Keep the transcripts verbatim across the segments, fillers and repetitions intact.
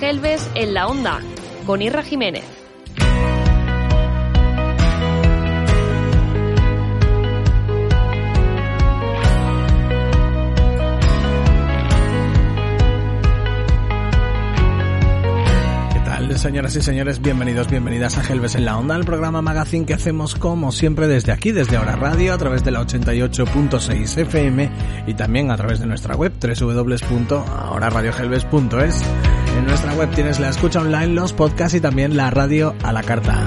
Gelbes en la Onda, con Irra Jiménez. Señoras y señores, bienvenidos, bienvenidas a Gelbes en la Onda, el programa magazine que hacemos como siempre desde aquí, desde Ahora Radio, a través de la ochenta y ocho punto seis F M y también a través de nuestra web doble u doble u doble u punto ahora radio gelbes punto es. En nuestra web tienes la escucha online, los podcasts y también la radio a la carta.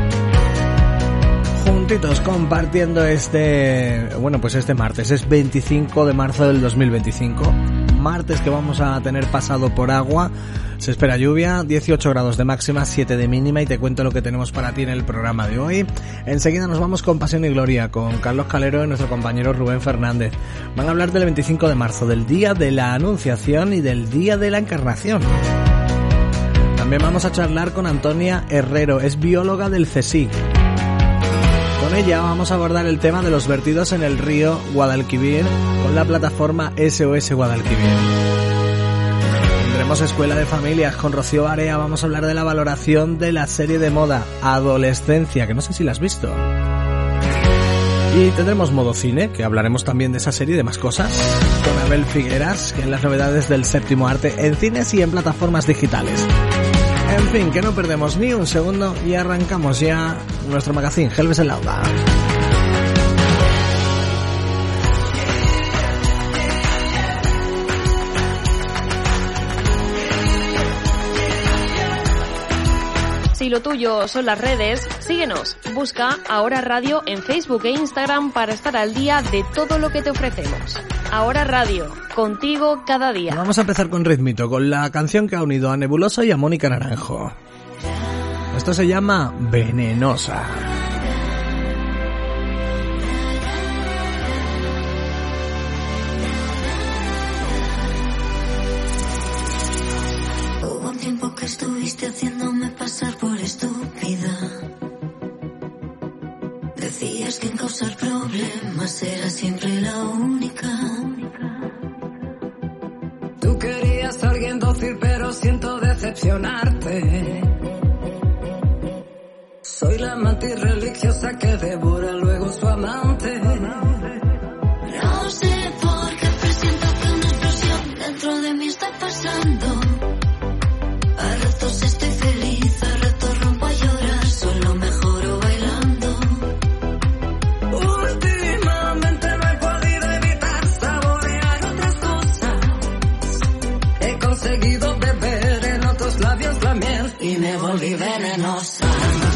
Juntitos compartiendo este, bueno pues este martes, es veinticinco de marzo del dos mil veinticinco, martes que vamos a tener pasado por agua. Se espera lluvia, dieciocho grados de máxima, siete de mínima, y te cuento lo que tenemos para ti en el programa de hoy. Enseguida nos vamos con Pasión y Gloria, con Carlos Calero y nuestro compañero Rubén Fernández. Van a hablar del veinticinco de marzo, del Día de la Anunciación y del Día de la Encarnación. También vamos a charlar con Antonia Herrero, es bióloga del CSIC. Con ella vamos a abordar el tema de los vertidos en el río Guadalquivir con la plataforma S O S Guadalquivir. Tendremos Escuela de Familias con Rocío Barea, vamos a hablar de la valoración de la serie de moda Adolescencia, que no sé si la has visto. Y tendremos Modo Cine, que hablaremos también de esa serie y de más cosas, con Abel Figueras, que en las novedades del séptimo arte en cines y en plataformas digitales. En fin, que no perdemos ni un segundo y arrancamos ya nuestro magazine Gelbes en la Onda. Si lo tuyo son las redes, síguenos. Busca Ahora Radio en Facebook e Instagram para estar al día de todo lo que te ofrecemos. Ahora Radio, contigo cada día. Vamos a empezar con ritmito, con la canción que ha unido a Nebulosa y a Mónica Naranjo. Esto se llama Venenosa. Hubo un tiempo que estuviste haciéndome pasar por estúpida. Decías que en causar problemas era siempre la única. Tú querías a alguien dócil, pero siento decepcionarte. Soy la amante religiosa que devora luego su amante. No sé por qué presiento que una explosión dentro de mí está pasando. A ratos estoy feliz, a ratos rompo a llorar, solo mejoro bailando. Últimamente no he podido evitar saborear otras cosas. He conseguido beber en otros labios la miel y me volví venenosa.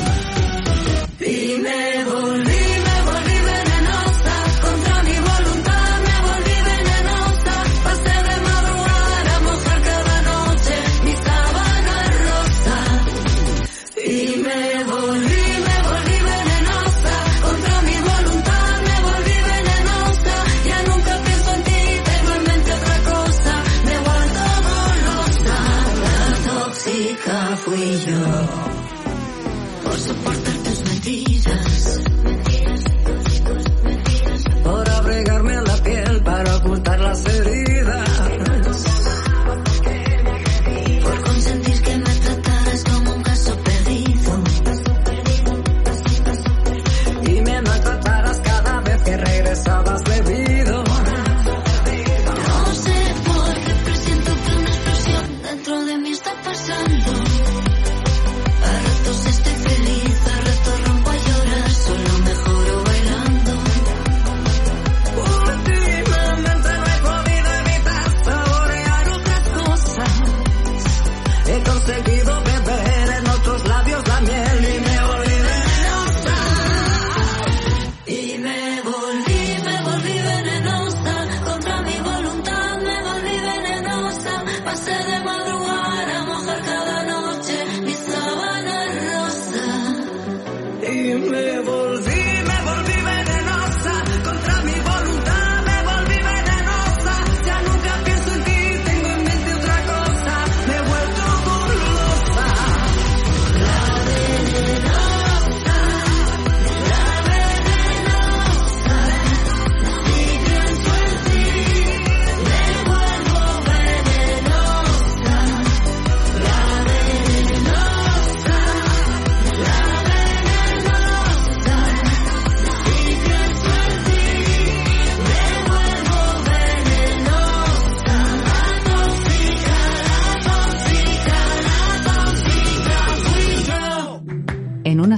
Y me volví, me volví venenosa, contra mi voluntad me volví venenosa. Pasé de madrugada a mojar cada noche mi sábana rosa. Y me volví, me volví venenosa, contra mi voluntad me volví venenosa. Ya nunca pienso en ti, tengo en mente otra cosa, me he vuelto golosa. La tóxica fui yo, por soportar tus mentiras.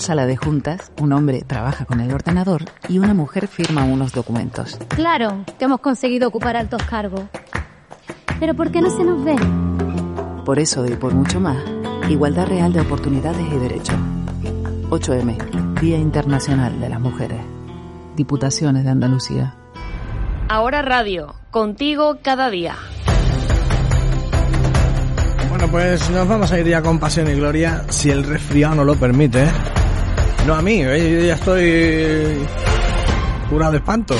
sala de juntas, un hombre trabaja con el ordenador y una mujer firma unos documentos. Claro, que hemos conseguido ocupar altos cargos. Pero ¿por qué no se nos ve? Por eso y por mucho más, igualdad real de oportunidades y derechos. ocho eme, Día Internacional de las Mujeres. Diputaciones de Andalucía. Ahora Radio, contigo cada día. Bueno, pues nos vamos a ir ya con Pasión y Gloria, si el resfriado no lo permite. No a mí, ¿eh? Yo ya estoy curado de espanto.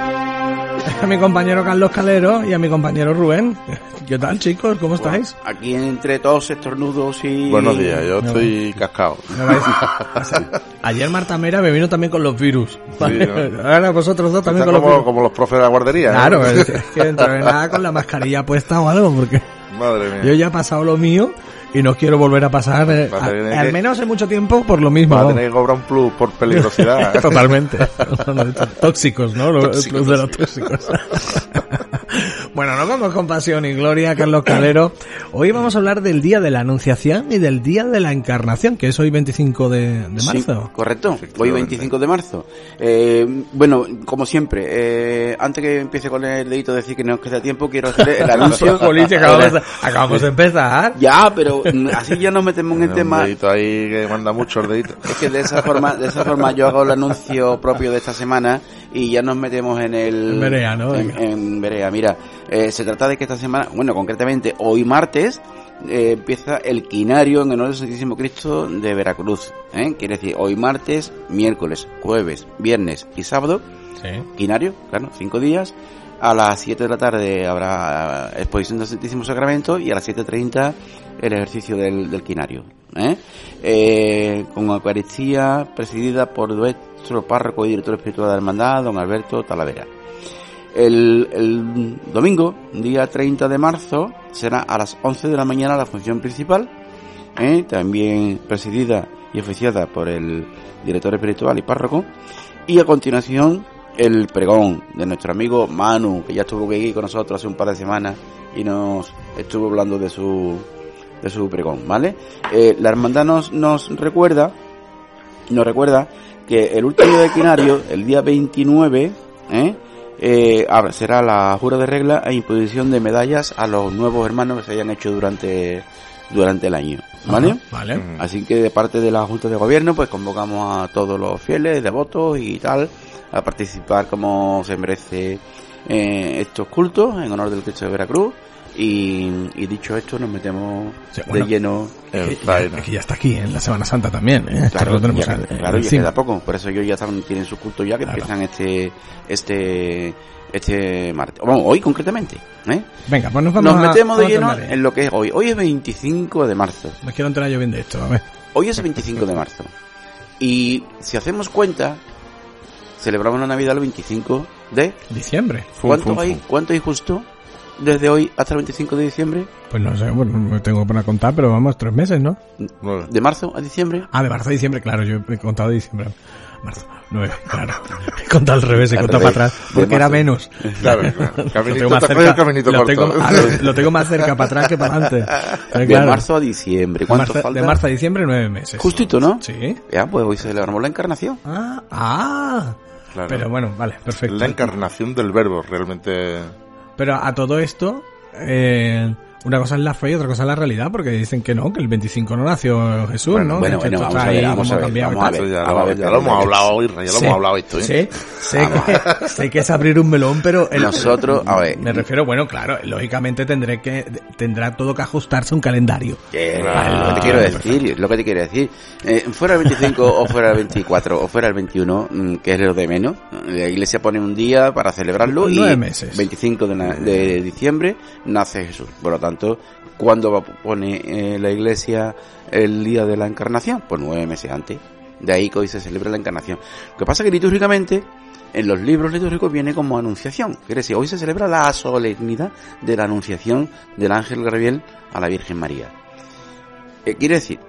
A mi compañero Carlos Calero y a mi compañero Rubén. ¿Qué tal, chicos? ¿Cómo estáis? Aquí entre todos estornudos y... Buenos días, yo estoy cascado. Ayer Marta Mera me vino también con los virus. Sí, ¿no? Ahora vosotros dos también con como, los virus. como los profes de la guardería. Claro, ¿eh? es, es que dentro de nada con la mascarilla puesta o algo, porque Madre mía. yo ya he pasado lo mío y no quiero volver a pasar, eh, a, que... al menos en mucho tiempo, por lo mismo. Va a tener que cobrar un plus por peligrosidad. Totalmente. Tóxicos, ¿no? Los Tóxicos, plus de los tóxicos. Bueno, nos vamos con Pasión y Gloria, Carlos Calero. Hoy vamos a hablar del Día de la Anunciación y del Día de la Encarnación, que es hoy veinticinco de, de marzo. Sí, correcto, hoy veinticinco de marzo. Eh, bueno, como siempre, eh, antes que empiece con el dedito decir que nos queda tiempo, quiero hacer el anuncio. Policía, acabamos, de, acabamos de empezar. Ya, pero así ya nos metemos en el tema. Un dedito ahí que manda mucho el dedito. Es que de esa forma, de esa forma yo hago el anuncio propio de esta semana y ya nos metemos en el... En Berea, ¿no? En, en Berea, mira. Eh, se trata de que esta semana, bueno, concretamente hoy martes, eh, empieza el quinario en honor al Santísimo Cristo de Veracruz. ¿eh? Quiere decir, hoy martes, miércoles, jueves, viernes y sábado, sí. Quinario, claro, cinco días. A las siete de la tarde habrá exposición del Santísimo Sacramento y a las siete treinta el ejercicio del, del quinario. ¿eh? Eh, con Eucaristía presidida por nuestro párroco y director espiritual de la Hermandad, don Alberto Talavera. El, el domingo, día treinta de marzo, será a las once de la mañana la función principal, ¿eh? también presidida y oficiada por el director espiritual y párroco, y a continuación el pregón de nuestro amigo Manu, que ya estuvo aquí con nosotros hace un par de semanas y nos estuvo hablando de su de su pregón, ¿vale? Eh, la hermandad nos, nos recuerda, nos recuerda que el último día de quinario, el día veintinueve, ¿eh? Eh, será la jura de regla e imposición de medallas a los nuevos hermanos que se hayan hecho durante durante el año, ¿vale? Ajá, vale. Así que de parte de la Junta de Gobierno pues convocamos a todos los fieles, devotos y tal a participar como se merece eh, estos cultos en honor del Cristo de Veracruz. Y, y dicho esto, nos metemos sí, bueno, de lleno en faena. Que ya está aquí, en la Semana Santa también, ¿eh? Claro, lo tenemos ya, al, claro, ya queda poco. Por eso ellos ya están, tienen su culto ya, que claro. empiezan este este este martes. Vamos, hoy concretamente, ¿eh? Venga, pues nos vamos Nos a, metemos de lleno a en lo que es hoy. Hoy es veinticinco de marzo. Me quiero enterar yo bien de esto, a ver. Hoy es veinticinco de marzo. Y si hacemos cuenta, celebramos la Navidad el veinticinco de diciembre. ¿Cuánto fum, fum, hay? Fum. ¿Cuánto hay justo? Desde hoy hasta el veinticinco de diciembre. Pues no sé, bueno, me tengo para contar, pero vamos, tres meses, ¿no? ¿De marzo a diciembre? Ah, de marzo a diciembre, claro, yo he contado de diciembre. Marzo, nueve, claro. He contado al revés, he contado para atrás, porque era menos. Claro, claro. Caminito, lo tengo más cerca, caminito lo, tengo, ah, lo, lo tengo más cerca para atrás que para adelante. Pero, claro, de marzo a diciembre, ¿cuánto de marzo, falta? De marzo a diciembre, nueve meses. Justito, ¿no? Sí. Ya, pues hoy celebramos la Encarnación. Ah, ah. Claro. Pero bueno, vale, perfecto. La encarnación del verbo, realmente. Pero a todo esto... Eh, una cosa es la fe y otra cosa es la realidad, porque dicen que no, que el veinticinco no nació Jesús, bueno, ¿no? Bueno, bueno, vamos a ver, vamos a ver, vamos a ver, ya, vamos a ver, ya lo hemos hablado, Israel, ya lo sí, hemos hablado esto, ¿eh? Sí, sé que, sé que es abrir un melón, pero el, nosotros, a ver, me refiero, bueno, claro, lógicamente tendré que tendrá todo que ajustarse a un calendario. Eh, claro, lo que te quiero decir, lo que te quiero decir, eh, fuera el veinticinco o fuera el veinticuatro o fuera el veintiuno, que es lo de menos, la Iglesia pone un día para celebrarlo y nueve meses. veinticinco de, de diciembre nace Jesús, por lo tanto, ¿cuándo pone eh, la Iglesia el día de la Encarnación? Pues nueve meses antes. De ahí que hoy se celebra la Encarnación. Lo que pasa es que litúrgicamente, en los libros litúrgicos viene como anunciación. Quiere decir, hoy se celebra la solemnidad de la anunciación del ángel Gabriel a la Virgen María. Eh, quiere decir,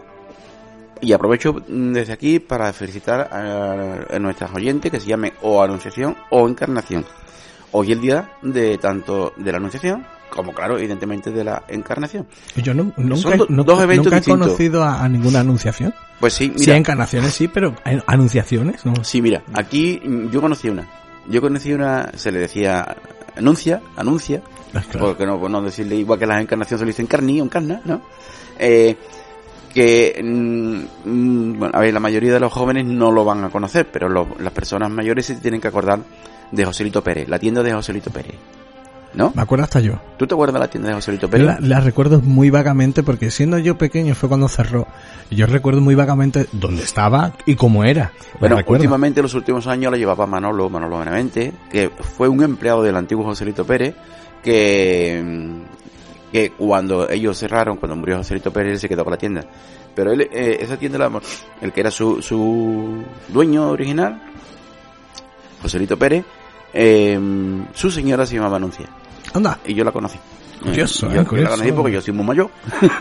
y aprovecho desde aquí para felicitar a, a nuestras oyentes que se llame o anunciación o encarnación. Hoy es el día de tanto de la anunciación como claro, evidentemente de la encarnación. Yo no, nunca, Son do- no- dos eventos nunca he distintos. conocido a, a ninguna anunciación. Pues sí, Sí, mira, encarnaciones sí, pero ¿hay anunciaciones? No. sí, mira, aquí mm, yo conocí una. Yo conocí una, se le decía anuncia, anuncia, Ah, claro. porque no, por no decirle igual que las encarnaciones se le dicen carní o encarna, ¿no? Eh, que, mm, mm, bueno, a ver, la mayoría de los jóvenes no lo van a conocer, pero lo- las personas mayores se tienen que acordar de Joselito Pérez, la tienda de Joselito Pérez, ¿no? Me acuerdo hasta yo. ¿Tú te acuerdas de la tienda de Joselito Yo Pérez? la, la recuerdo muy vagamente porque siendo yo pequeño fue cuando cerró. Y yo recuerdo muy vagamente dónde estaba y cómo era. La Bueno, recuerdo. últimamente, en los últimos años, la llevaba Manolo, Manolo Benavente, que fue un empleado del antiguo Joselito Pérez, que, mm, que cuando ellos cerraron, cuando murió Joselito Pérez, él se quedó con la tienda. Pero él, eh, esa tienda, la, el que era su, su dueño original, Joselito Pérez, eh, su señora se llamaba Anuncia. Anda. Y yo la conocí. Curioso, yo, eh, yo la curioso. conocí porque yo soy muy mayor.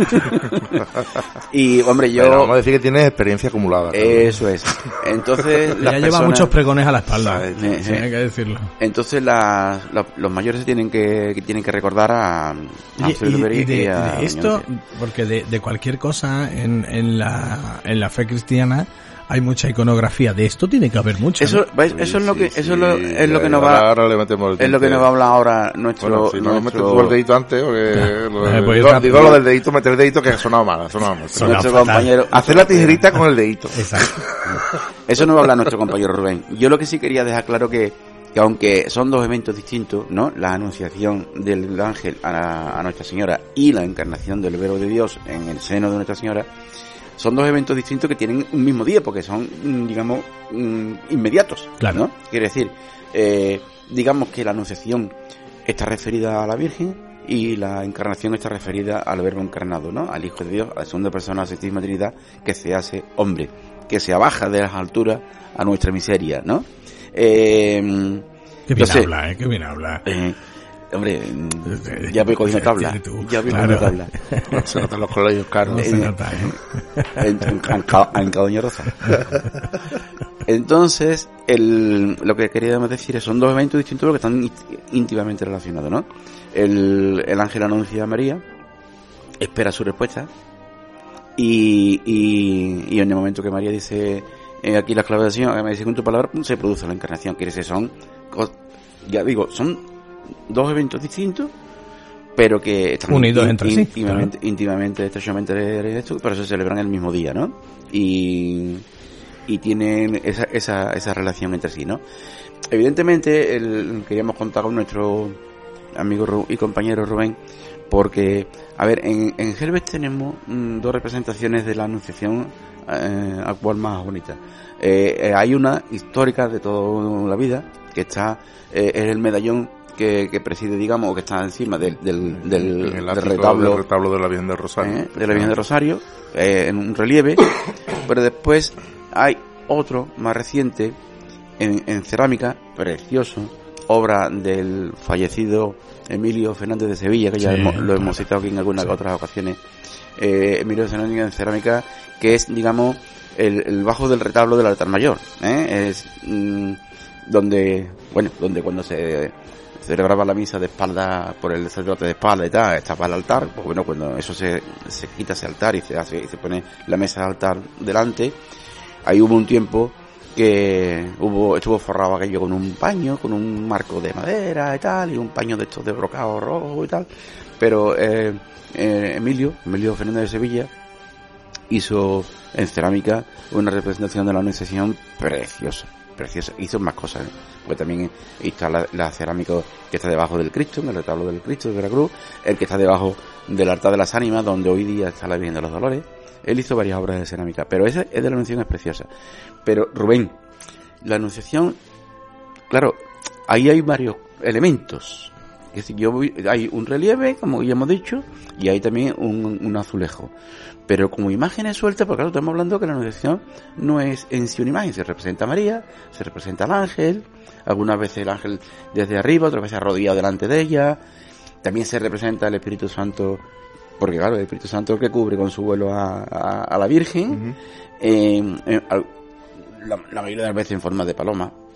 Y, hombre, yo... Pero vamos a decir que tienes experiencia acumulada. claro. Eso es. Entonces, Ya las lleva personas- muchos pregones a la espalda. ¿sabes? Sí, Sí, hay sí. que decirlo. Entonces la- la- los mayores se tienen que, que tienen que recordar a, a Y, Joselito y- Pérez y de, y a de Doña esto, Anuncia. porque de, de cualquier cosa en, en, la, en la fe cristiana hay mucha iconografía. De esto tiene que haber mucha. Eso, ¿no? ¿ves? Eso es lo que, Sí, eso es lo, sí, es lo que ya, nos ahora- va, ahora le metemos el es lo que tinte. nos va a hablar ahora nuestro, Bueno, si no metes nuestro, tú el dedito antes, porque lo de- Eh, pues digo, rápido. digo lo del dedito, meter el dedito que ha sonado mal, ha sonado mal. Suena nuestro fatal. compañero, Hacer la tijerita con el dedito. Exacto. eso nos va a hablar nuestro compañero Rubén. Yo lo que sí quería dejar claro que, que aunque son dos eventos distintos, ¿no? La anunciación del ángel a, a Nuestra Señora y la encarnación del Verbo de Dios en el seno de Nuestra Señora, son dos eventos distintos que tienen un mismo día, porque son, mm, digamos, mm, inmediatos, Claro. ¿no? Quiere decir, eh, digamos que la anunciación está referida a la Virgen y la encarnación está referida al Verbo encarnado, ¿no? Al Hijo de Dios, a la segunda persona de la Santísima Trinidad, que se hace hombre, que se abaja de las alturas a nuestra miseria, ¿no? Eh, Qué bien entonces, habla, ¿eh? Qué bien habla. eh, hombre, mm, ya voy cogiendo tabla, Tienes tú. ya voy Claro. cogiendo tabla. Se notan los colegios caros. No se eh, nota, ¿eh? en, en, en, Ca- en Cadoña Rosa. Entonces, el, lo que queríamos decir es son dos eventos distintos pero que están í- íntimamente relacionados, ¿no? El, el ángel anuncia a María, espera su respuesta y, y, y en el momento que María dice eh, aquí la clave del Señor, que me dice con tu palabra, se produce la encarnación. Quiere decir, son, cos- ya digo, son dos eventos distintos pero que están Unidos ín- entre sí, íntimamente, íntimamente, estrechamente esto, pero se celebran el mismo día, ¿no? Y, y tienen esa, esa, esa relación entre sí, ¿no? Evidentemente, el, queríamos contar con nuestro amigo Ru- y compañero Rubén, porque, a ver, en, en Gelbes tenemos mm, dos representaciones de la Anunciación eh, actual más bonita. Eh, eh, hay una histórica de toda la vida, que está, eh, es el medallón que, que preside, digamos, o que está encima del, del, del, En el del ático retablo, del retablo de la Virgen del Rosario. eh, de la Virgen de Rosario, eh, en un relieve, pero después hay otro más reciente en, en cerámica, precioso, obra del fallecido Emilio Fernández de Sevilla, que ya Sí, hemos- lo claro. hemos citado aquí en algunas Sí. otras ocasiones. eh, Emilio Fernández en cerámica, que es, digamos, el, el bajo del retablo del altar mayor, ¿eh? Es mm, donde, bueno, donde cuando se celebraba la misa de espalda por el sacerdote de espalda y tal, estaba el altar, pues bueno, cuando eso se, se quita ese altar y se hace, y se pone la mesa de altar delante, ahí hubo un tiempo que hubo, estuvo forrado aquello con un paño, con un marco de madera y tal, y un paño de estos de brocado rojo y tal, pero eh, eh, Emilio, Emilio Fernández de Sevilla, hizo en cerámica una representación de la Anunciación preciosa, preciosa. Hizo más cosas, ¿eh? Porque también está la, la cerámica que está debajo del Cristo, en el retablo del Cristo de Veracruz, el que está debajo del altar de las ánimas, donde hoy día está la Virgen de los Dolores. Él hizo varias obras de cerámica, pero esa es de la Anunciación, es preciosa. Pero Rubén, la Anunciación, claro, ahí hay varios elementos. Es decir, yo voy- hay un relieve, como ya hemos dicho, y hay también un, un azulejo. Pero como imágenes sueltas, porque claro, estamos hablando que la Anunciación no es en sí una imagen, se representa a María, se representa al ángel, algunas veces el ángel desde arriba, otras veces arrodillado delante de ella, también se representa el Espíritu Santo, porque claro, el Espíritu Santo es el que cubre con su vuelo a, a, a la Virgen, Ujú. eh, eh, al- la, la mayoría de las veces en forma de paloma,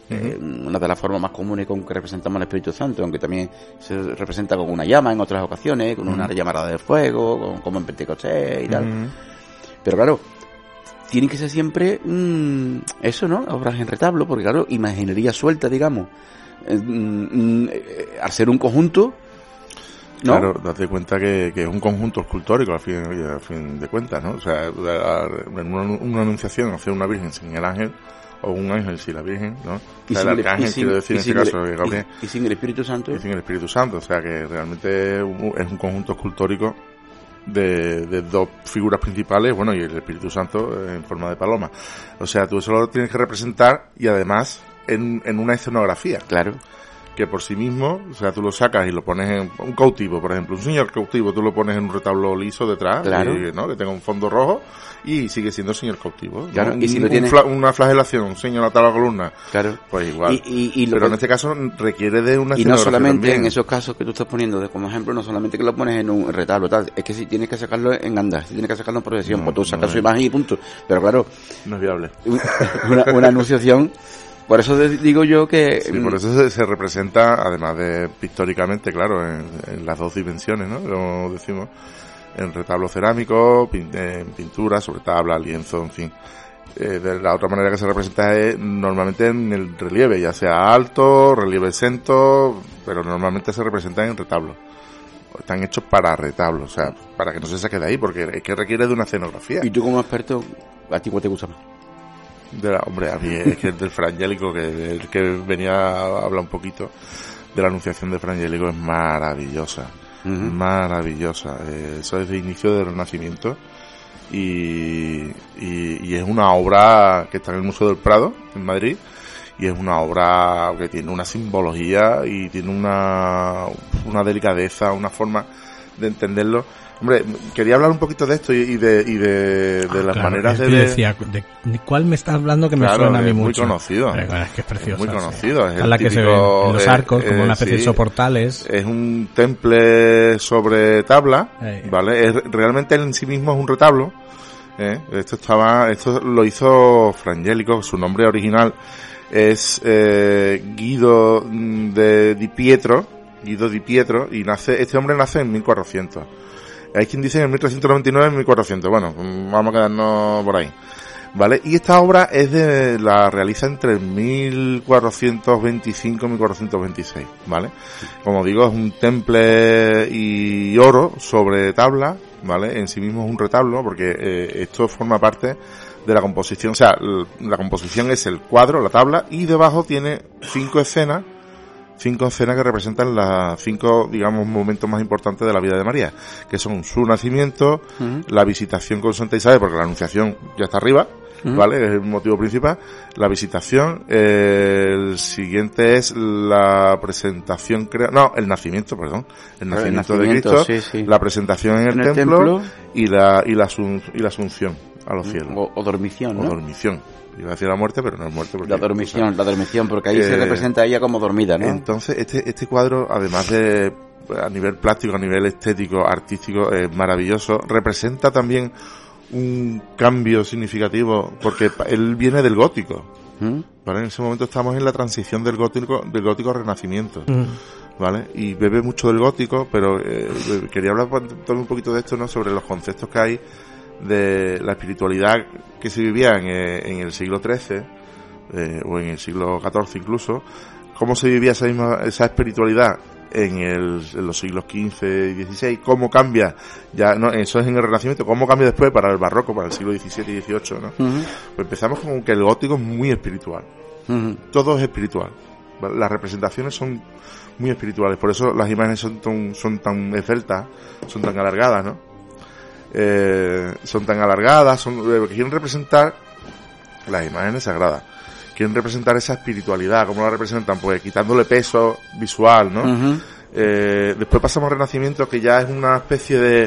Eh, una de las formas más comunes con que representamos al Espíritu Santo, aunque también se representa con una llama en otras ocasiones, con una Uh-huh. llamarada de fuego, con, como en Pentecostés y tal. Uh-huh. Pero claro, tienen que ser siempre mmm, eso, ¿no? Obras en retablo, porque claro, imaginería suelta, digamos, eh, mm, eh, al ser un conjunto, ¿no? Claro, date cuenta que, que es un conjunto escultórico al fin, al fin de cuentas, ¿no? O sea, en una, una anunciación hacia una virgen sin el ángel, o un ángel sin la virgen, ¿no? O Y sea, sin el el- arcángel, y sin- quiero decir, y en este sin caso, el- Gabriel, y, y sin el Espíritu Santo. y sin el Espíritu Santo, o sea, que realmente es un, es un conjunto escultórico de, de dos figuras principales, bueno, y el Espíritu Santo en forma de paloma. O sea, tú eso lo tienes que representar y además en, en una escenografía. Claro. Que por sí mismo, o sea, tú lo sacas y lo pones en un cautivo, por ejemplo, un señor cautivo, tú lo pones en un retablo liso detrás, Claro. y, ¿no? Que tenga un fondo rojo y sigue siendo señor cautivo. ¿no? Claro, y si Un- lo un tienes- fla- una flagelación, un señor atado a la columna, Claro. pues igual. Y, y, y lo Pero que- en este caso requiere de una y no escenografía solamente también. en esos casos que tú estás poniendo de como ejemplo, no solamente que lo pones en un retablo tal, es que si tienes que sacarlo en andar, si tienes que sacarlo en procesión, No, pues tú no sacas su es. imagen y punto. Pero claro, No es viable. una, una anunciación, por eso de- digo yo que Sí, por eso se, se representa, además de pictóricamente, claro, en, en las dos dimensiones, ¿no? Como decimos, en retablo cerámico, pin- en pintura, sobre tabla, lienzo, en fin. Eh, de la otra manera que se representa es normalmente en el relieve, ya sea alto, relieve exento, pero normalmente se representa en retablo. Están hechos para retablo, o sea, para que no se saque de ahí, porque es que requiere de una escenografía. y tú como experto, ¿a ti cuál te gusta más? De la- hombre, a mí es que el del Frangélico, que, el que venía a hablar un poquito de la anunciación de Frangélico, es maravillosa. Ujú. Maravillosa. Eh, eso es de inicio del Renacimiento. Y, y, y es una obra que está en el Museo del Prado, en Madrid. Y es una obra que tiene una simbología y tiene una, una delicadeza, una forma de entenderlo. Hombre, quería hablar un poquito de esto y, y de, y de, de Ah, las claro, maneras es de... que yo decía, ¿de, de cuál me estás hablando que me Claro, suena a mí es muy mucho? conocido. Pero, bueno, es que es precioso. muy conocido, es Es el la que se ve típico, en los eh, arcos, como eh, una especie sí. de soportales. Es un temple sobre tabla, Eh. ¿vale? Es, realmente él en sí mismo es un retablo. ¿eh? Esto estaba, esto lo hizo Frangélico, su nombre original es eh, Guido de Di Pietro, Guido Di Pietro, y nace, este hombre nace en mil cuatrocientos. Hay quien dice en mil trescientos noventa y nueve y mil cuatrocientos. Bueno, vamos a quedarnos por ahí. ¿Vale? Y esta obra es de, la realiza entre mil cuatrocientos veinticinco y mil cuatrocientos veintiséis, ¿vale? Como digo, es un temple y oro sobre tabla, ¿vale? En sí mismo es un retablo, porque eh, esto forma parte de la composición, o sea, l- la composición es el cuadro, la tabla, y debajo tiene cinco escenas, cinco escenas que representan las cinco, digamos, momentos más importantes de la vida de María, que son su nacimiento, Ujú. la visitación con Santa Isabel, porque la anunciación ya está arriba, Ujú. ¿vale? Es el motivo principal. La visitación, eh, el siguiente es la presentación, creo, no, el nacimiento, perdón, el El nacimiento, nacimiento, de Cristo, sí, sí. la presentación en el, En el templo, templo. y la y la, asun- y la asunción a los cielos, O, o dormición, o ¿no? dormición. Iba a decir la muerte, pero no es muerte. porque- La dormición, la dormición, porque ahí se Eh, representa a ella como dormida, ¿no? Entonces, este, este cuadro, además de a nivel plástico, a nivel estético, artístico, es maravilloso. Representa también un cambio significativo, porque pa- él viene del gótico. ¿Mm? ¿Vale? En ese momento estamos en la transición del gótico, del gótico al renacimiento. Mm. ¿Vale? Y bebe mucho del gótico, pero eh, quería hablar también un poquito de esto, ¿no? Sobre los conceptos que hay de la espiritualidad que se vivía en, eh, en el siglo trece, eh, o en el siglo catorce incluso, cómo se vivía esa misma, esa espiritualidad en, el, en los siglos quince y dieciséis, cómo cambia, ya no, eso es en el Renacimiento, cómo cambia después para el barroco, para el siglo diecisiete y dieciocho, ¿no? Ujú. Pues empezamos con que el gótico es muy espiritual, Ujú. todo es espiritual, ¿vale? Las representaciones son muy espirituales, por eso las imágenes son tan, son tan esbeltas, son tan alargadas, ¿no? Eh, son tan alargadas, son, eh, porque quieren representar las imágenes sagradas, quieren representar esa espiritualidad. ¿Cómo la representan? Pues quitándole peso visual, ¿no? Ujú. Eh, después pasamos al Renacimiento, que ya es una especie de,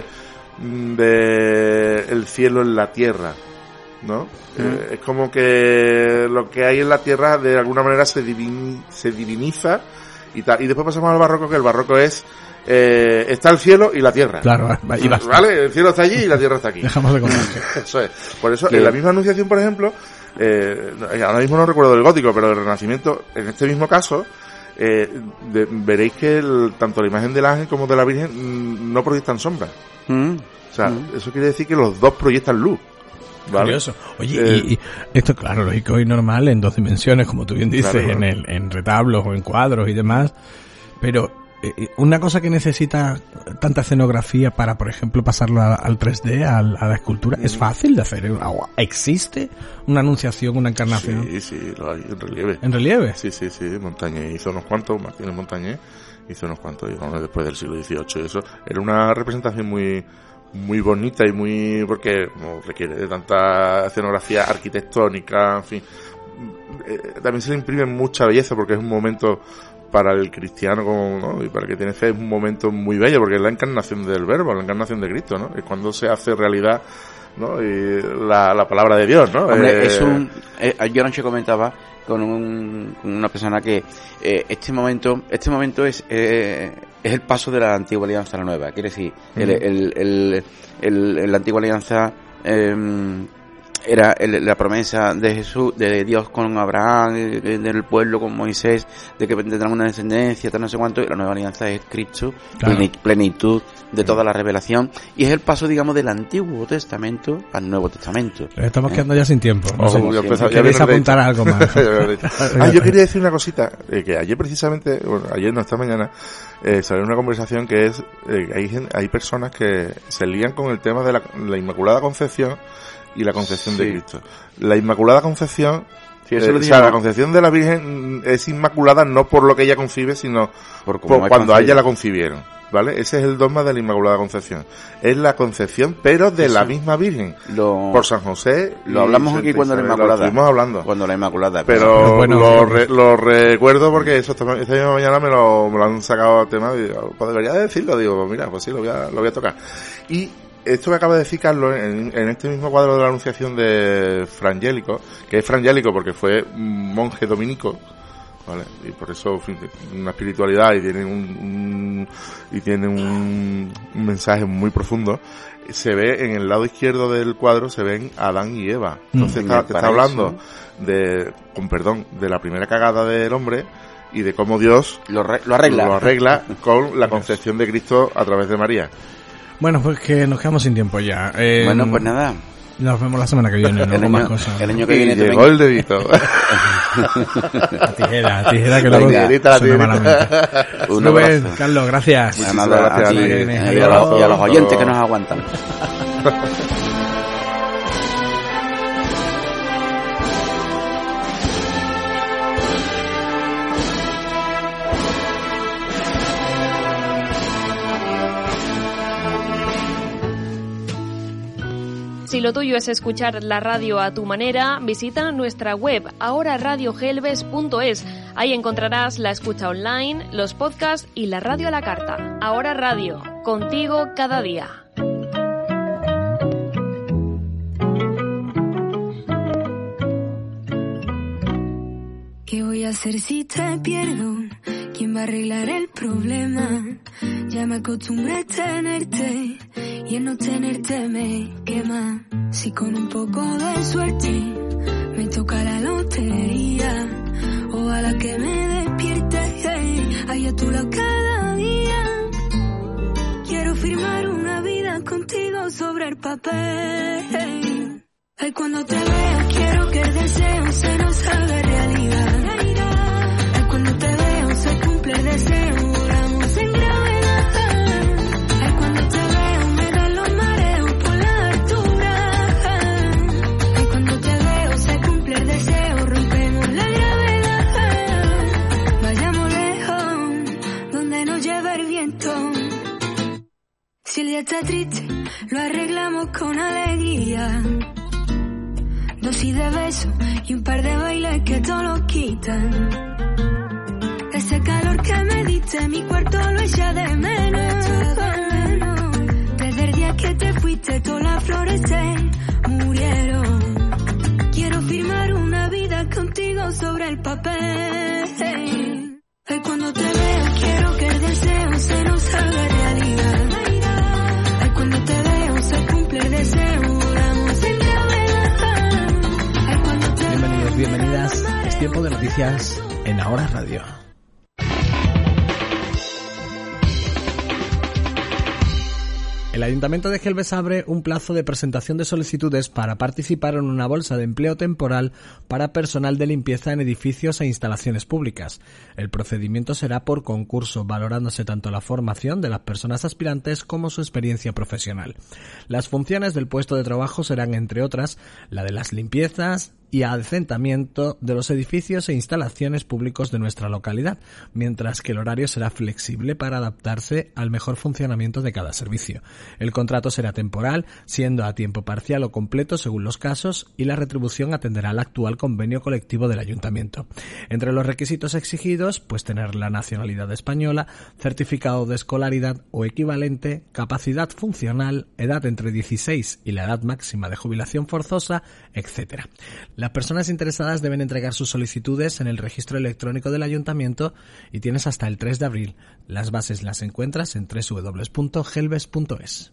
de el cielo en la tierra, ¿no? Eh, es como que lo que hay en la tierra de alguna manera se, divin, se diviniza y tal. Y después pasamos al barroco, que el barroco es eh, está el cielo y la tierra. Claro, y basta. ¿Vale? El cielo está allí y la tierra está aquí. Dejamos de contar. Eso es. Por eso, ¿Qué? en la misma Anunciación, por ejemplo, eh, ahora mismo no recuerdo del gótico, pero el Renacimiento, en este mismo caso, eh, de, veréis que el, tanto la imagen del ángel como de la Virgen mm, no proyectan sombras. Mm. O sea, Mm. eso quiere decir que los dos proyectan luz. ¿Vale? Curioso. Oye, Eh, y, y esto, claro, lógico y normal en dos dimensiones, como tú bien dices, Claro, claro. en el, en retablos o en cuadros y demás, pero eh, una cosa que necesita tanta escenografía para, por ejemplo, pasarlo a- al tres D, al- a, la escultura, ¿es fácil de hacer? ¿Existe una anunciación, una encarnación Sí, sí, lo hay en relieve. en relieve? Sí, sí, sí, Montañés hizo unos cuantos, Martínez Montañés hizo unos cuantos, digamos, después del siglo dieciocho, y eso era una representación muy muy bonita y muy, porque no requiere de tanta escenografía arquitectónica, en fin. Eh, también se le imprime mucha belleza porque es un momento para el cristiano como, ¿no? Y para el que tiene fe es un momento muy bello porque es la encarnación del verbo, la encarnación de Cristo, ¿no? Es cuando se hace realidad, ¿no? Y la, la palabra de Dios, ¿no? Hombre, Eh, es un... Eh, yo anoche comentaba con, un, con una persona que eh, este momento este momento es eh, es el paso de la antigua alianza a la nueva. Quiere decir, el, el, el, el, el- la antigua alianza eh, era el- la promesa de Jesús, de Dios con Abraham, de- de- del pueblo con Moisés, de que tendrán una descendencia, tal no sé cuánto, y la nueva alianza es Cristo, Claro. pleni- plenitud de toda la revelación, y es el paso, digamos, del Antiguo Testamento al Nuevo Testamento. Estamos quedando ya sin tiempo. No Oh, sé, ya empezó- ya ¿queréis viene el apuntar derecho. algo más? Ah, yo quería decir una cosita, eh, que ayer precisamente, bueno, ayer no, esta mañana, eh, salió una conversación que es, eh, hay, gen- hay personas que se lían con el tema de la, la Inmaculada Concepción y la Concepción de Sí. Cristo. La Inmaculada Concepción, Sí, eso eh, lo o sea, dijimos. la Concepción de la Virgen mm, es inmaculada no por lo que ella concibe, sino Por cómo por es cuando a ella concebida. la concibieron. ¿Vale? Ese es el dogma de la Inmaculada Concepción. Es la concepción, pero de Eso. la misma Virgen. Lo, Por San José. lo y hablamos Santa aquí cuando la Isabel, Inmaculada. Lo estuvimos hablando. Cuando la Inmaculada. Pero, Pero bueno, lo, bueno. re- lo recuerdo porque eso esta, esta misma mañana me lo, me lo han sacado al tema y digo, pues debería de decirlo, digo, pues mira, pues sí, lo voy a, lo voy a tocar. Y esto que acaba de decir Carlos, en, en este mismo cuadro de la Anunciación de Frangélico, que es Frangélico porque fue un monje dominico, ¿vale? Y por eso, en fin, una espiritualidad y tiene un, un- y tiene un, un mensaje muy profundo. Se ve en el lado izquierdo del cuadro, se ven Adán y Eva. Entonces Mm. está, En te el está paraíso. hablando de, con perdón, de la primera cagada del hombre y de cómo Dios Lo, re- lo arregla. lo arregla con la concepción de Cristo a través de María. Bueno, pues que nos quedamos sin tiempo ya. Eh, Bueno, pues nada. Nos vemos la semana que viene, ¿no? El Con más año, cosas. el año que Y viene llegó también. el dedito. La tijera, la tijera que La luego tijerita, la suena tijerita. malamente. Un Rubén, abrazo. Carlos, gracias. Muchísimas Nada, gracias a ti, a ti. y a los, y a los oyentes que nos aguantan. Si lo tuyo es escuchar la radio a tu manera, visita nuestra web ahora radio gelbes punto es. Ahí encontrarás la escucha online, los podcasts y la radio a la carta. Ahora Radio, contigo cada día. ¿Qué voy a hacer si te pierdo? ¿Quién va a arreglar el problema? Ya me acostumbré a tenerte y en no tenerte me quema. Si con un poco de suerte me toca la lotería, ojalá que me despierte hey, ahí a tu lado cada día. Quiero firmar una vida contigo sobre el papel. Ay, cuando te veo quiero que el deseo se nos haga realidad. Ay, cuando te veo se cumple el deseo, volamos en gravedad. Ay, cuando te veo me dan los mareos por la altura. Ay, cuando te veo se cumple el deseo, rompemos la gravedad. Vayamos lejos, donde nos lleve el viento. Si el día está triste, lo arreglamos con alegría. Dosis de besos y un par de bailes que todo lo quitan. Ese calor que me diste, mi cuarto lo echa de menos. Desde el día que te fuiste, todas las flores se murieron. Quiero firmar una vida contigo sobre el papel. Ay, cuando te veo, quiero que el deseo se nos haga tiempo de noticias en Ahora Radio. El Ayuntamiento de Gelbes abre un plazo de presentación de solicitudes para participar en una bolsa de empleo temporal para personal de limpieza en edificios e instalaciones públicas. El procedimiento será por concurso, valorándose tanto la formación de las personas aspirantes como su experiencia profesional. Las funciones del puesto de trabajo serán, entre otras, la de las limpiezas y adecentamiento de los edificios e instalaciones públicos de nuestra localidad, mientras que el horario será flexible para adaptarse al mejor funcionamiento de cada servicio. El contrato será temporal, siendo a tiempo parcial o completo según los casos, y la retribución atenderá al actual convenio colectivo del Ayuntamiento. Entre los requisitos exigidos, pues tener la nacionalidad española, certificado de escolaridad o equivalente, capacidad funcional, edad entre dieciséis y la edad máxima de jubilación forzosa, etcétera. Las personas interesadas deben entregar sus solicitudes en el registro electrónico del Ayuntamiento y tienes hasta el tres de abril. Las bases las encuentras en doble u doble u doble u punto gelbes punto es.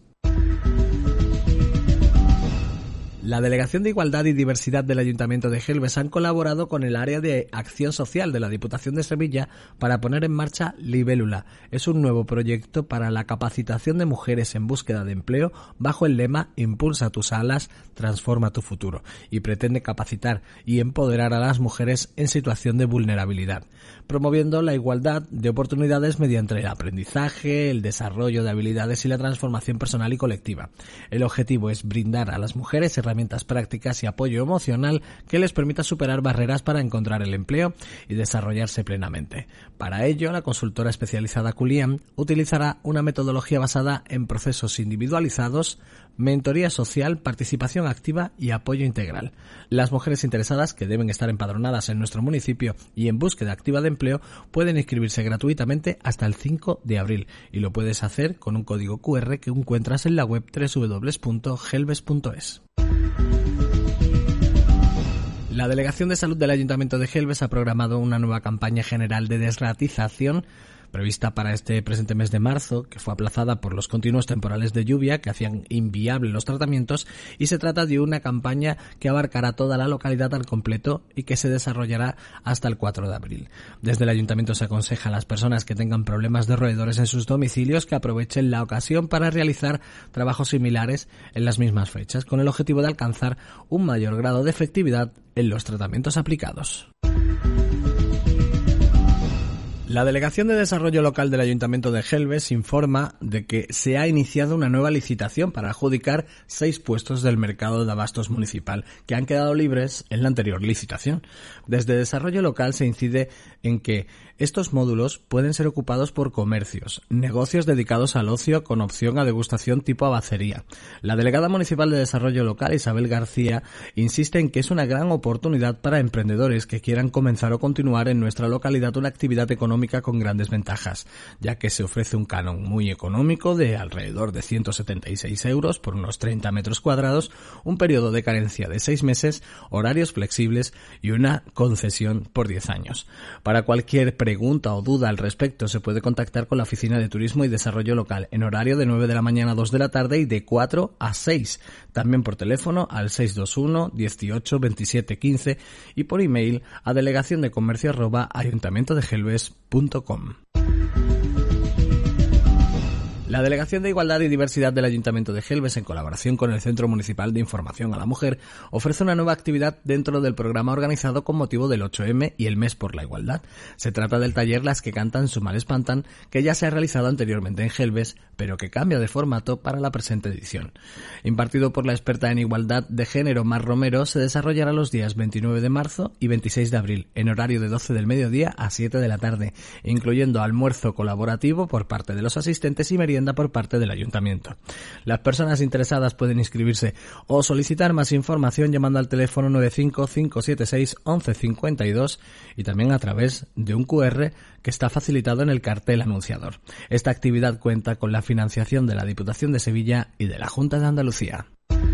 La Delegación de Igualdad y Diversidad del Ayuntamiento de Gelbes han colaborado con el área de Acción Social de la Diputación de Sevilla para poner en marcha Libélula. Es un nuevo proyecto para la capacitación de mujeres en búsqueda de empleo bajo el lema Impulsa tus alas, transforma tu futuro, y pretende capacitar y empoderar a las mujeres en situación de vulnerabilidad, promoviendo la igualdad de oportunidades mediante el aprendizaje, el desarrollo de habilidades y la transformación personal y colectiva. El objetivo es brindar a las mujeres herramientas herramientas prácticas y apoyo emocional que les permita superar barreras para encontrar el empleo y desarrollarse plenamente. Para ello, la consultora especializada Culiam utilizará una metodología basada en procesos individualizados, mentoría social, participación activa y apoyo integral. Las mujeres interesadas, que deben estar empadronadas en nuestro municipio y en búsqueda activa de empleo, pueden inscribirse gratuitamente hasta el cinco de abril, y lo puedes hacer con un código cu erre que encuentras en la web doble u doble u doble u punto gelbes punto es. La Delegación de Salud del Ayuntamiento de Gelbes ha programado una nueva campaña general de desratización prevista para este presente mes de marzo, que fue aplazada por los continuos temporales de lluvia que hacían inviables los tratamientos, y se trata de una campaña que abarcará toda la localidad al completo y que se desarrollará hasta el cuatro de abril. Desde el Ayuntamiento se aconseja a las personas que tengan problemas de roedores en sus domicilios que aprovechen la ocasión para realizar trabajos similares en las mismas fechas, con el objetivo de alcanzar un mayor grado de efectividad en los tratamientos aplicados. La Delegación de Desarrollo Local del Ayuntamiento de Gelbes informa de que se ha iniciado una nueva licitación para adjudicar seis puestos del mercado de abastos municipal que han quedado libres en la anterior licitación. Desde Desarrollo Local se incide en que estos módulos pueden ser ocupados por comercios, negocios dedicados al ocio con opción a degustación tipo abacería. La delegada municipal de Desarrollo Local, Isabel García, insiste en que es una gran oportunidad para emprendedores que quieran comenzar o continuar en nuestra localidad una actividad económica con grandes ventajas, ya que se ofrece un canon muy económico de alrededor de ciento setenta y seis euros por unos treinta metros cuadrados, un periodo de carencia de seis meses, horarios flexibles y una concesión por diez años. Para cualquier pregunta o duda al respecto se puede contactar con la Oficina de Turismo y Desarrollo Local en horario de nueve de la mañana a dos de la tarde y de cuatro a seis. También por teléfono al seis dos uno, dieciocho, veintisiete, quince y por email a delegación de comercio arroba ayuntamiento de gelbes punto com. La Delegación de Igualdad y Diversidad del Ayuntamiento de Gelbes, en colaboración con el Centro Municipal de Información a la Mujer, ofrece una nueva actividad dentro del programa organizado con motivo del ocho eme y el Mes por la Igualdad. Se trata del taller Las que cantan su mal espantan, que ya se ha realizado anteriormente en Gelbes, pero que cambia de formato para la presente edición. Impartido por la experta en igualdad de género Mar Romero, se desarrollará los días veintinueve de marzo y veintiséis de abril, en horario de doce del mediodía a siete de la tarde, incluyendo almuerzo colaborativo por parte de los asistentes y merienda por parte del Ayuntamiento. Las personas interesadas pueden inscribirse o solicitar más información llamando al teléfono nueve cinco cinco siete seis once cincuenta y dos y también a través de un cu erre que está facilitado en el cartel anunciador. Esta actividad cuenta con la financiación de la Diputación de Sevilla y de la Junta de Andalucía.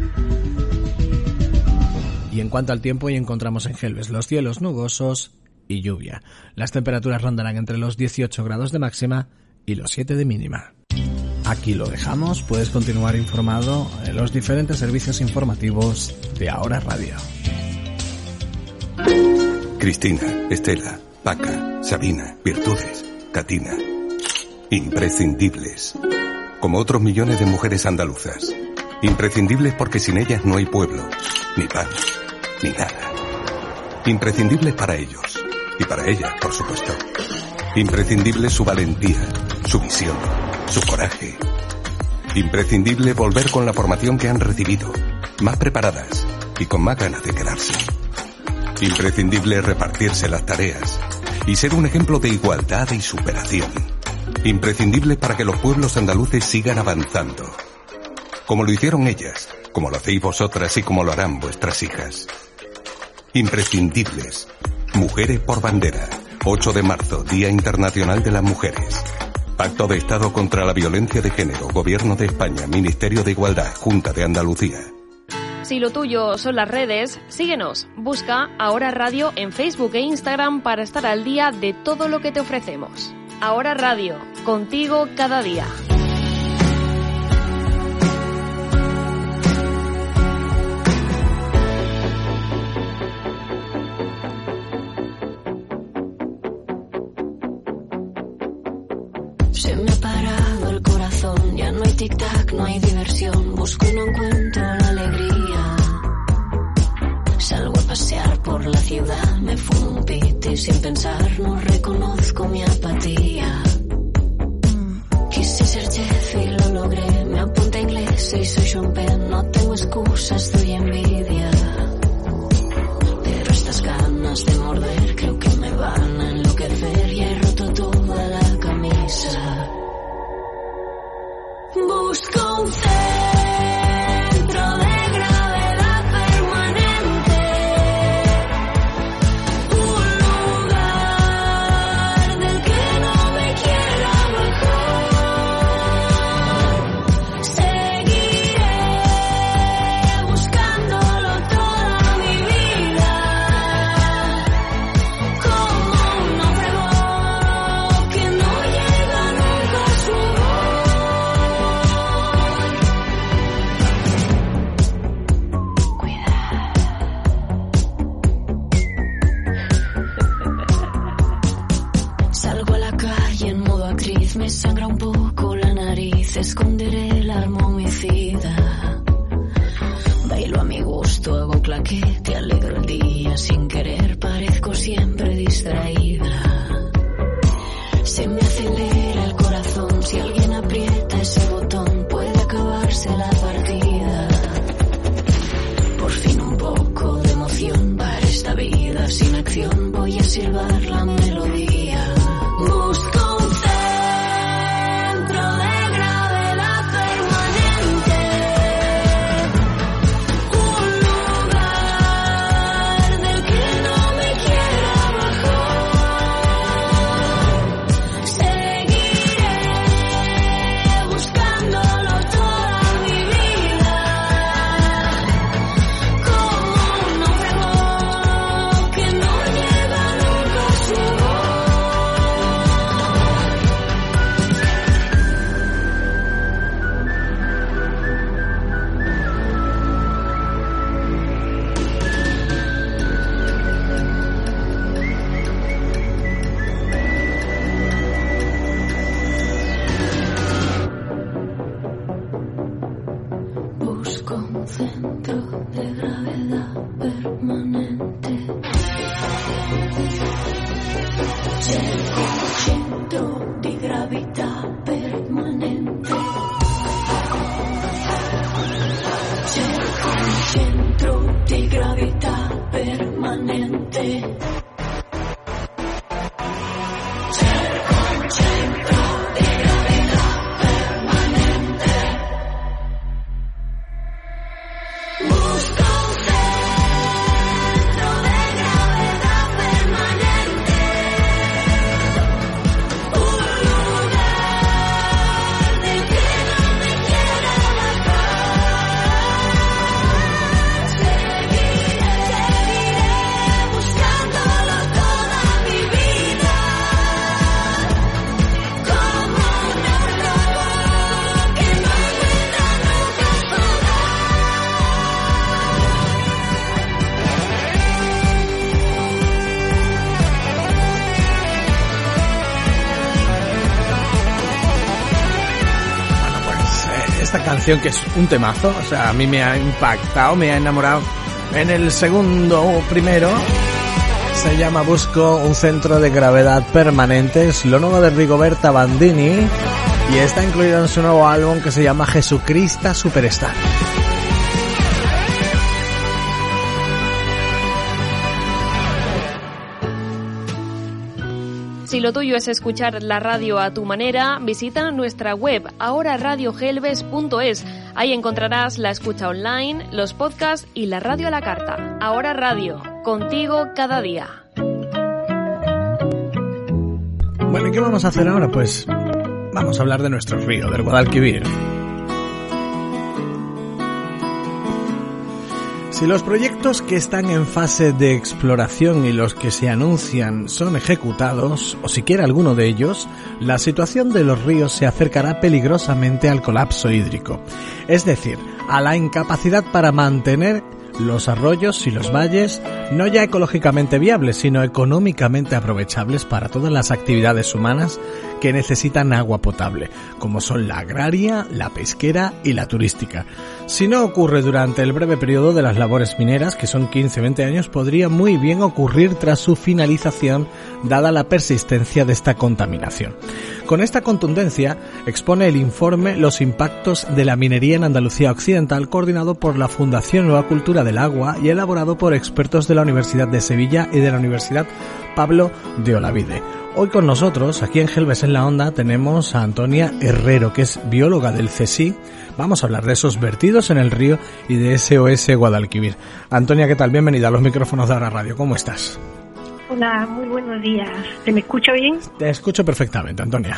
Y en cuanto al tiempo, hoy encontramos en Gelbes los cielos nubosos y lluvia. Las temperaturas rondarán entre los dieciocho grados de máxima y los siete de mínima. Aquí lo dejamos, puedes continuar informado en los diferentes servicios informativos de Ahora Radio. Cristina, Estela, Paca, Sabina, Virtudes, Catina. Imprescindibles. Como otros millones de mujeres andaluzas. Imprescindibles porque sin ellas no hay pueblo, ni pan, ni nada. Imprescindibles para ellos. Y para ellas, por supuesto. Imprescindible su valentía, su visión, su coraje. Imprescindible volver con la formación que han recibido, más preparadas y con más ganas de quedarse. Imprescindible repartirse las tareas y ser un ejemplo de igualdad y superación. Imprescindible para que los pueblos andaluces sigan avanzando. Como lo hicieron ellas, como lo hacéis vosotras y como lo harán vuestras hijas. Imprescindibles. Mujeres por bandera. ocho de marzo, Día Internacional de las Mujeres. Pacto de Estado contra la Violencia de Género, Gobierno de España, Ministerio de Igualdad, Junta de Andalucía. Si lo tuyo son las redes, síguenos. Busca Ahora Radio en Facebook e Instagram para estar al día de todo lo que te ofrecemos. Ahora Radio, contigo cada día. Se me ha parado el corazón, ya no hay tic-tac, no hay diversión. Busco y no encuentro la alegría. Salgo a pasear por la ciudad, me fumo un pit y sin pensar no reconozco mi apatía. Quise ser chef y lo logré, me apunté a inglés y soy champán. No tengo excusas, doy envidia. Pero estas ganas de morder creo que me van a enloquecer y he roto toda la camisa. Busco un centro de gravedad permanente, un lugar del que no me quiera bajar. Seguiré buscándolo toda mi vida, como un náufrago que no llega nunca a su Salgo a la calle en modo actriz, me sangra un poco la nariz, esconderé el arma homicida. Bailo a mi gusto, hago claquete, alegro el día sin querer, parezco siempre distraída. Se me acelera el corazón, si alguien aprieta ese botón puede acabarse la partida. Por fin un poco de emoción para esta vida sin acción, voy a silbar la melodía. Busco un centro de gravedad permanente, un lugar del que no me quiera bajar. Seguiré buscándolo toda mi vida, como un náufrago que no llega nunca a su boca. esta canción que es un temazo, o sea, a mí me ha impactado, me ha enamorado en el segundo primero. Se llama Busco un centro de gravedad permanente, es lo nuevo de Rigoberta Bandini y está incluido en su nuevo álbum que se llama Jesucrista Superstar. Si lo tuyo es escuchar la radio a tu manera, visita nuestra web ahora radio gelbes punto es. Ahí encontrarás la escucha online, los podcasts y la radio a la carta. Ahora Radio, contigo cada día. Bueno, ¿y qué vamos a hacer ahora? Pues vamos a hablar de nuestro río, del Guadalquivir. Si los proyectos que están en fase de exploración y los que se anuncian son ejecutados, o siquiera alguno de ellos, la situación de los ríos se acercará peligrosamente al colapso hídrico, es decir, a la incapacidad para mantener los arroyos y los valles no ya ecológicamente viables, sino económicamente aprovechables para todas las actividades humanas que necesitan agua potable, como son la agraria, la pesquera y la turística. Si no ocurre durante el breve periodo de las labores mineras, que son quince a veinte años, podría muy bien ocurrir tras su finalización, dada la persistencia de esta contaminación. Con esta contundencia expone el informe Los impactos de la minería en Andalucía Occidental, coordinado por la Fundación Nueva Cultura del Agua y elaborado por expertos de la Universidad de Sevilla y de la Universidad Pablo de Olavide. Hoy con nosotros, aquí en Gelbes en la Onda, tenemos a Antonia Herrero, que es bióloga del C S I. Vamos a hablar de esos vertidos en el río y de S O S Guadalquivir. Antonia, ¿qué tal? Bienvenida a los micrófonos de Ahora Radio. ¿Cómo estás? Hola, muy buenos días. ¿Se me escucha bien? Te escucho perfectamente, Antonia.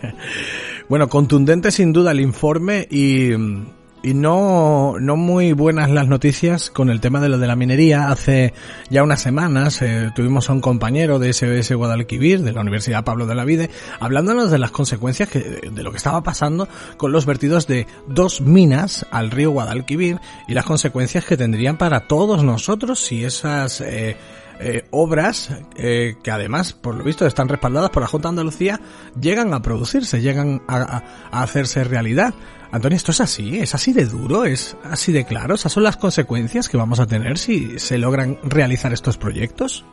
Bueno, contundente sin duda el informe y... Y no, no muy buenas las noticias con el tema de lo de la minería. Hace ya unas semanas eh, tuvimos a un compañero de S O S Guadalquivir, de la Universidad Pablo de Olavide, hablándonos de las consecuencias que, de lo que estaba pasando con los vertidos de dos minas al río Guadalquivir y las consecuencias que tendrían para todos nosotros si esas eh, eh, obras, eh, que además, por lo visto, están respaldadas por la Junta de Andalucía, llegan a producirse, llegan a, a, a hacerse realidad. Antonio, ¿esto es así? ¿Es así de duro? ¿Es así de claro? ¿Esas son las consecuencias que vamos a tener si se logran realizar estos proyectos?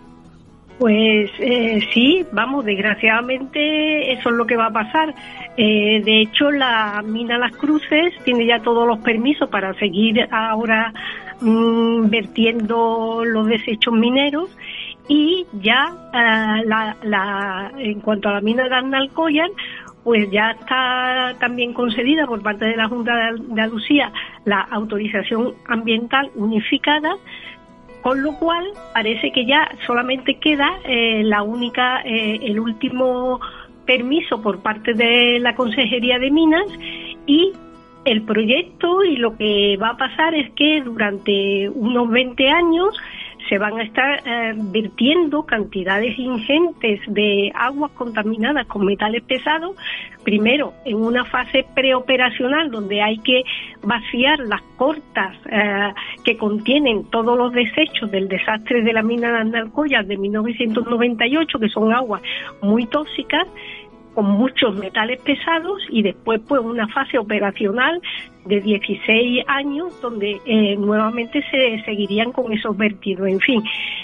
Pues eh, sí, vamos, desgraciadamente eso es lo que va a pasar. Eh, de hecho, la mina Las Cruces tiene ya todos los permisos para seguir ahora mmm, vertiendo los desechos mineros y ya uh, la, la, en cuanto a la mina de Alcoyar, pues ya está también concedida por parte de la Junta de Andalucía la autorización ambiental unificada, con lo cual parece que ya solamente queda eh, la única, eh, el último permiso por parte de la Consejería de Minas y el proyecto, y lo que va a pasar es que durante unos veinte años se van a estar eh, vertiendo cantidades ingentes de aguas contaminadas con metales pesados, primero en una fase preoperacional donde hay que vaciar las cortas eh, que contienen todos los desechos del desastre de la mina de Andalcoya de mil novecientos noventa y ocho, que son aguas muy tóxicas, con muchos metales pesados, y después pues una fase operacional de dieciséis años donde eh, nuevamente se seguirían con esos vertidos. En fin,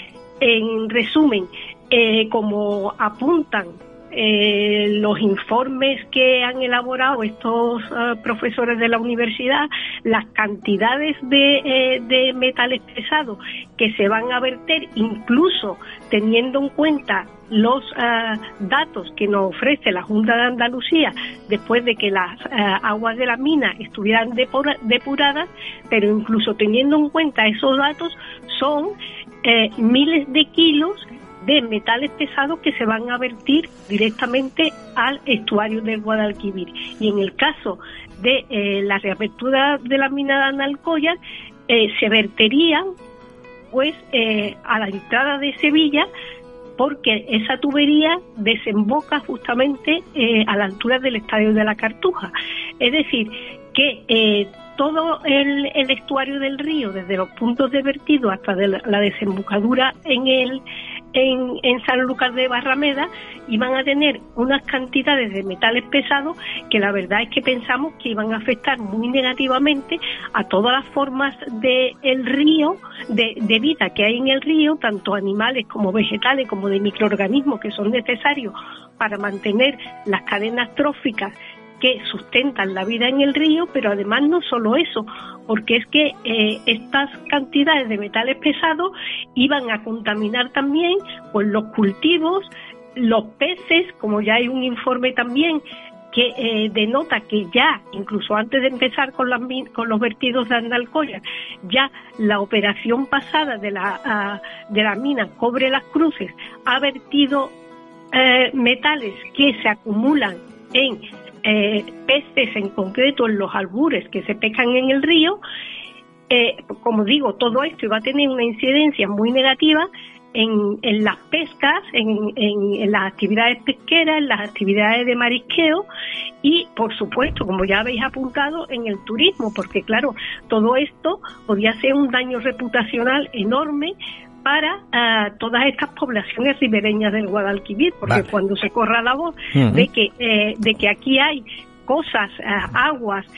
en resumen, eh, como apuntan eh, los informes que han elaborado estos uh, profesores de la universidad, las cantidades de, eh, de metales pesados que se van a verter, incluso teniendo en cuenta los uh, datos que nos ofrece la Junta de Andalucía después de que las uh, aguas de la mina estuvieran depura- depuradas, pero incluso teniendo en cuenta esos datos, son eh, miles de kilos de metales pesados que se van a vertir directamente al estuario del Guadalquivir. Y en el caso de eh, la reapertura de la mina de Analcoya, eh, se verterían pues eh, a la entrada de Sevilla, porque esa tubería desemboca justamente eh, a la altura del Estadio de la Cartuja. Es decir, que eh, todo el, el estuario del río, desde los puntos de vertido hasta de la, la desembocadura en el en, en Sanlúcar de Barrameda iban a tener unas cantidades de metales pesados que la verdad es que pensamos que iban a afectar muy negativamente a todas las formas del río, de, de vida que hay en el río, tanto animales como vegetales, como de microorganismos que son necesarios para mantener las cadenas tróficas que sustentan la vida en el río, pero además no solo eso, porque es que eh, estas cantidades de metales pesados iban a contaminar también pues los cultivos, los peces, como ya hay un informe también que eh, denota que ya, incluso antes de empezar con, las, con los vertidos de Andalcoya, ya la operación pasada de la, uh, de la mina Cobre Las Cruces ha vertido eh, metales que se acumulan en Eh, peces en concreto en los albures que se pescan en el río. Eh, como digo, todo esto iba a tener una incidencia muy negativa en, en las pescas, en, en, en las actividades pesqueras, en las actividades de marisqueo y, por supuesto, como ya habéis apuntado, en el turismo, porque claro, todo esto podía ser un daño reputacional enorme para uh, todas estas poblaciones ribereñas del Guadalquivir, porque vale. cuando se corra la voz uh-huh. de que eh, de que aquí hay cosas, uh, aguas,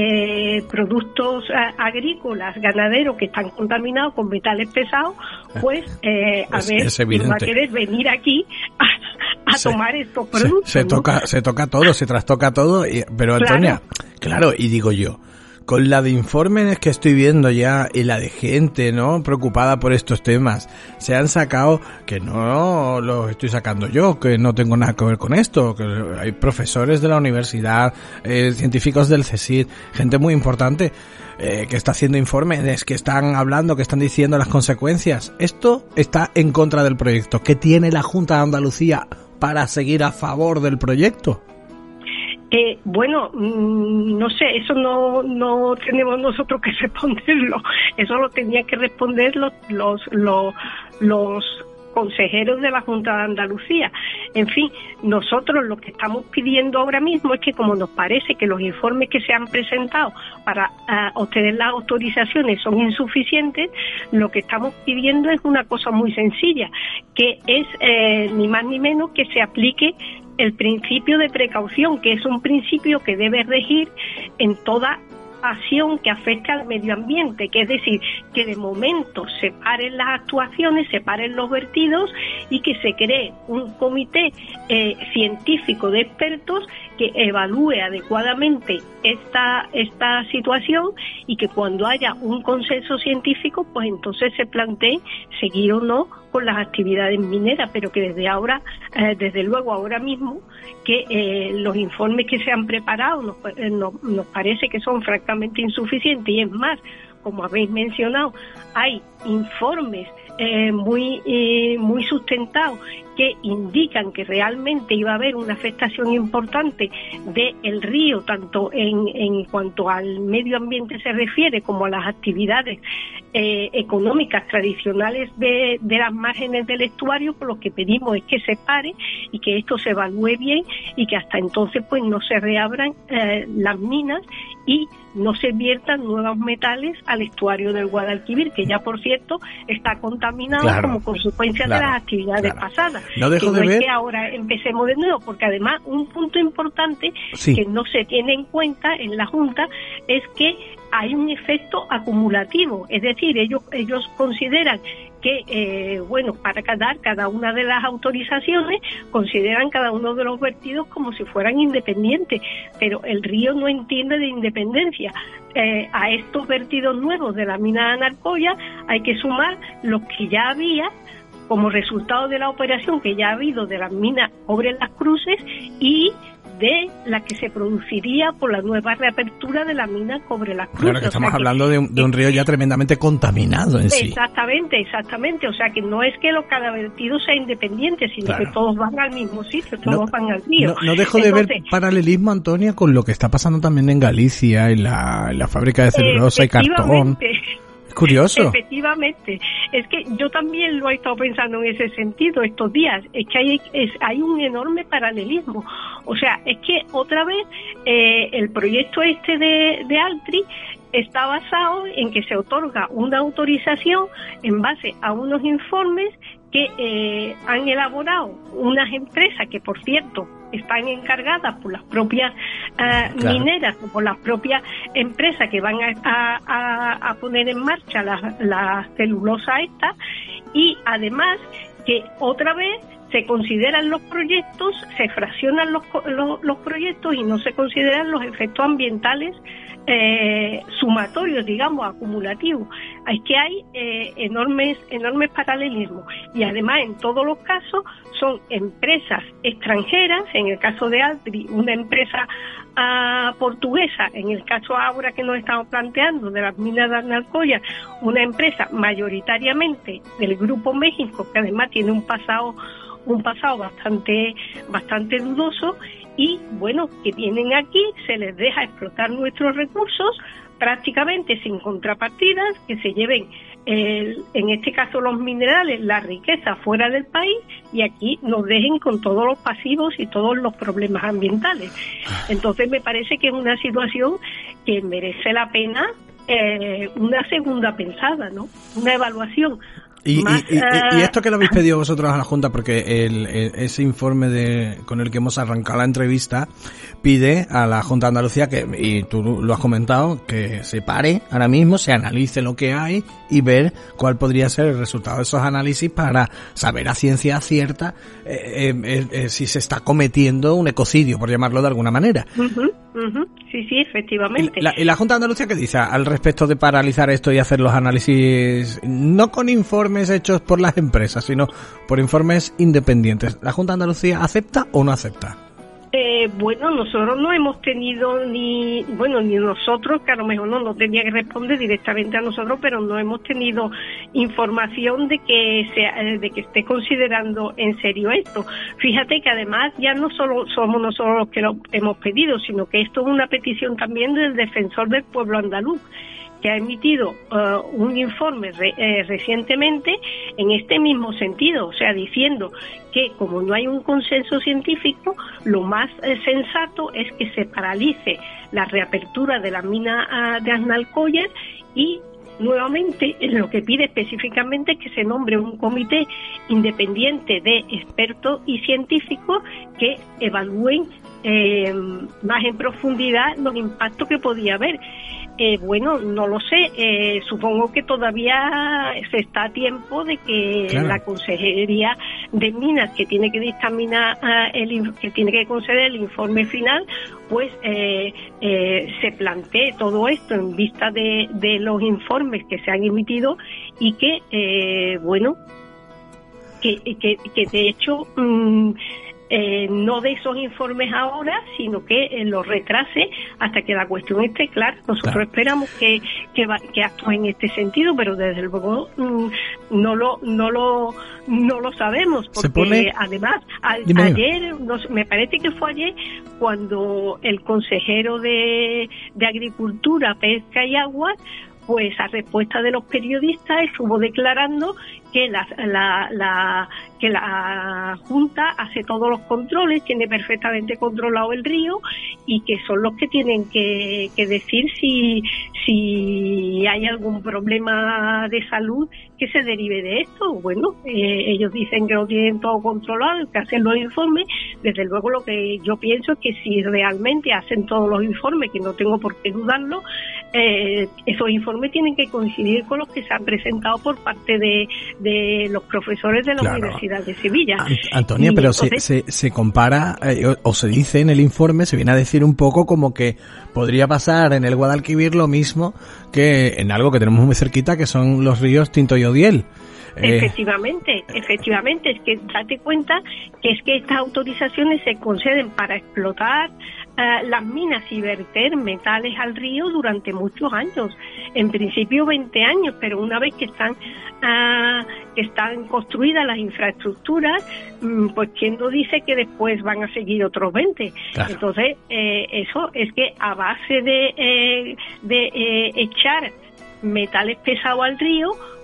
eh, productos uh, agrícolas, ganaderos que están contaminados con metales pesados, pues eh, a es, ver, es va a querer venir aquí a, a se, tomar estos productos. Se, se ¿no? toca, se toca todo, se trastoca todo, y, pero Antonia, claro. claro, y digo yo, con la de informes que estoy viendo ya y la de gente, ¿no?, preocupada por estos temas, se han sacado, que no los estoy sacando yo, que no tengo nada que ver con esto, que hay profesores de la universidad, eh, científicos del CSIC, gente muy importante eh, que está haciendo informes, que están hablando, que están diciendo las consecuencias. Esto está en contra del proyecto. ¿Qué tiene la Junta de Andalucía para seguir a favor del proyecto? Eh, bueno, mmm, no sé, eso no no tenemos nosotros que responderlo, eso lo tenían que responder los los los, los consejeros de la Junta de Andalucía. En fin, nosotros lo que estamos pidiendo ahora mismo es que, como nos parece que los informes que se han presentado para uh, obtener las autorizaciones son insuficientes, lo que estamos pidiendo es una cosa muy sencilla, que es eh, ni más ni menos que se aplique el principio de precaución, que es un principio que debe regir en toda acción que afecte al medio ambiente, que es decir, que de momento se paren las actuaciones, se paren los vertidos y que se cree un comité eh, científico de expertos que evalúe adecuadamente esta esta situación y que cuando haya un consenso científico, pues entonces se plantee seguir o no con las actividades mineras, pero que desde ahora, eh, desde luego ahora mismo, que eh, los informes que se han preparado nos, eh, nos, nos parece que son francamente insuficientes, y es más, como habéis mencionado, hay informes eh, muy eh, muy sustentados que indican que realmente iba a haber una afectación importante del río, tanto en, en cuanto al medio ambiente se refiere, como a las actividades eh, económicas tradicionales de, de las márgenes del estuario. Por lo que pedimos es que se pare y que esto se evalúe bien y que hasta entonces pues no se reabran eh, las minas y no se viertan nuevos metales al estuario del Guadalquivir, que ya por cierto está contaminado claro, como consecuencia claro, de las actividades claro. pasadas. No dejo que no de es ver que ahora empecemos de nuevo, porque además un punto importante sí. que no se tiene en cuenta en la Junta es que hay un efecto acumulativo, es decir, ellos ellos consideran que, eh, bueno, para dar cada una de las autorizaciones, consideran cada uno de los vertidos como si fueran independientes, pero el río no entiende de independencia. Eh, a estos vertidos nuevos de la mina de Anarcoya hay que sumar los que ya había como resultado de la operación que ya ha habido de las minas Cobre Las Cruces y de la que se produciría por la nueva reapertura de la mina Cobre Las Cruces. Claro, que estamos o sea hablando que, de un, de un río ya tremendamente contaminado en sí. Exactamente, exactamente. O sea que no es que los cada vertido sea independiente, sino claro. que todos van al mismo sitio, todos no, van al río. No, no dejo Entonces, de ver paralelismo, Antonia, con lo que está pasando también en Galicia, en la, en la fábrica de celulosa y cartón. Curioso. Efectivamente, es que yo también lo he estado pensando en ese sentido estos días, es que hay, es, hay un enorme paralelismo, o sea, es que otra vez eh, el proyecto este de, de Altri está basado en que se otorga una autorización en base a unos informes que eh, han elaborado unas empresas que, por cierto, están encargadas por las propias eh, claro. mineras o por las propias empresas que van a, a, a poner en marcha la, la celulosa esta, y además que otra vez se consideran los proyectos, se fraccionan los, los, los proyectos y no se consideran los efectos ambientales eh, sumatorios, digamos, acumulativos. Es que hay eh, enormes enormes paralelismos, y además en todos los casos son empresas extranjeras, en el caso de Altri, una empresa uh, portuguesa, en el caso ahora que nos estamos planteando de las minas de Aznalcóllar, una empresa mayoritariamente del Grupo México, que además tiene un pasado un pasado bastante bastante dudoso, y bueno, que vienen aquí, se les deja explotar nuestros recursos prácticamente sin contrapartidas, que se lleven el, en este caso los minerales, la riqueza fuera del país, y aquí nos dejen con todos los pasivos y todos los problemas ambientales. Entonces me parece que es una situación que merece la pena eh, una segunda pensada, ¿no? Una evaluación. Y, Más, y, y, uh, y esto que lo habéis pedido vosotros a la Junta, porque el, el, ese informe de, con el que hemos arrancado la entrevista pide a la Junta de Andalucía que, y tú lo has comentado, que se pare ahora mismo, se analice lo que hay y ver cuál podría ser el resultado de esos análisis para saber a ciencia cierta eh, eh, eh, si se está cometiendo un ecocidio, por llamarlo de alguna manera. Uh-huh, uh-huh. Sí, sí, efectivamente. ¿Y la, y la Junta de Andalucía qué dice al respecto de paralizar esto y hacer los análisis, no con informes hechos por las empresas, sino por informes independientes? ¿La Junta de Andalucía acepta o no acepta? Eh, bueno, nosotros no hemos tenido ni, bueno, ni nosotros, que a lo mejor no nos tenía que responder directamente a nosotros, pero no hemos tenido información de que sea, de que esté considerando en serio esto. Fíjate que además ya no solo somos nosotros los que lo hemos pedido, sino que esto es una petición también del Defensor del Pueblo Andaluz, que ha emitido uh, un informe re, eh, recientemente en este mismo sentido, o sea, diciendo que como no hay un consenso científico, lo más eh, sensato es que se paralice la reapertura de la mina uh, de Aznalcóllar, y nuevamente lo que pide específicamente es que se nombre un comité independiente de expertos y científicos que evalúen eh, más en profundidad los impactos que podía haber. Eh, bueno, no lo sé, eh, supongo que todavía se está a tiempo de que claro. la Consejería de Minas, que tiene que dictaminar, uh, el, que tiene que conceder el informe final, pues eh, eh, se plantee todo esto en vista de, de los informes que se han emitido, y que, eh, bueno, que, que, que de hecho... Um, Eh, no de esos informes ahora, sino que eh, los retrase hasta que la cuestión esté clara. Nosotros claro. esperamos que que, va, que actúe en este sentido, pero desde luego mmm, no lo no lo no lo sabemos, porque pone... además a, ayer nos, me parece que fue ayer cuando el consejero de, de Agricultura, Pesca y Aguas, pues a respuesta de los periodistas estuvo declarando que la, la, la que la Junta hace todos los controles, tiene perfectamente controlado el río, y que son los que tienen que, que decir si si hay algún problema de salud que se derive de esto. Bueno, eh, ellos dicen que lo tienen todo controlado, que hacen los informes. Desde luego lo que yo pienso es que si realmente hacen todos los informes, que no tengo por qué dudarlo, eh, esos informes tienen que coincidir con los que se han presentado por parte de, de los profesores de la claro. Universidad de Sevilla. Ant- Antonia, y pero entonces, se, se, se compara, eh, o, o se dice en el informe, se viene a decir un poco como que podría pasar en el Guadalquivir lo mismo que en algo que tenemos muy cerquita, que son los ríos Tinto y Odiel. Efectivamente, efectivamente, es que date cuenta que es que estas autorizaciones se conceden para explotar uh, las minas y verter metales al río durante muchos años, en principio veinte años, pero una vez que están uh, que están construidas las infraestructuras, um, pues quién no dice que después van a seguir otros veinte. Claro. Entonces, eh, eso es que a base de, eh, de eh, echar metales pesados al río,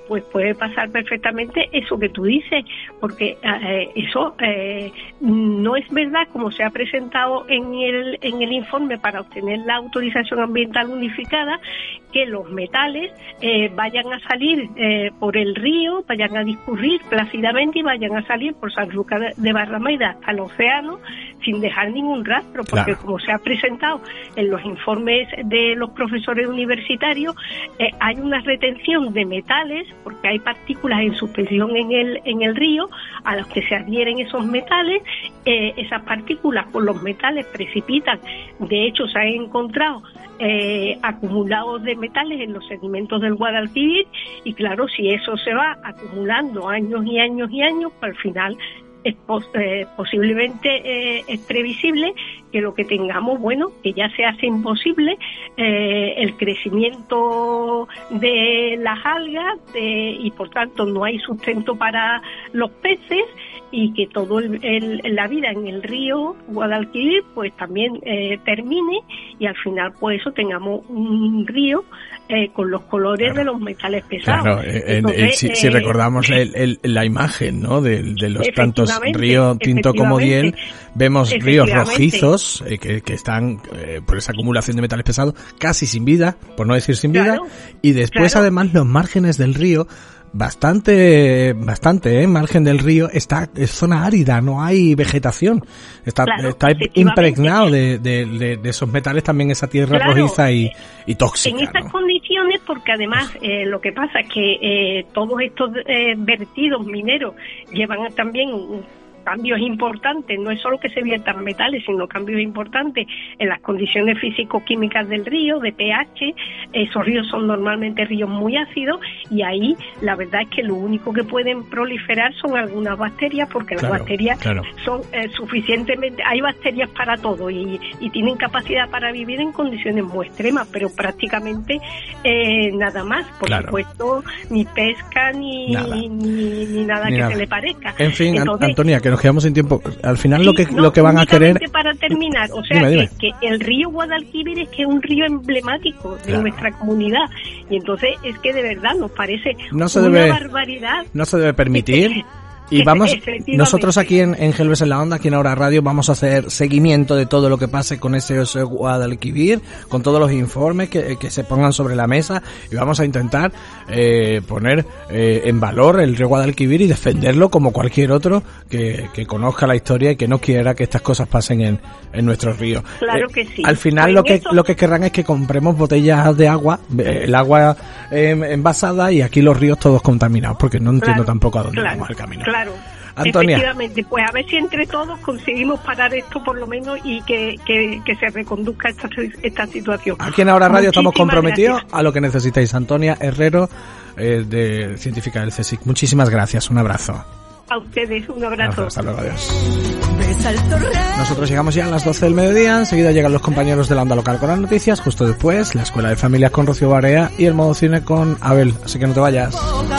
pues puede pasar perfectamente eso que tú dices, porque eh, eso eh, no es verdad, como se ha presentado en el, en el informe para obtener la autorización ambiental unificada, que los metales eh, vayan a salir eh, por el río, vayan a discurrir plácidamente y vayan a salir por Sanlúcar de Barrameda hasta el océano sin dejar ningún rastro, porque claro, como se ha presentado en los informes de los profesores universitarios, eh, hay una retención de metales, porque hay partículas en suspensión en el en el río a las que se adhieren esos metales. Eh, esas partículas con los metales precipitan. De hecho, se han encontrado eh, acumulados de metales en los sedimentos del Guadalquivir, y claro, si eso se va acumulando años y años y años, pues al final es pos, eh, posiblemente eh, es previsible que lo que tengamos, bueno, que ya se hace imposible eh, el crecimiento de las algas de, y por tanto no hay sustento para los peces, y que todo el, el, la vida en el río Guadalquivir pues también eh, termine, y al final pues eso tengamos un río eh, con los colores claro, de los metales pesados. Claro, Entonces, eh, si, eh, si recordamos el, el, la imagen, ¿no?, de, de los tantos río Tinto como Diel, vemos ríos rojizos eh, que, que están eh, por esa acumulación de metales pesados casi sin vida, por no decir sin vida, claro, y después claro, además los márgenes del río bastante, bastante, ¿eh? Margen del río está, es zona árida, no hay vegetación, está, claro, está impregnado de, de, de, de esos metales también esa tierra claro, rojiza y, y tóxica. En estas ¿no? condiciones, porque además eh, lo que pasa es que eh, todos estos eh, vertidos mineros llevan también cambios importantes, no es solo que se viertan metales, sino cambios importantes en las condiciones físico-químicas del río, de pH. Esos ríos son normalmente ríos muy ácidos, y ahí la verdad es que lo único que pueden proliferar son algunas bacterias, porque claro, las bacterias claro. son eh, suficientemente, hay bacterias para todo, y, y tienen capacidad para vivir en condiciones muy extremas, pero prácticamente eh, nada más, por claro. supuesto, ni pesca ni nada, ni, ni, ni nada ni que nada. se le parezca. En fin, Entonces, Antonia, que nos quedamos sin tiempo. Al final sí, lo que no, lo que van a querer, para terminar, o sea, dime, dime. Que, que el río Guadalquivir es que es un río emblemático de claro. nuestra comunidad, y entonces es que de verdad nos parece no se una debe, barbaridad. No se debe permitir. Y vamos, nosotros aquí en, en Gelbes en la Onda, aquí en Ahora Radio, vamos a hacer seguimiento de todo lo que pase con ese río Guadalquivir, con todos los informes que, que se pongan sobre la mesa, y vamos a intentar eh, poner eh, en valor el río Guadalquivir y defenderlo como cualquier otro que, que conozca la historia y que no quiera que estas cosas pasen en, en nuestros ríos. Claro que sí. Eh, al final pues lo que eso... lo que querrán es que compremos botellas de agua, eh, el agua eh, envasada, y aquí los ríos todos contaminados, porque no entiendo claro, tampoco a dónde claro, vamos el camino. Claro. Antonia. Efectivamente, pues a ver si entre todos conseguimos parar esto por lo menos, y que, que, que se reconduzca esta, esta situación. Aquí en Ahora Radio estamos comprometidos gracias. a lo que necesitéis. Antonia Herrero, eh, de científica del CSIC. Muchísimas gracias, un abrazo. A ustedes, un abrazo. Hasta luego, adiós. Nosotros llegamos ya a las doce del mediodía, enseguida llegan los compañeros de la Onda Local con las noticias, justo después la Escuela de Familias con Rocío Barea y el Modo Cine con Abel, así que no te vayas.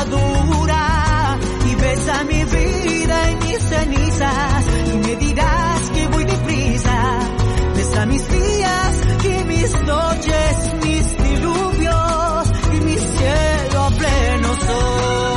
Besa mi vida y mis cenizas, y me dirás que voy deprisa. Besa mis días y mis noches, mis diluvios y mi cielo a pleno sol.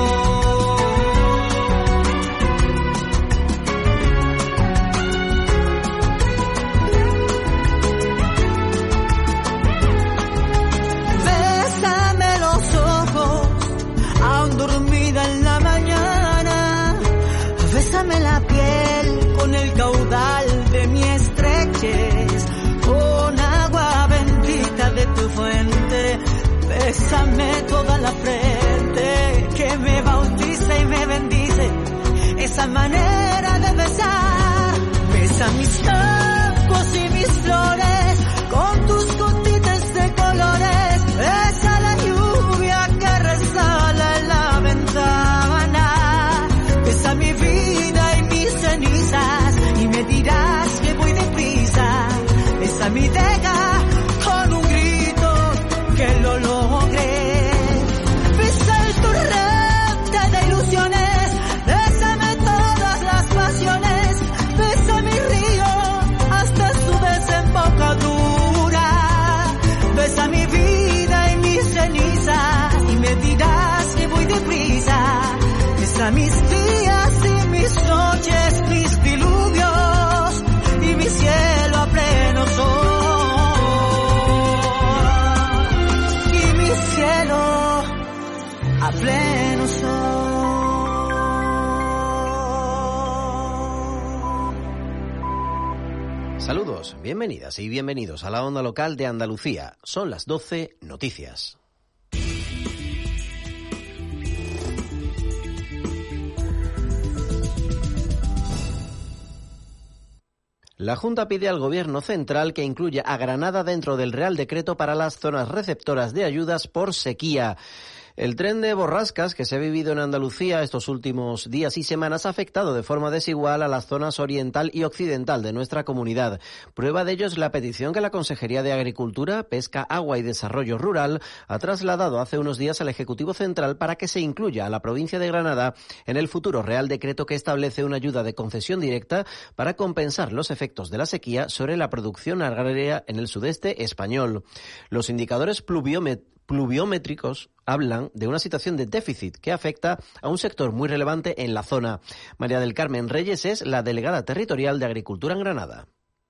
Bésame los ojos, aún dormida en la mañana. Bésame la piel con el caudal de mi estrechez, con agua bendita de tu fuente. Bésame toda la frente, que me bautiza y me bendice esa manera de besar. Besa mis campos y mis flores con tus gotitas de colores. Besa la lluvia que resala en la ventana. Besa mi vida y mis cenizas, y me dirás que voy deprisa. Besa mi deja con un grito que lo logré. Besa el torrente de ilusiones. Bésame todas las pasiones. Besa mi río Bienvenidas y bienvenidos a la onda local de Andalucía. Son las doce, noticias. La Junta pide al Gobierno central que incluya a Granada dentro del Real Decreto para las zonas receptoras de ayudas por sequía. El tren de borrascas que se ha vivido en Andalucía estos últimos días y semanas ha afectado de forma desigual a las zonas oriental y occidental de nuestra comunidad. Prueba de ello es la petición que la Consejería de Agricultura, Pesca, Agua y Desarrollo Rural ha trasladado hace unos días al Ejecutivo Central para que se incluya a la provincia de Granada en el futuro Real Decreto que establece una ayuda de concesión directa para compensar los efectos de la sequía sobre la producción agraria en el sudeste español. Los indicadores pluviométricos pluviométricos hablan de una situación de déficit que afecta a un sector muy relevante en la zona. María del Carmen Reyes es la delegada territorial de Agricultura en Granada.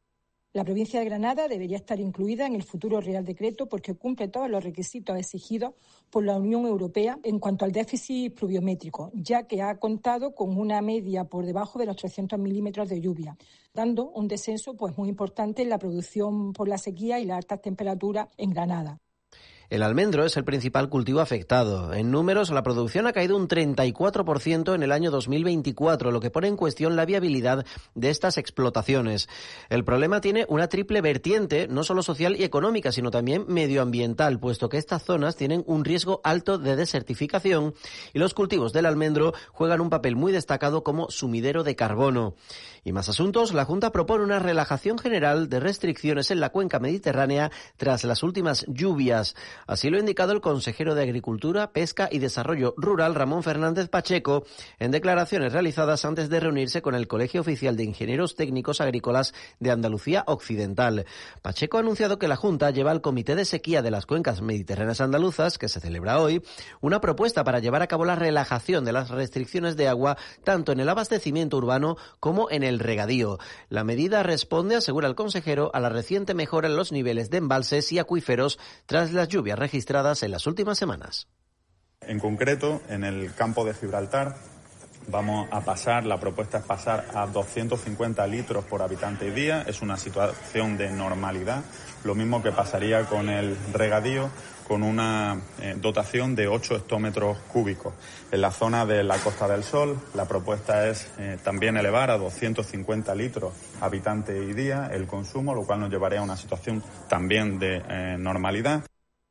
La provincia de Granada debería estar incluida en el futuro Real Decreto porque cumple todos los requisitos exigidos por la Unión Europea en cuanto al déficit pluviométrico, ya que ha contado con una media por debajo de los trescientos milímetros de lluvia, dando un descenso pues muy importante en la producción por la sequía y las altas temperaturas en Granada. El almendro es el principal cultivo afectado. En números, la producción ha caído un treinta y cuatro por ciento en el año dos mil veinticuatro, lo que pone en cuestión la viabilidad de estas explotaciones. El problema tiene una triple vertiente, no solo social y económica, sino también medioambiental, puesto que estas zonas tienen un riesgo alto de desertificación y los cultivos del almendro juegan un papel muy destacado como sumidero de carbono. Y más asuntos, la Junta propone una relajación general de restricciones en la cuenca mediterránea tras las últimas lluvias. Así lo ha indicado el consejero de Agricultura, Pesca y Desarrollo Rural, Ramón Fernández Pacheco, en declaraciones realizadas antes de reunirse con el Colegio Oficial de Ingenieros Técnicos Agrícolas de Andalucía Occidental. Pacheco ha anunciado que la Junta lleva al Comité de Sequía de las Cuencas Mediterráneas Andaluzas, que se celebra hoy, una propuesta para llevar a cabo la relajación de las restricciones de agua tanto en el abastecimiento urbano como en el regadío. La medida responde, asegura el consejero, a la reciente mejora en los niveles de embalses y acuíferos tras las lluvias registradas en las últimas semanas. En concreto, en el campo de Gibraltar vamos a pasar, la propuesta es pasar a doscientos cincuenta litros por habitante y día, es una situación de normalidad, lo mismo que pasaría con el regadío, con una eh, dotación de ocho hectómetros cúbicos. En la zona de la Costa del Sol, la propuesta es eh, también elevar a doscientos cincuenta litros habitante y día el consumo, lo cual nos llevaría a una situación también de eh, normalidad.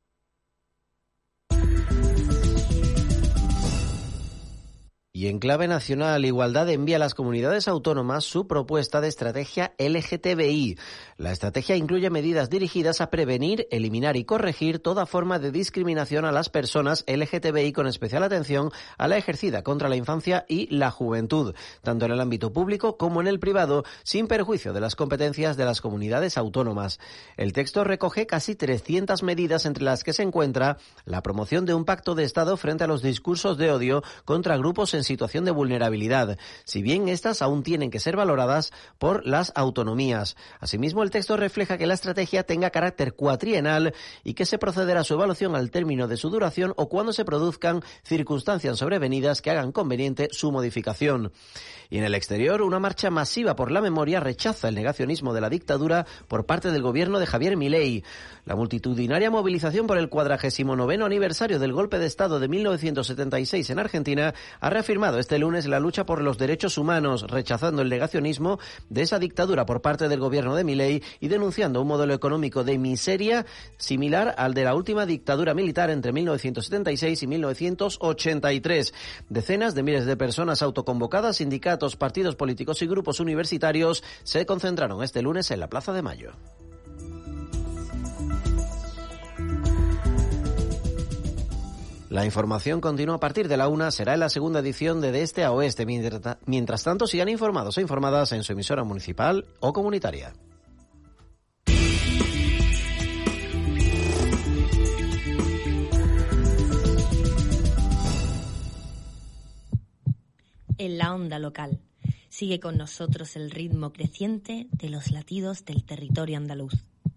Y en clave nacional, Igualdad envía a las comunidades autónomas su propuesta de estrategia L G T B I. La estrategia incluye medidas dirigidas a prevenir, eliminar y corregir toda forma de discriminación a las personas L G T B I con especial atención a la ejercida contra la infancia y la juventud, tanto en el ámbito público como en el privado, sin perjuicio de las competencias de las comunidades autónomas. El texto recoge casi trescientas medidas entre las que se encuentra la promoción de un pacto de Estado frente a los discursos de odio contra grupos en situación de vulnerabilidad, si bien estas aún tienen que ser valoradas por las autonomías. Asimismo, el texto refleja que la estrategia tenga carácter cuatrienal y que se procederá a su evaluación al término de su duración o cuando se produzcan circunstancias sobrevenidas que hagan conveniente su modificación. Y en el exterior, una marcha masiva por la memoria rechaza el negacionismo de la dictadura por parte del gobierno de Javier Milei. La multitudinaria movilización por el cuadragésimo noveno aniversario del golpe de Estado de mil novecientos setenta y seis en Argentina ha reafirmado este lunes la lucha por los derechos humanos, rechazando el negacionismo de esa dictadura por parte del gobierno de Milei y denunciando un modelo económico de miseria similar al de la última dictadura militar entre mil novecientos setenta y seis y mil novecientos ochenta y tres. Decenas de miles de personas autoconvocadas, sindicatos, partidos políticos y grupos universitarios se concentraron este lunes en la Plaza de Mayo. La información continúa a partir de la una, será en la segunda edición de De Este a Oeste. Mientras tanto, sigan informados e informadas en su emisora municipal o comunitaria. En la onda local. Sigue con nosotros el ritmo creciente de los latidos del territorio andaluz.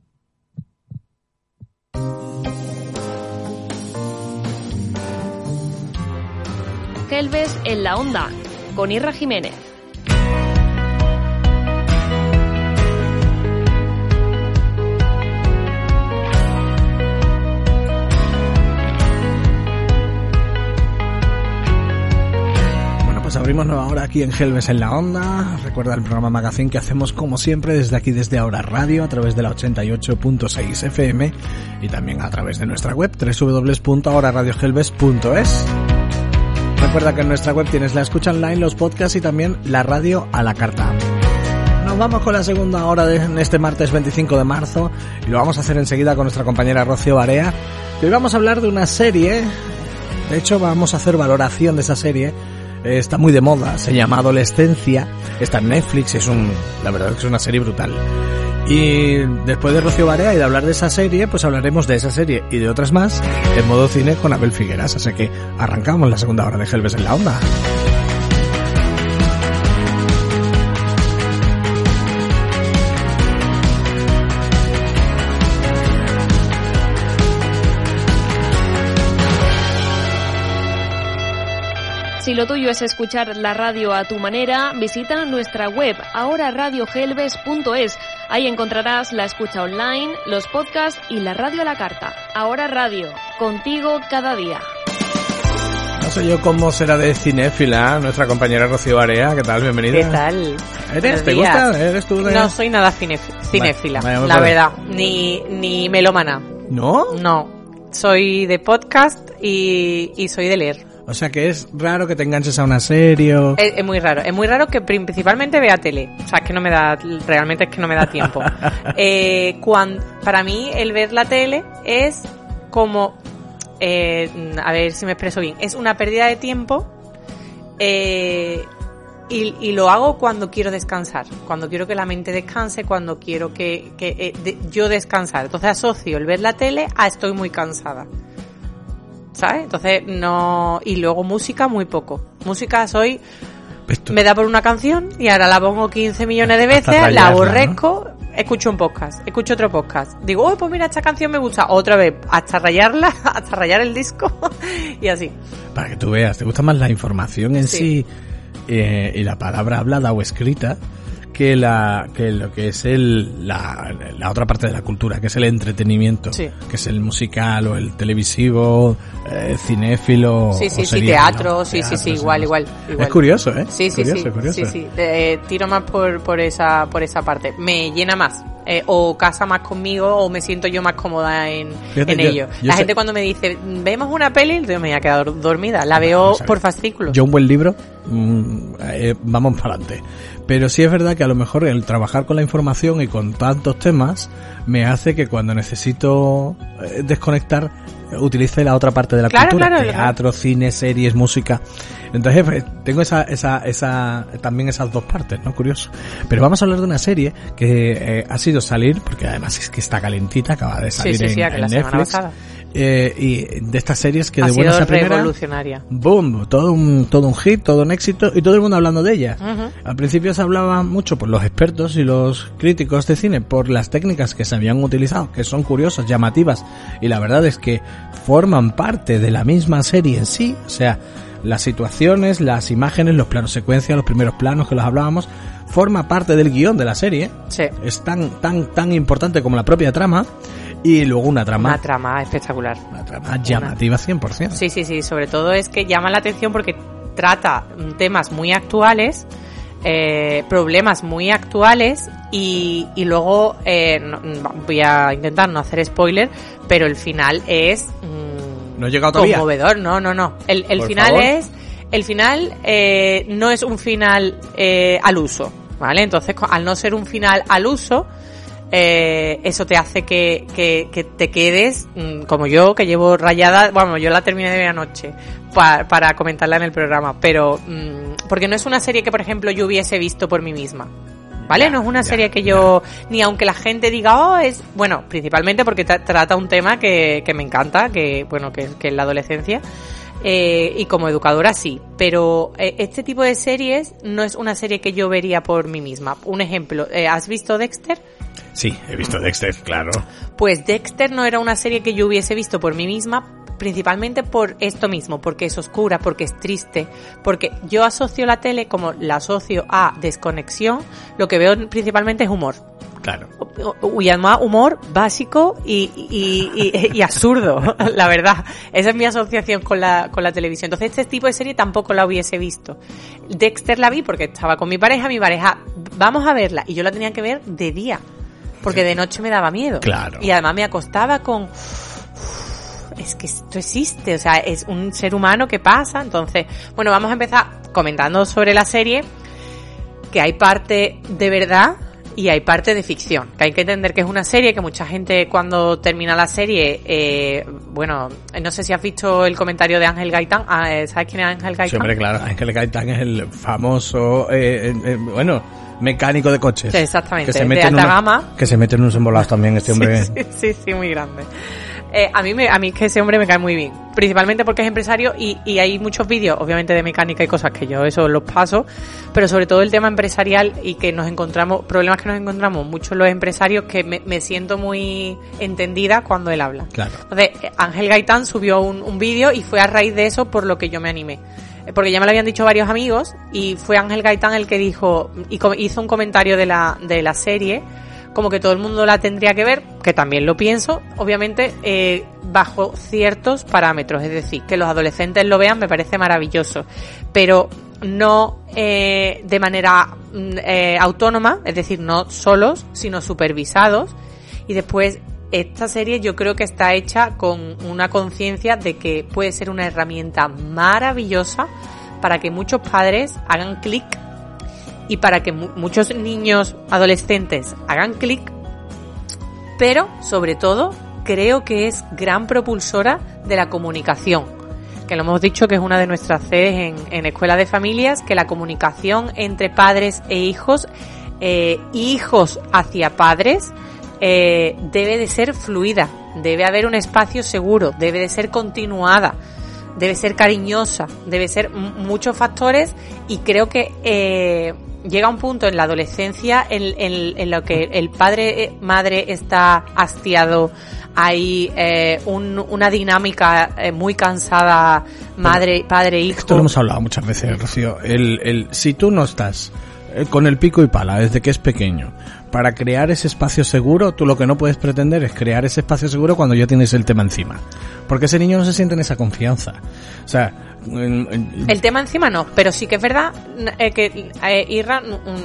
Gelbes en la onda, con Irra Jiménez. abrimos nueva hora aquí en Gelbes en la Onda. Recuerda el programa Magazine que hacemos como siempre desde aquí, desde Ahora Radio, a través de la ochenta y ocho punto seis F M y también a través de nuestra web doble u doble u doble u punto ahora radio gelbes punto es. Recuerda que en nuestra web tienes la escucha online, los podcasts y también la radio a la carta. Nos vamos con la segunda hora de este martes veinticinco de marzo y lo vamos a hacer enseguida con nuestra compañera Rocío Barea. Hoy vamos a hablar de una serie, de hecho vamos a hacer valoración de esa serie. Está muy de moda, se llama Adolescencia, está en Netflix, es un, la verdad es que es una serie brutal. Y después de Rocío Barea y de hablar de esa serie, pues hablaremos de esa serie y de otras más en modo cine con Abel Figueras. Así que arrancamos la segunda hora de Gelbes en la Onda. Si lo tuyo es escuchar la radio a tu manera, visita nuestra web ahora radio gelbes punto es. Ahí encontrarás la escucha online, los podcasts y la radio a la carta. Ahora Radio, contigo cada día. No sé yo cómo será de cinéfila nuestra compañera Rocío Barea. ¿Qué tal? Bienvenida. ¿Qué tal? ¿Eres? ¿Te gusta? ¿Eres tú de...? No soy nada cinef- cinéfila, vaya, vaya, la vaya. verdad. Ni, ni melómana. ¿No? No. Soy de podcast y, y soy de leer. O sea que es raro que te enganches a una serie o... Es, es muy raro. Es muy raro que principalmente vea tele. O sea, es que no me da... Realmente es que no me da tiempo. eh, cuando, para mí, el ver la tele es como... Eh, a ver si me expreso bien. Es una pérdida de tiempo eh, y, y lo hago cuando quiero descansar. Cuando quiero que la mente descanse, cuando quiero que, que eh, de, yo descansar. Entonces asocio el ver la tele a estoy muy cansada. ¿Sabes? Entonces no... Y luego música muy poco. Música soy... Esto. Me da por una canción y ahora la pongo quince millones de veces, rayarla, la aborrezco, ¿no? Escucho un podcast, escucho otro podcast. Digo, oh, pues mira, esta canción me gusta. Otra vez, hasta rayarla, hasta rayar el disco y así. Para que tú veas, ¿te gusta más la información en sí, sí eh, y la palabra hablada o escrita que la que lo que es el la, la otra parte de la cultura, que es el entretenimiento, sí. que es el musical o el televisivo, eh, cinéfilo, sí, sí, o sí, sería, teatro, ¿no? sí, Teatro, sí, sí, igual, igual, igual. Es curioso, ¿eh? Sí, sí, curioso, sí, curioso. sí, sí. Eh, tiro más por por esa por esa parte. Me llena más. Eh, o casa más conmigo o me siento yo más cómoda en, Fíjate, en yo, ello. yo la sé... gente cuando me dice, vemos una peli, yo me voy a quedar dormida. La veo vamos por fascículos. Yo un buen libro, mmm, eh, vamos para adelante. Pero sí es verdad que a lo mejor el trabajar con la información y con tantos temas me hace que cuando necesito eh, desconectar utilice la otra parte de la claro, cultura, claro, teatro, claro. cine, series, música. Entonces pues, tengo esa, esa, esa, también esas dos partes, ¿no? Curioso. Pero vamos a hablar de una serie que eh, ha sido salir, porque además es que está calentita, acaba de salir sí, sí, sí, en, que en la Netflix. Semana pasada. Eh, y de estas series que ha de buenas a primeras, revolucionaria. boom, todo un, todo un hit, todo un éxito y todo el mundo hablando de ella. Uh-huh. Al principio se hablaba mucho por los expertos y los críticos de cine, por las técnicas que se habían utilizado, que son curiosas, llamativas, y la verdad es que forman parte de la misma serie en sí, o sea, las situaciones, las imágenes, los planos secuencia, los primeros planos que los hablábamos, forma parte del guión de la serie. Sí. Es tan, tan, tan importante como la propia trama. Y luego una trama. Una trama espectacular. Una trama llamativa cien por ciento. Sí, sí, sí. Sobre todo es que llama la atención porque trata temas muy actuales, eh, problemas muy actuales y, y luego, eh, no, voy a intentar no hacer spoiler, pero el final es mmm, no he llegado todavía. Conmovedor. No, no, no. El, el final favor. es, el final eh, no es un final eh, al uso, ¿vale? Entonces, al no ser un final al uso, Eh, eso te hace que, que, que te quedes mmm, como yo, que llevo rayada, bueno, yo la terminé de ver anoche pa, para comentarla en el programa, pero mmm, porque no es una serie que, por ejemplo, yo hubiese visto por mí misma, ¿vale? Ya, no es una ya, serie que yo, ya. ni aunque la gente diga, oh, es, bueno, principalmente porque tra- trata un tema que, que me encanta, que, bueno, que, que es la adolescencia. Eh, y como educadora sí, pero eh, este tipo de series no es una serie que yo vería por mí misma. Un ejemplo, eh, ¿has visto Dexter? Sí, he visto Dexter, claro. Pues Dexter no era una serie que yo hubiese visto por mí misma, principalmente por esto mismo, porque es oscura, porque es triste, porque yo asocio la tele como la asocio a desconexión, lo que veo principalmente es humor. Claro. Y además humor básico y, y, y, y absurdo, la verdad. Esa es mi asociación con la, con la televisión. Entonces este tipo de serie tampoco la hubiese visto. Dexter la vi porque estaba con mi pareja, mi pareja, vamos a verla. Y yo la tenía que ver de día, porque de noche me daba miedo. Claro. Y además me acostaba con... Es que esto existe, o sea, es un ser humano que pasa. Entonces, bueno, vamos a empezar comentando sobre la serie, que hay parte de verdad y hay parte de ficción, que hay que entender que es una serie que mucha gente cuando termina la serie, eh, bueno, no sé si has visto el comentario de Ángel Gaitán. ¿Sabes quién es Ángel Gaitán? Sí, hombre, claro, Ángel Gaitán es el famoso, eh, eh, eh, bueno, mecánico de coches. Sí, exactamente, que se mete de alta en una, gama. Que se mete en unos embolados también este hombre. Sí, sí, sí, sí, muy grande. Eh, a mí me, a mí es que ese hombre me cae muy bien, principalmente porque es empresario y, y hay muchos vídeos, obviamente de mecánica y cosas que yo eso los paso, pero sobre todo el tema empresarial y que nos encontramos, problemas que nos encontramos muchos los empresarios, que me, me siento muy entendida cuando él habla. Claro. Entonces, Ángel Gaitán subió un, un vídeo y fue a raíz de eso por lo que yo me animé. Porque ya me lo habían dicho varios amigos y fue Ángel Gaitán el que dijo, y hizo un comentario de la, de la serie, como que todo el mundo la tendría que ver, que también lo pienso, obviamente, eh, bajo ciertos parámetros. Es decir, que los adolescentes lo vean me parece maravilloso, pero no eh, de manera eh, autónoma, es decir, no solos, sino supervisados. Y después, esta serie yo creo que está hecha con una conciencia de que puede ser una herramienta maravillosa para que muchos padres hagan clic y para que mu- muchos niños adolescentes hagan clic, pero sobre todo creo que es gran propulsora de la comunicación, que lo hemos dicho que es una de nuestras sedes en, en Escuela de Familias, que la comunicación entre padres e hijos, eh, hijos hacia padres, eh, debe de ser fluida, debe haber un espacio seguro, debe de ser continuada, debe ser cariñosa, debe ser m- muchos factores, y creo que eh, llega un punto en la adolescencia en, en, en lo que el padre, eh, madre está hastiado, hay eh, un, una dinámica eh, muy cansada, madre, padre, hijo. Esto lo hemos hablado muchas veces, Rocío. El, el, si tú no estás eh, con el pico y pala desde que es pequeño para crear ese espacio seguro, tú lo que no puedes pretender es crear ese espacio seguro cuando ya tienes el tema encima. Porque ese niño no se siente en esa confianza. O sea, en, en... el tema encima no, pero sí que es verdad eh, que eh, Irra,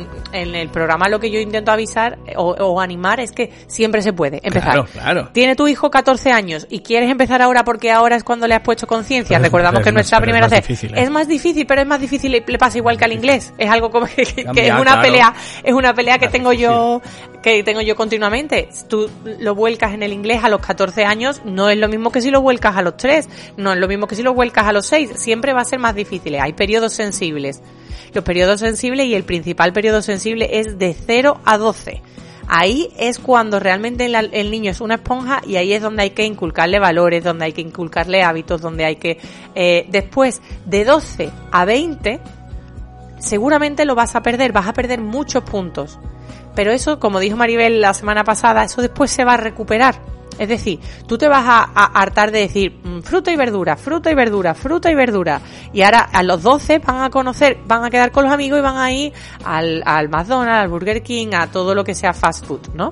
en el programa lo que yo intento avisar o, o animar es que siempre se puede empezar. Claro, claro. Tiene tu hijo catorce años y quieres empezar ahora porque ahora es cuando le has puesto conciencia. Recordamos es que más, nuestra primera es más vez difícil, ¿eh? es más difícil, pero es más difícil, le, le pasa igual que al inglés. Es algo como que, que Cambia, es una claro. pelea, es una pelea que Más tengo difícil. yo que tengo yo continuamente. Tú lo vuelcas en el inglés a los catorce años, no es lo mismo que si lo vuelcas a los tres, no es lo mismo que si lo vuelcas a los seis, siempre va a ser más difícil. Hay periodos sensibles. Los periodos sensibles, y el principal periodo sensible es de cero a doce. Ahí es cuando realmente la, el niño es una esponja, y ahí es donde hay que inculcarle valores, donde hay que inculcarle hábitos, donde hay que... Eh, después, de doce a veinte, seguramente lo vas a perder, vas a perder muchos puntos. Pero eso, como dijo Maribel la semana pasada, eso después se va a recuperar. Es decir, tú te vas a, a hartar de decir mmm, fruta y verdura, fruta y verdura, fruta y verdura. Y ahora a los doce van a conocer, van a quedar con los amigos y van a ir al, al McDonald's, al Burger King, a todo lo que sea fast food, ¿no?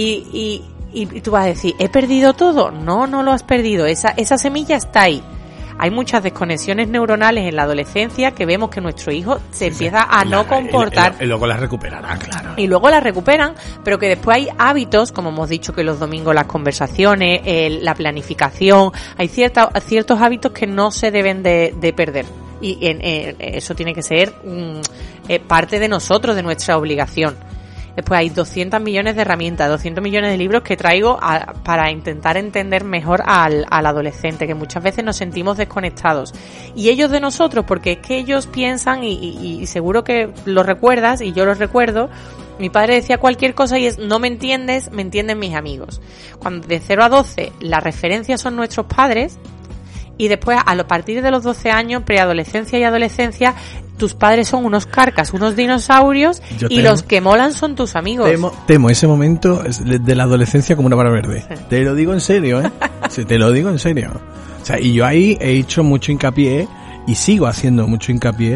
Y, y, y tú vas a decir, ¿he perdido todo? No, no lo has perdido. Esa, esa semilla está ahí. Hay muchas desconexiones neuronales en la adolescencia que vemos que nuestro hijo se sí, empieza a la, no comportar. Y, y, y luego las recuperará, claro. Y luego las recuperan, pero que después hay hábitos, como hemos dicho que los domingos las conversaciones, el, la planificación, hay cierta, ciertos hábitos que no se deben de, de perder. Y en, en, eso tiene que ser mm, eh, parte de nosotros, de nuestra obligación. Después hay doscientos millones de herramientas, doscientos millones de libros que traigo a, para intentar entender mejor al, al adolescente, que muchas veces nos sentimos desconectados. Y ellos de nosotros, porque es que ellos piensan, y, y, y seguro que lo recuerdas, y yo lo recuerdo, mi padre decía cualquier cosa y es, no me entiendes, me entienden mis amigos. Cuando de cero a doce las referencias son nuestros padres, y después a partir de los doce años, preadolescencia y adolescencia, tus padres son unos carcas, unos dinosaurios, Yo y temo, los que molan son tus amigos. Temo, temo ese momento de la adolescencia como una vara verde. Sí. Te lo digo en serio, ¿eh? Sí, te lo digo en serio. O sea, y yo ahí he hecho mucho hincapié, y sigo haciendo mucho hincapié,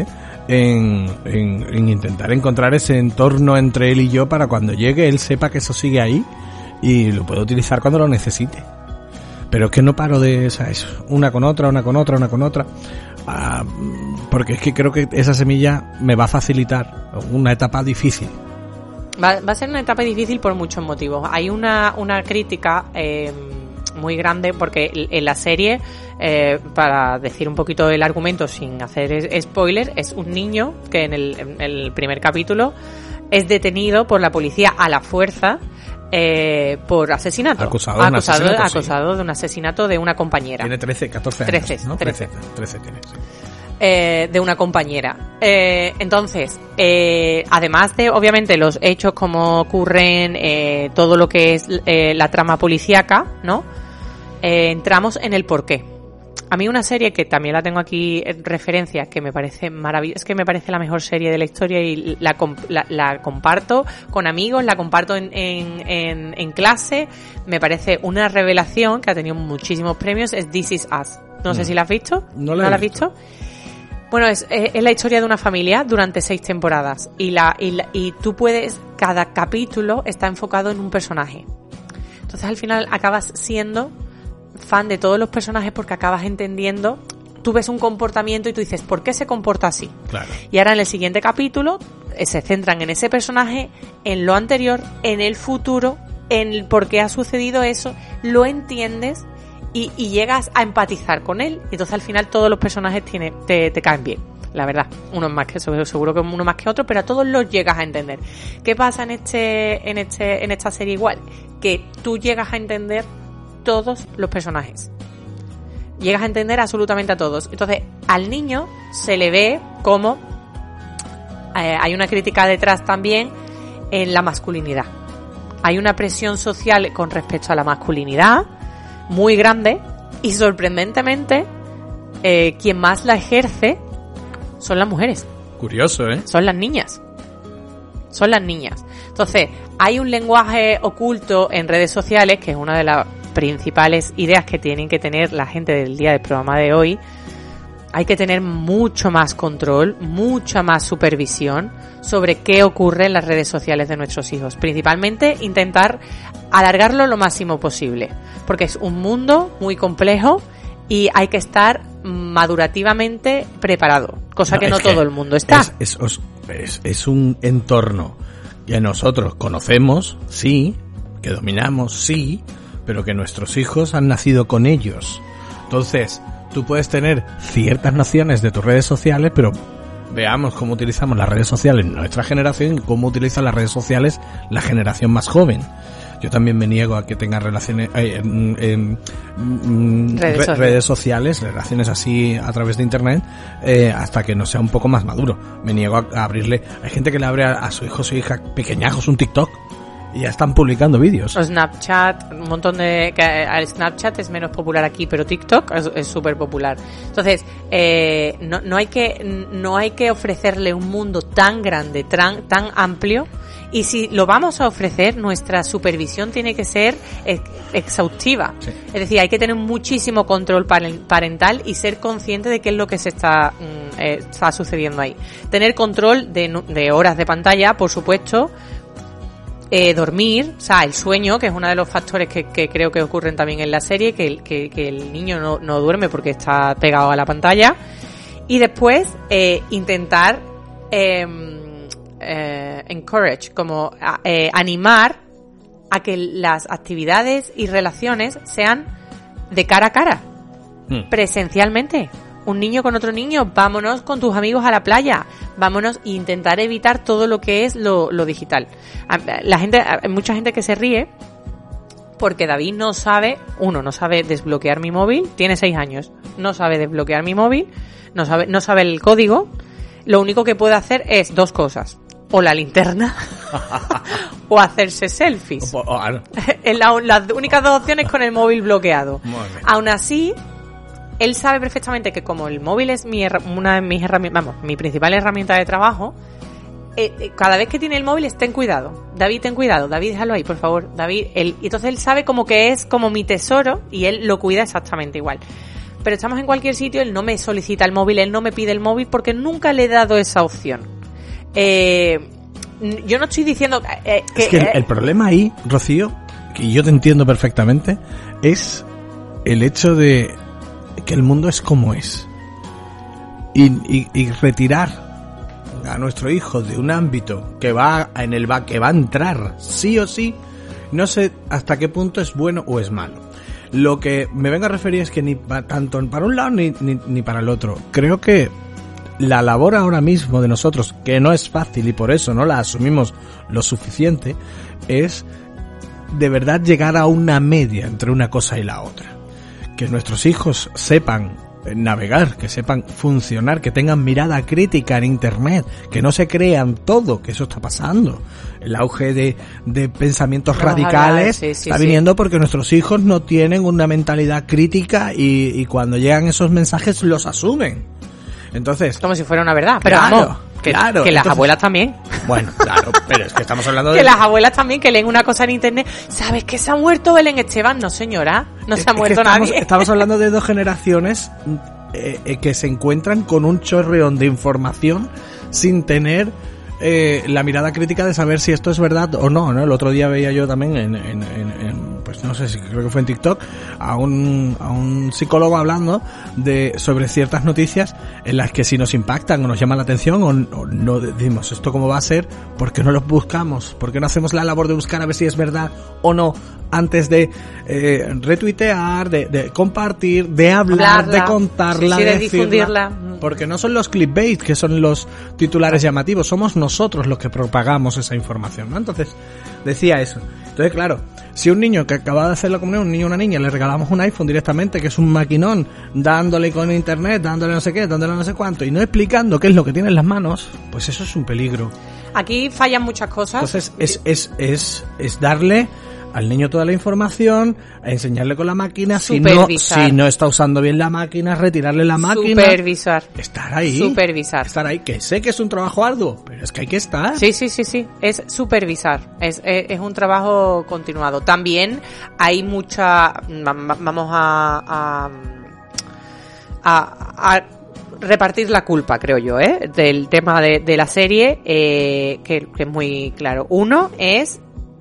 en, en, en intentar encontrar ese entorno entre él y yo para cuando llegue él sepa que eso sigue ahí y lo pueda utilizar cuando lo necesite. Pero es que no paro de esa, eso, una con otra, una con otra, una con otra, ah, porque es que creo que esa semilla me va a facilitar una etapa difícil. Va, va a ser una etapa difícil por muchos motivos. Hay una, una crítica eh, muy grande porque en la serie, eh, para decir un poquito el argumento sin hacer spoiler, es un niño que en el, en el primer capítulo es detenido por la policía a la fuerza eh, por asesinato. Acusado de un acusado, asesinato, sí. acusado de un asesinato de una compañera. Tiene trece, catorce años, trece, ¿no? trece. trece tiene, sí. Eh, de una compañera. Eh, entonces, eh, además de, obviamente, los hechos como ocurren, eh, todo lo que es eh, la trama policíaca, ¿no? Eh, entramos en el porqué. A mí una serie que también la tengo aquí en referencia, que me parece maravillosa, es que me parece la mejor serie de la historia y la, la, la comparto con amigos, la comparto en, en, en, en clase, me parece una revelación que ha tenido muchísimos premios, es This Is Us. No, no. sé si la has visto. No la, ¿No he la has visto. visto? Bueno, es, es la historia de una familia durante seis temporadas y, la, y, la, y tú puedes, cada capítulo está enfocado en un personaje. Entonces al final acabas siendo fan de todos los personajes porque acabas entendiendo, tú ves un comportamiento y tú dices, ¿por qué se comporta así? Claro. Y ahora en el siguiente capítulo eh, se centran en ese personaje, en lo anterior, en el futuro, en el por qué ha sucedido eso, lo entiendes y, y llegas a empatizar con él. Y entonces al final todos los personajes tiene, te, te caen bien. La verdad, uno más que seguro que uno más que otro, pero a todos los llegas a entender. ¿Qué pasa en este, en este, en esta serie igual? Que tú llegas a entender todos los personajes. Llegas a entender absolutamente a todos. Entonces, al niño se le ve como eh, hay una crítica detrás también en la masculinidad. Hay una presión social con respecto a la masculinidad muy grande y sorprendentemente eh, quien más la ejerce son las mujeres. Curioso, ¿eh? Son las niñas. Son las niñas. Entonces, hay un lenguaje oculto en redes sociales, que es una de las principales ideas que tienen que tener la gente del día del programa de hoy. Hay que tener mucho más control, mucha más supervisión sobre qué ocurre en las redes sociales de nuestros hijos. Principalmente intentar alargarlo lo máximo posible, porque es un mundo muy complejo y hay que estar madurativamente preparado, cosa no, que no todo el mundo está. Es, es, es, es un entorno que nosotros conocemos, sí, que dominamos, sí, pero que nuestros hijos han nacido con ellos. Entonces, tú puedes tener ciertas nociones de tus redes sociales, pero veamos cómo utilizamos las redes sociales nuestra generación y cómo utilizan las redes sociales la generación más joven. Yo también me niego a que tenga relaciones, eh, en, en, en redes, re, sociales. redes sociales, relaciones así a través de internet, eh, hasta que no sea un poco más maduro. Me niego a, a abrirle. Hay gente que le abre a, a su hijo o su hija pequeñajos un TikTok y ya están publicando vídeos. O Snapchat, un montón de... Que el Snapchat es menos popular aquí, pero TikTok es súper popular. Entonces, eh, no, no hay que no hay que ofrecerle un mundo tan grande, tan, tan amplio. Y si lo vamos a ofrecer, nuestra supervisión tiene que ser ex- exhaustiva. Sí. Es decir, hay que tener muchísimo control parental y ser consciente de qué es lo que se está, eh, está sucediendo ahí. Tener control de, de horas de pantalla, por supuesto. Eh, dormir, o sea, el sueño, que es uno de los factores que, que creo que ocurren también en la serie, que, que, que el niño no, no duerme porque está pegado a la pantalla. Y después, eh, intentar... Eh, Eh, encourage, como eh, animar a que las actividades y relaciones sean de cara a cara, mm. presencialmente. Un niño con otro niño, vámonos con tus amigos a la playa, vámonos e intentar evitar todo lo que es lo, lo digital. La gente, hay mucha gente que se ríe porque David no sabe, uno, no sabe desbloquear mi móvil, tiene seis años, no sabe desbloquear mi móvil, no sabe, no sabe el código, lo único que puede hacer es dos cosas. O la linterna o hacerse selfies. O, o, o, en la, las únicas dos opciones con el móvil bloqueado. Aún así, él sabe perfectamente que como el móvil es mi, una de mis herramientas, vamos, mi principal herramienta de trabajo, eh, eh, cada vez que tiene el móvil, ten cuidado. David, ten cuidado. David, déjalo ahí, por favor. David, él, y entonces él sabe como que es como mi tesoro y él lo cuida exactamente igual. pero estamos en cualquier sitio, él no me solicita el móvil, él no me pide el móvil porque nunca le he dado esa opción. Eh, yo no estoy diciendo eh, que... Es que el, el problema ahí, Rocío, y yo te entiendo perfectamente, es el hecho de que el mundo es como es. Y, y, y retirar a nuestro hijo de un ámbito que va en el va que va a entrar sí o sí, no sé hasta qué punto es bueno o es malo. Lo que me vengo a referir es que ni pa, tanto para un lado ni, ni, ni para el otro. Creo que la labor ahora mismo de nosotros, que no es fácil y por eso no la asumimos lo suficiente, es de verdad llegar a una media entre una cosa y la otra. Que nuestros hijos sepan navegar, que sepan funcionar, que tengan mirada crítica en internet, que no se crean todo, que eso está pasando. El auge de, de pensamientos Vamos radicales hablar, sí, sí, está sí. viniendo porque nuestros hijos no tienen una mentalidad crítica y, y cuando llegan esos mensajes los asumen. Entonces, como si fuera una verdad, pero claro, vamos, que, claro, que las entonces, abuelas también. Bueno, claro, pero es que estamos hablando de... Que las abuelas también que leen una cosa en internet. ¿Sabes que se ha muerto Belén Esteban? No, señora, no se ha muerto estamos, nadie. Estamos hablando de dos generaciones eh, eh, que se encuentran con un chorreón de información sin tener eh, la mirada crítica de saber si esto es verdad o no, ¿no? El otro día veía yo también en, en, en, en pues no sé si creo que fue en TikTok a un a un psicólogo hablando de sobre ciertas noticias en las que si nos impactan o nos llaman la atención o, o no decimos esto cómo va a ser, ¿por qué no los buscamos? ¿Por qué no hacemos la labor de buscar a ver si es verdad o no antes de eh, retuitear, de, de compartir, de hablar, Hablarla, de contarla, sí, sí, de decirla? difundirla? Porque no son los clickbait que son los titulares llamativos, somos nosotros los que propagamos esa información, ¿no? Entonces, decía eso. Entonces, claro, si un niño que acaba de hacer la comunión, un niño o una niña, le regalamos un iPhone directamente, que es un maquinón, dándole con internet, dándole no sé qué, dándole no sé cuánto, y no explicando qué es lo que tiene en las manos, pues eso es un peligro. Aquí fallan muchas cosas. Entonces, es, es, es, es darle al niño toda la información, a enseñarle con la máquina, si no, si no está usando bien la máquina, retirarle la máquina. Supervisar. Estar ahí. Supervisar. Estar ahí, que sé que es un trabajo arduo, pero es que hay que estar. Sí, sí, sí, sí. Es supervisar. Es, es, es un trabajo continuado. También hay mucha, vamos a, a, a, a repartir la culpa, creo yo, ¿eh? Del tema de, de la serie, eh, que, que es muy claro. Uno es,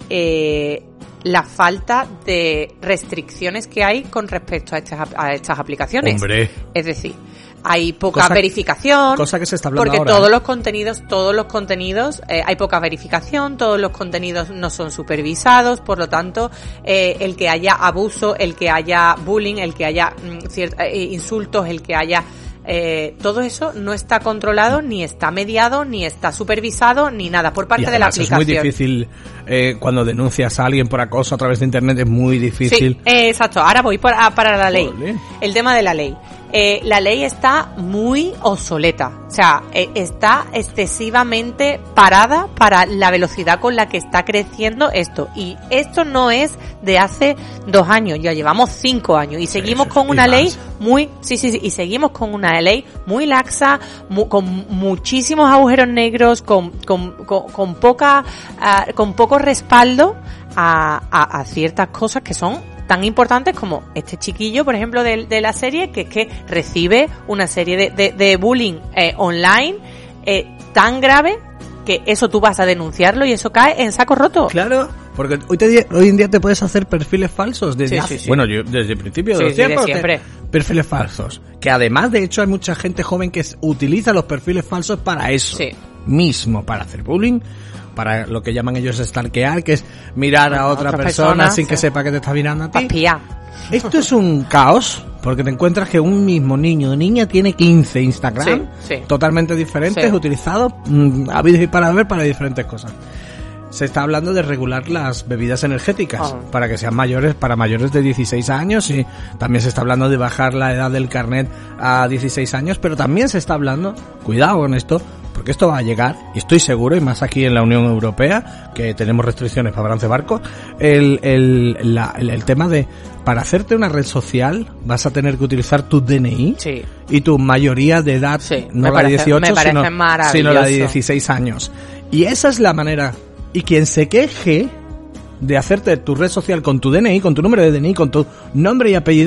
eh, la falta de restricciones que hay con respecto a estas, a estas aplicaciones. Hombre. Es decir, hay poca cosa, verificación. Cosa que se está hablando porque ahora, todos ¿eh? los contenidos, todos los contenidos, eh, hay poca verificación, todos los contenidos no son supervisados, por lo tanto, eh, el que haya abuso, el que haya bullying, el que haya mm, cierta, eh, insultos, el que haya Eh, todo eso no está controlado, ni está mediado, ni está supervisado, ni nada por parte de la aplicación. Es muy difícil eh, cuando denuncias a alguien por acoso a través de internet, es muy difícil. Sí, eh, exacto. Ahora voy por, a, para la ley. Vale. El tema de la ley. Eh, la ley está muy obsoleta. O sea, eh, está excesivamente parada para la velocidad con la que está creciendo esto. Y esto no es de hace dos años, ya llevamos cinco años. Y seguimos con una ley muy, sí, sí, sí, y seguimos con una ley muy laxa, mu, con muchísimos agujeros negros, con, con, con, con poca, uh, con poco respaldo a, a, a ciertas cosas que son tan importantes como este chiquillo, por ejemplo, de, de la serie, que es que recibe una serie de, de, de bullying eh, online eh, tan grave que eso tú vas a denunciarlo y eso cae en saco roto. Claro, porque hoy, te, hoy en día te puedes hacer perfiles falsos desde Sí, hace, sí, sí. bueno, yo desde el principio de Sí, los sí, tiempos, de siempre. te- perfiles falsos, que además de hecho hay mucha gente joven que s- utiliza los perfiles falsos para eso Sí. mismo, para hacer bullying, para lo que llaman ellos stalkear, que es mirar a otra otras persona personas, sin que sí. sepa que te está mirando a ti. Espiar. Esto es un caos, porque te encuentras que un mismo niño o niña tiene quince Instagram, Sí, sí. totalmente diferentes, Sí. utilizados mm, habidos y para ver para diferentes cosas. Se está hablando de regular las bebidas energéticas Oh. para que sean mayores, para mayores de dieciséis años, y también se está hablando de bajar la edad del carnet a dieciséis años, pero también se está hablando, cuidado con esto, porque esto va a llegar, y estoy seguro, y más aquí en la Unión Europea, que tenemos restricciones para balance barcos, el, el, la- el, el tema de, para hacerte una red social, vas a tener que utilizar tu D N I Sí. y tu mayoría de edad, no me la parece- de dieciocho, me parece sino, maravilloso. sino la de dieciséis años. Y esa es la manera. Y quien se queje de hacerte tu red social con tu D N I, con tu número de D N I, con tu nombre y apellidos,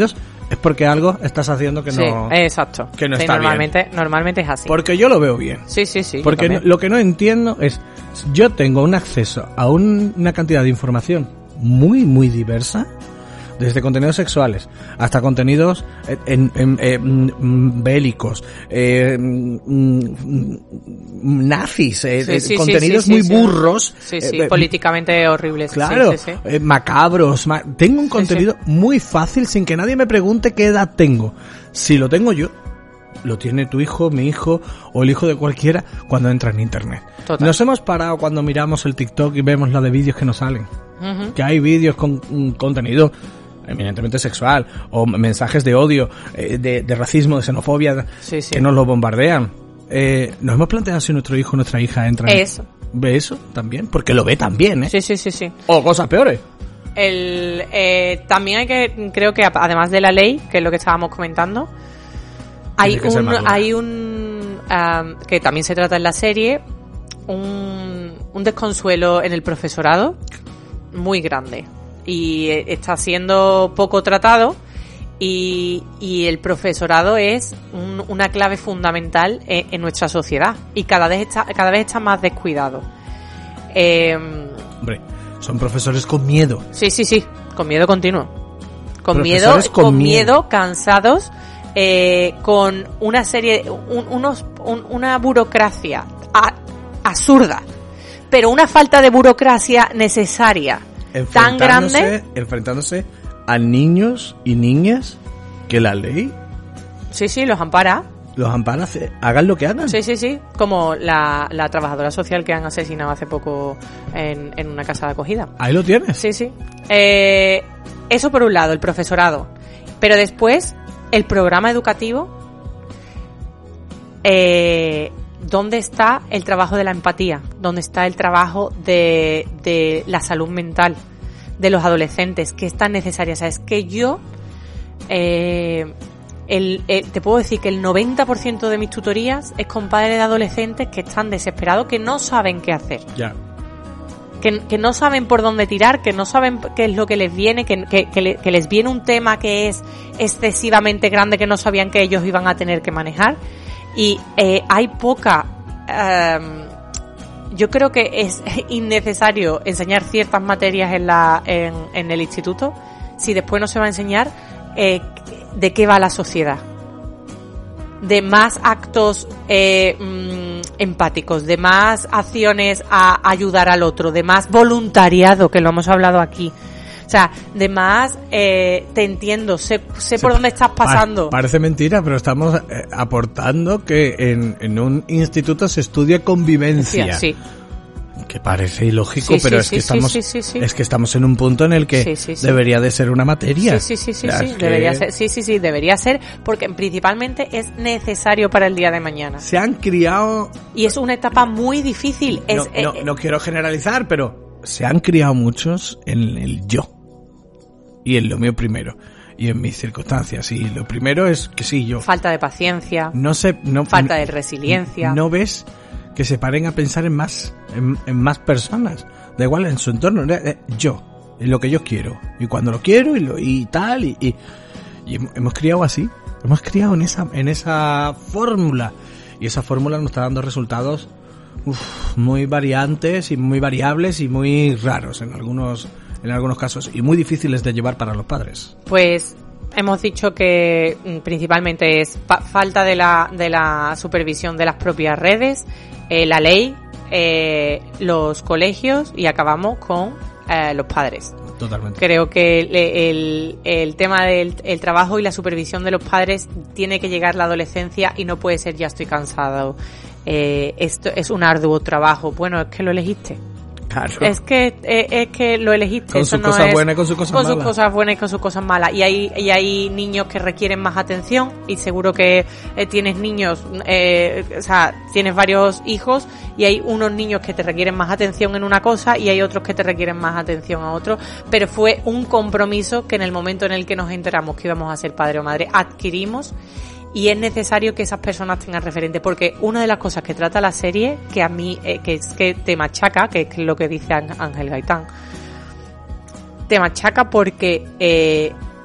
es porque algo estás haciendo que sí, no... exacto. Que no sí, está normalmente, bien. Normalmente es así. Porque yo lo veo bien. Sí, sí, sí. Porque no, lo que no entiendo es, yo tengo un acceso a un, una cantidad de información muy, muy diversa, desde contenidos sexuales hasta contenidos en, en, en, bélicos, eh, nazis, eh, sí, sí, contenidos sí, sí, muy sí, burros, sí, sí, eh, políticamente horribles, claro, sí, sí, sí. Eh, macabros. Ma- tengo un contenido sí, sí. muy fácil sin que nadie me pregunte qué edad tengo. Si lo tengo yo, lo tiene tu hijo, mi hijo o el hijo de cualquiera cuando entra en internet. Total. Nos hemos parado cuando miramos el TikTok y vemos la de vídeos que nos salen. Uh-huh. Que hay vídeos con un contenido eminentemente sexual o mensajes de odio, eh, de, de racismo, de xenofobia, sí, sí. que nos lo bombardean. Eh, nos hemos planteado si nuestro hijo o nuestra hija entra en... Eso. ¿Ve eso también? Porque lo ve también, ¿eh? Sí, sí, sí, sí. O cosas peores. El, eh, también hay que, creo que además de la ley, que es lo que estábamos comentando, hay un, hay un, um, que también se trata en la serie, un, un desconsuelo en el profesorado muy grande. Y está siendo poco tratado y, y el profesorado es un, una clave fundamental en, en nuestra sociedad y cada vez está, cada vez está más descuidado. Eh, Hombre, son profesores con miedo. Sí, sí, sí, con miedo continuo. Con miedo, con, con miedo, miedo cansados, eh, con una serie, un, unos, un, una burocracia a, absurda, pero una falta de burocracia necesaria. Tan grande, enfrentándose a niños y niñas que la ley sí sí los ampara los ampara, hagan lo que hagan. Sí, sí, sí, como la, la trabajadora social que han asesinado hace poco en, en una casa de acogida. Ahí lo tienes. Sí, sí. Eh, eso por un lado, el profesorado, pero después el programa educativo. Eh, ¿Dónde está el trabajo de la empatía? ¿Dónde está el trabajo de, de la salud mental de los adolescentes? Que es tan necesaria. O sea, es que yo eh, el, el, te puedo decir que el noventa por ciento de mis tutorías es con padres de adolescentes que están desesperados, que no saben qué hacer. Ya. Que, que no saben por dónde tirar, que no saben qué es lo que les viene, que, que, que, le, que les viene un tema que es excesivamente grande, que no sabían que ellos iban a tener que manejar. Y eh, hay poca... Um, yo creo que es innecesario enseñar ciertas materias en, la, en, en el instituto si después no se va a enseñar eh, de qué va la sociedad. De más actos eh, mmm, empáticos, de más acciones a ayudar al otro, de más voluntariado, que lo hemos hablado aquí. O sea, de más, eh, te entiendo, sé, sé por dónde estás pasando. Pa- parece mentira, pero estamos eh, aportando que en, en un instituto se estudia convivencia. Sí, sí. Que parece ilógico, Sí, pero sí, es que sí, estamos sí, sí, sí. es que estamos en un punto en el que Sí, sí, sí. debería de ser una materia. Sí, sí, sí, sí, O sea, sí, es que debería ser, sí, sí, sí, debería ser, porque principalmente es necesario para el día de mañana. Se han criado... Y es una etapa muy difícil. Es, No, no, eh, no quiero generalizar, pero se han criado muchos en el yo. Y en lo mío primero. Y en mis circunstancias. Y lo primero es que sí, yo. Falta de paciencia. No sé, no, falta de resiliencia. No ves que se paren a pensar en más, en, en más personas. Da igual en su entorno. Eh, yo. En lo que yo quiero. Y cuando lo quiero y, lo, y tal. Y, y, y hemos criado así. Hemos criado en esa, en esa fórmula. Y esa fórmula nos está dando resultados uf, muy variantes y muy variables y muy raros en algunos, en algunos casos. Y muy difíciles de llevar para los padres. Pues hemos dicho que mm, principalmente es pa- falta de la, de la supervisión de las propias redes, eh, la ley, eh, los colegios y acabamos con eh, los padres. Totalmente. Creo que el, el, el tema del el trabajo y la supervisión de los padres tiene que llegar la adolescencia y no puede ser ya estoy cansado. Eh, esto es un arduo trabajo. Bueno, es que lo elegiste. Claro. Es que eh, es que lo elegiste. Con Eso sus no cosas es, buenas y con sus cosas con malas. sus cosas buenas y con sus cosas malas. Y hay, y hay niños que requieren más atención y seguro que eh, tienes niños, eh, o sea, tienes varios hijos y hay unos niños que te requieren más atención en una cosa y hay otros que te requieren más atención a otro. Pero fue un compromiso que en el momento en el que nos enteramos que íbamos a ser padre o madre adquirimos. Y es necesario que esas personas tengan referente, porque una de las cosas que trata la serie, que a mí, eh, que es que te machaca, que es lo que dice Ángel Gaitán, te machaca porque eh,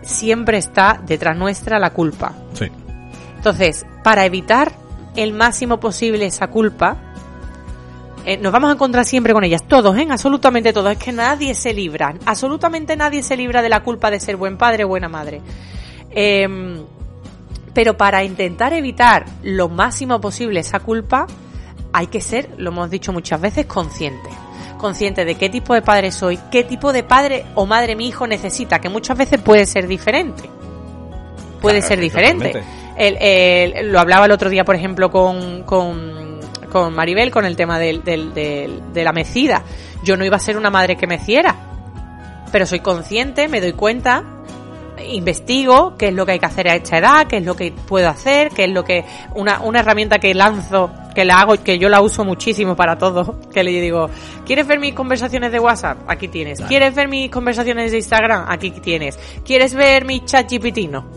siempre está detrás nuestra la culpa. Sí. Entonces, para evitar el máximo posible esa culpa, eh, nos vamos a encontrar siempre con ellas, todos, ¿eh? Absolutamente todos. Es que nadie se libra, absolutamente nadie se libra de la culpa de ser buen padre o buena madre. Eh, pero para intentar evitar lo máximo posible esa culpa, hay que ser, lo hemos dicho muchas veces, consciente. Consciente de qué tipo de padre soy, qué tipo de padre o madre mi hijo necesita, que muchas veces puede ser diferente. Puede Claro, ser diferente. totalmente. El, el, lo hablaba el otro día, por ejemplo, con, con, con Maribel, con el tema del, del, del, de la mecida. Yo no iba a ser una madre que meciera, pero soy consciente, me doy cuenta, investigo qué es lo que hay que hacer a esta edad, qué es lo que puedo hacer, qué es lo que... Una, una herramienta que lanzo, que la hago, que yo la uso muchísimo para todo, que le digo, ¿quieres ver mis conversaciones de WhatsApp? Aquí tienes. Claro. ¿Quieres ver mis conversaciones de Instagram? Aquí tienes. ¿Quieres ver mi chat G P T? No.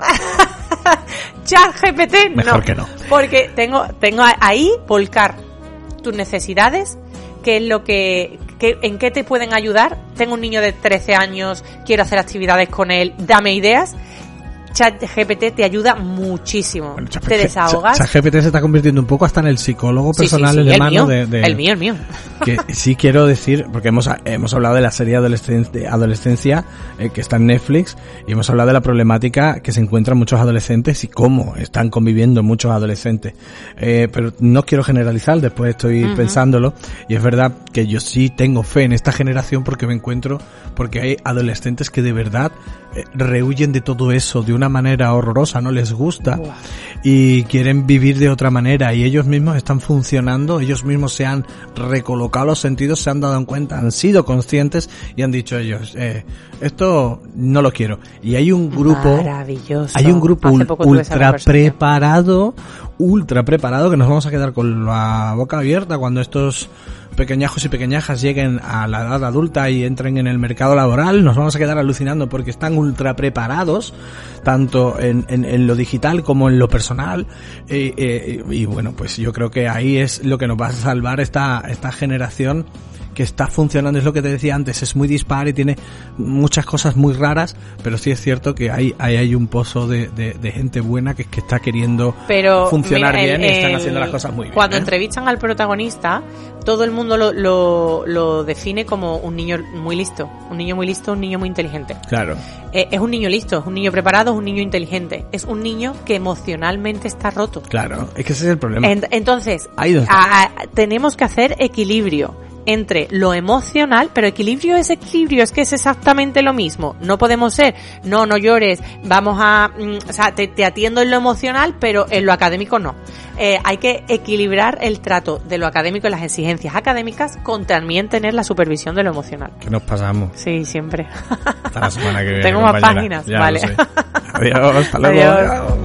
Chat G P T, Mejor no, que no. porque tengo tengo ahí volcar tus necesidades, qué es lo que, que en qué te pueden ayudar. Tengo un niño de trece años, quiero hacer actividades con él, dame ideas. Chat G P T te ayuda muchísimo, bueno, te desahogas. Chat G P T se está convirtiendo un poco hasta en el psicólogo personal, sí, sí, sí. en el, el mano mío, de, de... El mío, el mío. Que sí quiero decir, porque hemos hemos hablado de la serie adolescencia, de adolescencia eh, que está en Netflix, y hemos hablado de la problemática que se encuentran muchos adolescentes y cómo están conviviendo muchos adolescentes. Eh, pero no quiero generalizar, después estoy uh-huh. pensándolo, y es verdad que yo sí tengo fe en esta generación porque me encuentro, porque hay adolescentes que de verdad eh, rehuyen de todo eso de una manera horrorosa, no les gusta wow. y quieren vivir de otra manera, y ellos mismos están funcionando, ellos mismos se han recolocado los sentidos, se han dado en cuenta, han sido conscientes y han dicho ellos, eh, esto no lo quiero. Y hay un grupo, maravilloso. Hay un grupo ul- ultra preparado, ultra preparado, que nos vamos a quedar con la boca abierta cuando estos pequeñajos y pequeñajas lleguen a la edad adulta y entren en el mercado laboral. Nos vamos a quedar alucinando porque están ultra preparados, tanto en, en, en lo digital como en lo personal. Eh, eh, y bueno, pues yo creo que ahí es lo que nos va a salvar esta, esta generación que está funcionando. Es lo que te decía antes, es muy dispar y tiene muchas cosas muy raras, pero sí es cierto que hay hay, hay un pozo de, de, de gente buena que, que está queriendo pero, funcionar mira, el, bien y están el, haciendo las cosas muy bien. Cuando ¿eh? entrevistan al protagonista, todo el mundo lo, lo, lo define como un niño muy listo, un niño muy listo, un niño muy inteligente. Claro. Eh, es un niño listo, es un niño preparado, es un niño inteligente, es un niño que emocionalmente está roto. Claro, es que ese es el problema. En, entonces, a, a, tenemos que hacer equilibrio entre lo emocional, pero equilibrio es equilibrio, es que es exactamente lo mismo. No podemos ser, no, no llores, vamos a, mm, o sea, te, te atiendo en lo emocional, pero en lo académico no. Eh, hay que equilibrar el trato de lo académico y las exigencias académicas con también tener la supervisión de lo emocional. ¿Qué nos pasamos? Sí, siempre. Hasta la semana que viene. Tengo compañera. más páginas, ya vale. Adiós, hasta luego. Adiós. Adiós.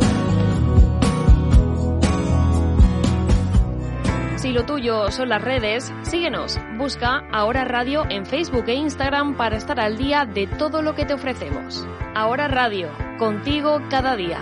Si lo tuyo son las redes, síguenos. Busca Ahora Radio en Facebook e Instagram para estar al día de todo lo que te ofrecemos. Ahora Radio, contigo cada día.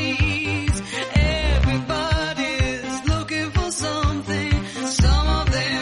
Some of them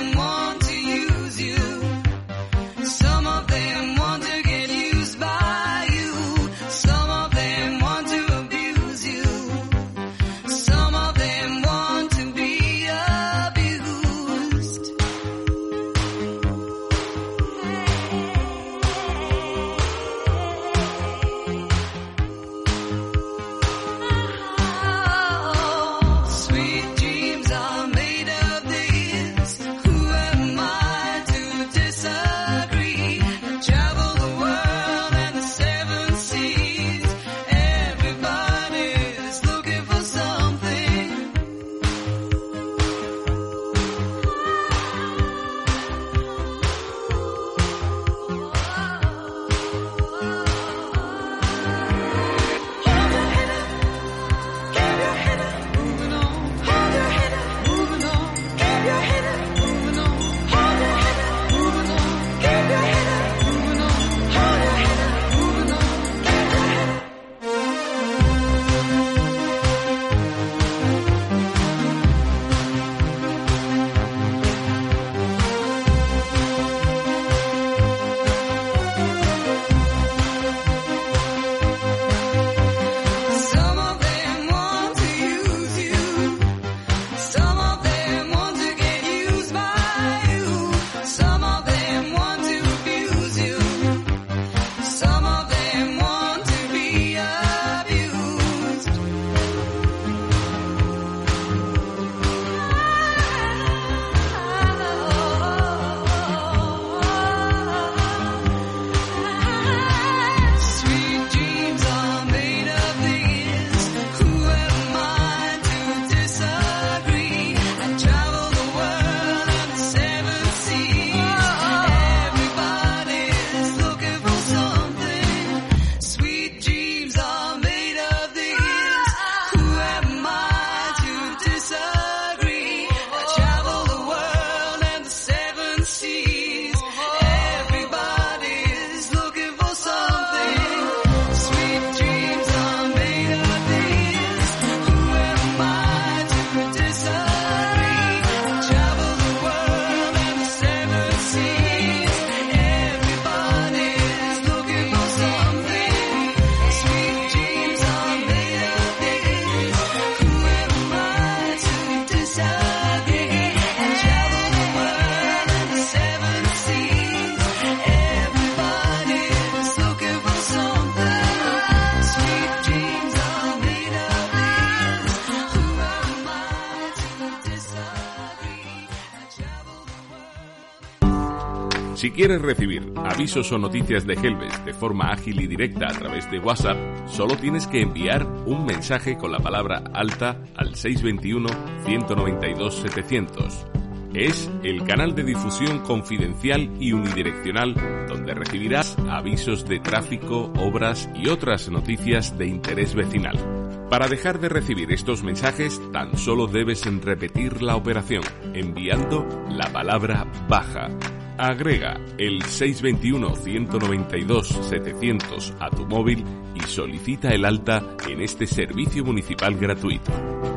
Si quieres recibir avisos o noticias de Gelbes de forma ágil y directa a través de WhatsApp, solo tienes que enviar un mensaje con la palabra alta al seis dos uno, uno nueve dos, setecientos. Es el canal de difusión confidencial y unidireccional donde recibirás avisos de tráfico, obras y otras noticias de interés vecinal. Para dejar de recibir estos mensajes, tan solo debes repetir la operación, enviando la palabra baja. Agrega el seis dos uno, uno nueve dos, setecientos a tu móvil y solicita el alta en este servicio municipal gratuito.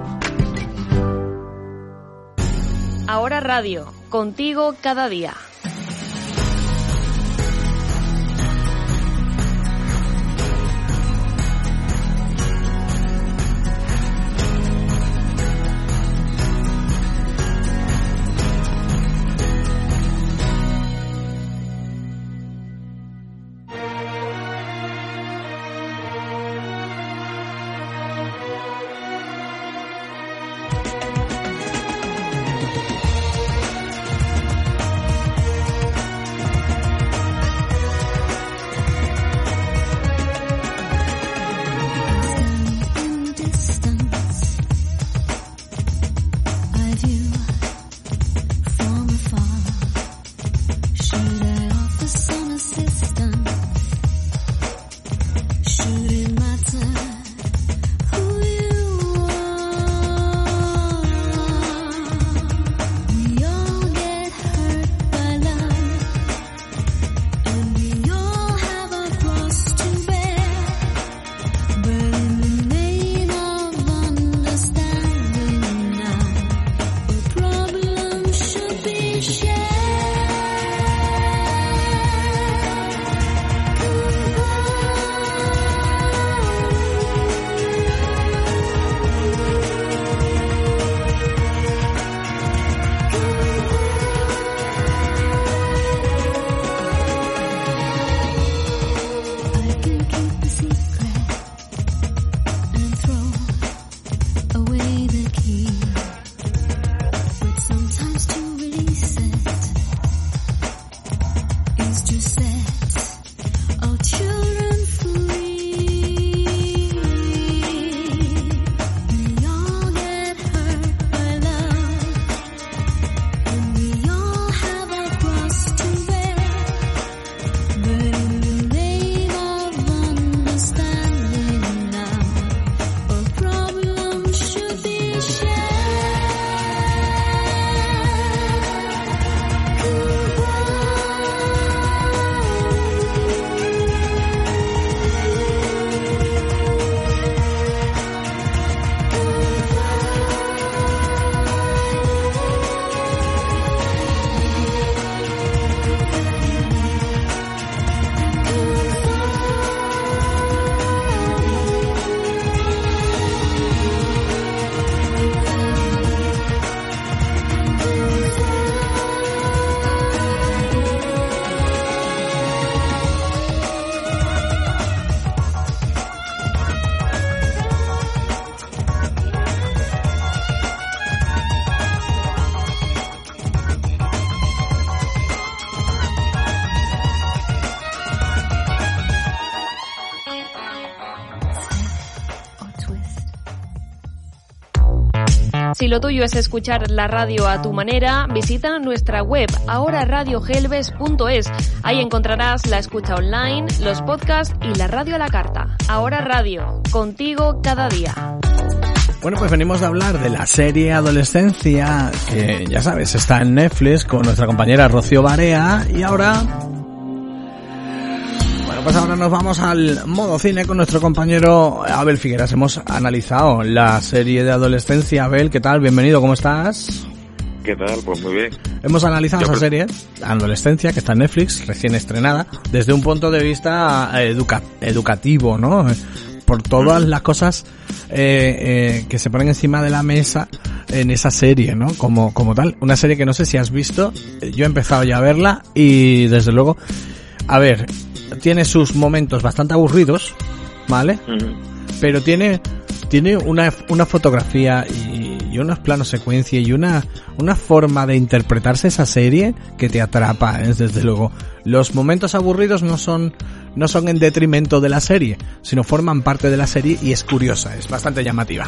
Ahora Radio, contigo cada día. Si lo tuyo es escuchar la radio a tu manera, visita nuestra web ahora radio gelbes punto es. Ahí encontrarás la escucha online, los podcasts y la radio a la carta. Ahora Radio, contigo cada día. Bueno, pues venimos de hablar de la serie Adolescencia, que ya sabes, está en Netflix con nuestra compañera Rocío Barea, y ahora... Bueno, pues ahora nos vamos al modo cine con nuestro compañero Abel Figueras. Hemos analizado la serie de Adolescencia. Abel, ¿qué tal? Bienvenido, ¿cómo estás? ¿Qué tal? Pues muy bien. Hemos analizado Yo esa creo... serie, Adolescencia, que está en Netflix, recién estrenada, desde un punto de vista educa- educativo, ¿no? Por todas las cosas eh, eh, que se ponen encima de la mesa en esa serie, ¿no? Como, como tal. Una serie que no sé si has visto. Yo he empezado ya a verla y desde luego, a ver, tiene sus momentos bastante aburridos, ¿vale? Uh-huh. Pero tiene, tiene una, una fotografía y, y unos planos secuencia y una una forma de interpretarse esa serie que te atrapa, ¿eh? Desde luego. Los momentos aburridos no son no son en detrimento de la serie, sino forman parte de la serie y es curiosa, es bastante llamativa.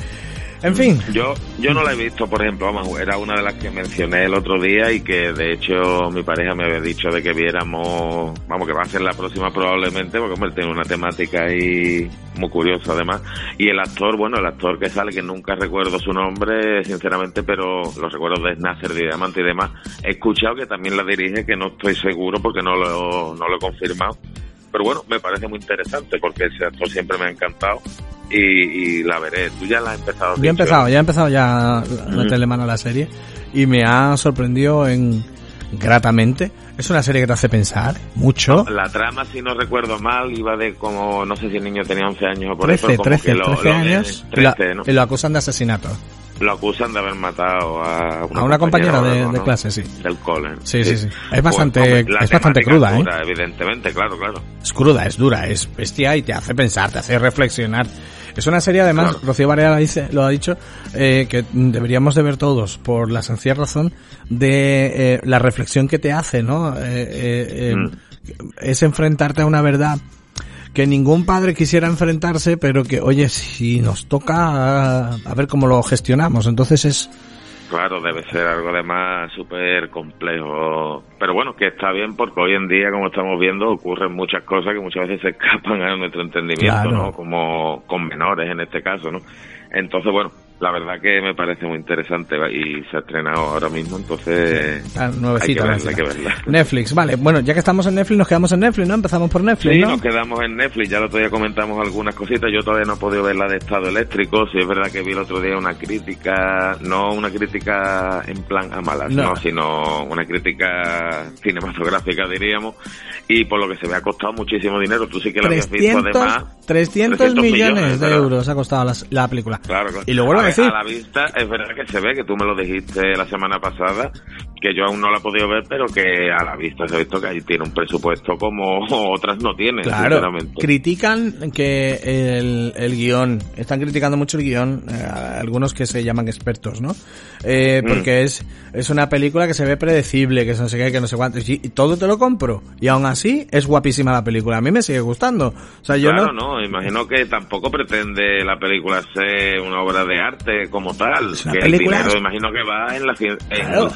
En fin. Yo yo no la he visto, por ejemplo, vamos, era una de las que mencioné el otro día y que de hecho mi pareja me había dicho de que viéramos, vamos, que va a ser la próxima probablemente, porque hombre, tiene una temática ahí muy curiosa además. Y el actor, bueno, el actor que sale, que nunca recuerdo su nombre, sinceramente, pero los recuerdos de Nasser Diamante y demás. He escuchado que también la dirige, que no estoy seguro porque no lo, no lo he confirmado. Pero bueno, me parece muy interesante porque ese actor siempre me ha encantado. Y, y la veré. Tú ya la has empezado. Ya he empezado, ya he empezado ya a meterle mano a la serie y me ha sorprendido en gratamente. Es una serie que te hace pensar mucho. La trama, si no recuerdo mal, iba de como, no sé si el niño tenía once años o por trece, eso, como trece, que lo, trece lo, años trece, y, ¿no? lo, y lo acusan de asesinato. Lo acusan de haber matado a una, a una compañera, compañera de, ¿no? de clase, sí. Del cole. Sí, sí, sí. Es bastante, pues, hombre, es bastante cruda, dura, ¿eh? Evidentemente, claro, claro. Es cruda, es dura, es bestia y te hace pensar, te hace reflexionar. Es una serie, además, claro. Rocío Varela dice, lo ha dicho, eh, que deberíamos de ver todos, por la sencilla razón de eh, la reflexión que te hace, ¿no? Eh, eh, eh, mm. Es enfrentarte a una verdad que ningún padre quisiera enfrentarse, pero que, oye, si nos toca, a, a ver cómo lo gestionamos. Entonces es... Claro, debe ser algo además súper complejo. Pero bueno, que está bien porque hoy en día, como estamos viendo, ocurren muchas cosas que muchas veces se escapan a nuestro entendimiento, claro. ¿no? Como con menores en este caso, ¿no? Entonces, bueno, la verdad que me parece muy interesante y se ha estrenado ahora mismo, entonces sí. ah, nuevecita, hay, que verla, hay que verla. Netflix, vale, bueno, ya que estamos en Netflix, nos quedamos en Netflix, ¿no? Empezamos por Netflix, sí, ¿no? nos quedamos en Netflix, ya el otro día comentamos algunas cositas, yo todavía no he podido ver la de Estado Eléctrico, sí es verdad que vi el otro día una crítica, no una crítica en plan a malas, no, no sino una crítica cinematográfica, diríamos, y por lo que se me ha costado muchísimo dinero, tú sí que la habías visto además. trescientos millones de euros ha costado la, la película. Claro, claro. Y lo vuelvo a, a decir. A la vista, es verdad que se ve, que tú me lo dijiste la semana pasada, que yo aún no la he podido ver, pero que a la vista se ha visto que ahí tiene un presupuesto como otras no tienen, claro, sinceramente. Critican que el, el guión, están criticando mucho el guión, eh, algunos que se llaman expertos, ¿no? Eh, porque mm. es es una película que se ve predecible, que no sé qué, que no sé cuánto, y, y todo te lo compro, y aún así es guapísima la película, a mí me sigue gustando. O sea, yo claro, no... no, imagino que tampoco pretende la película ser una obra de arte como tal, que película... el dinero imagino que va en la claro.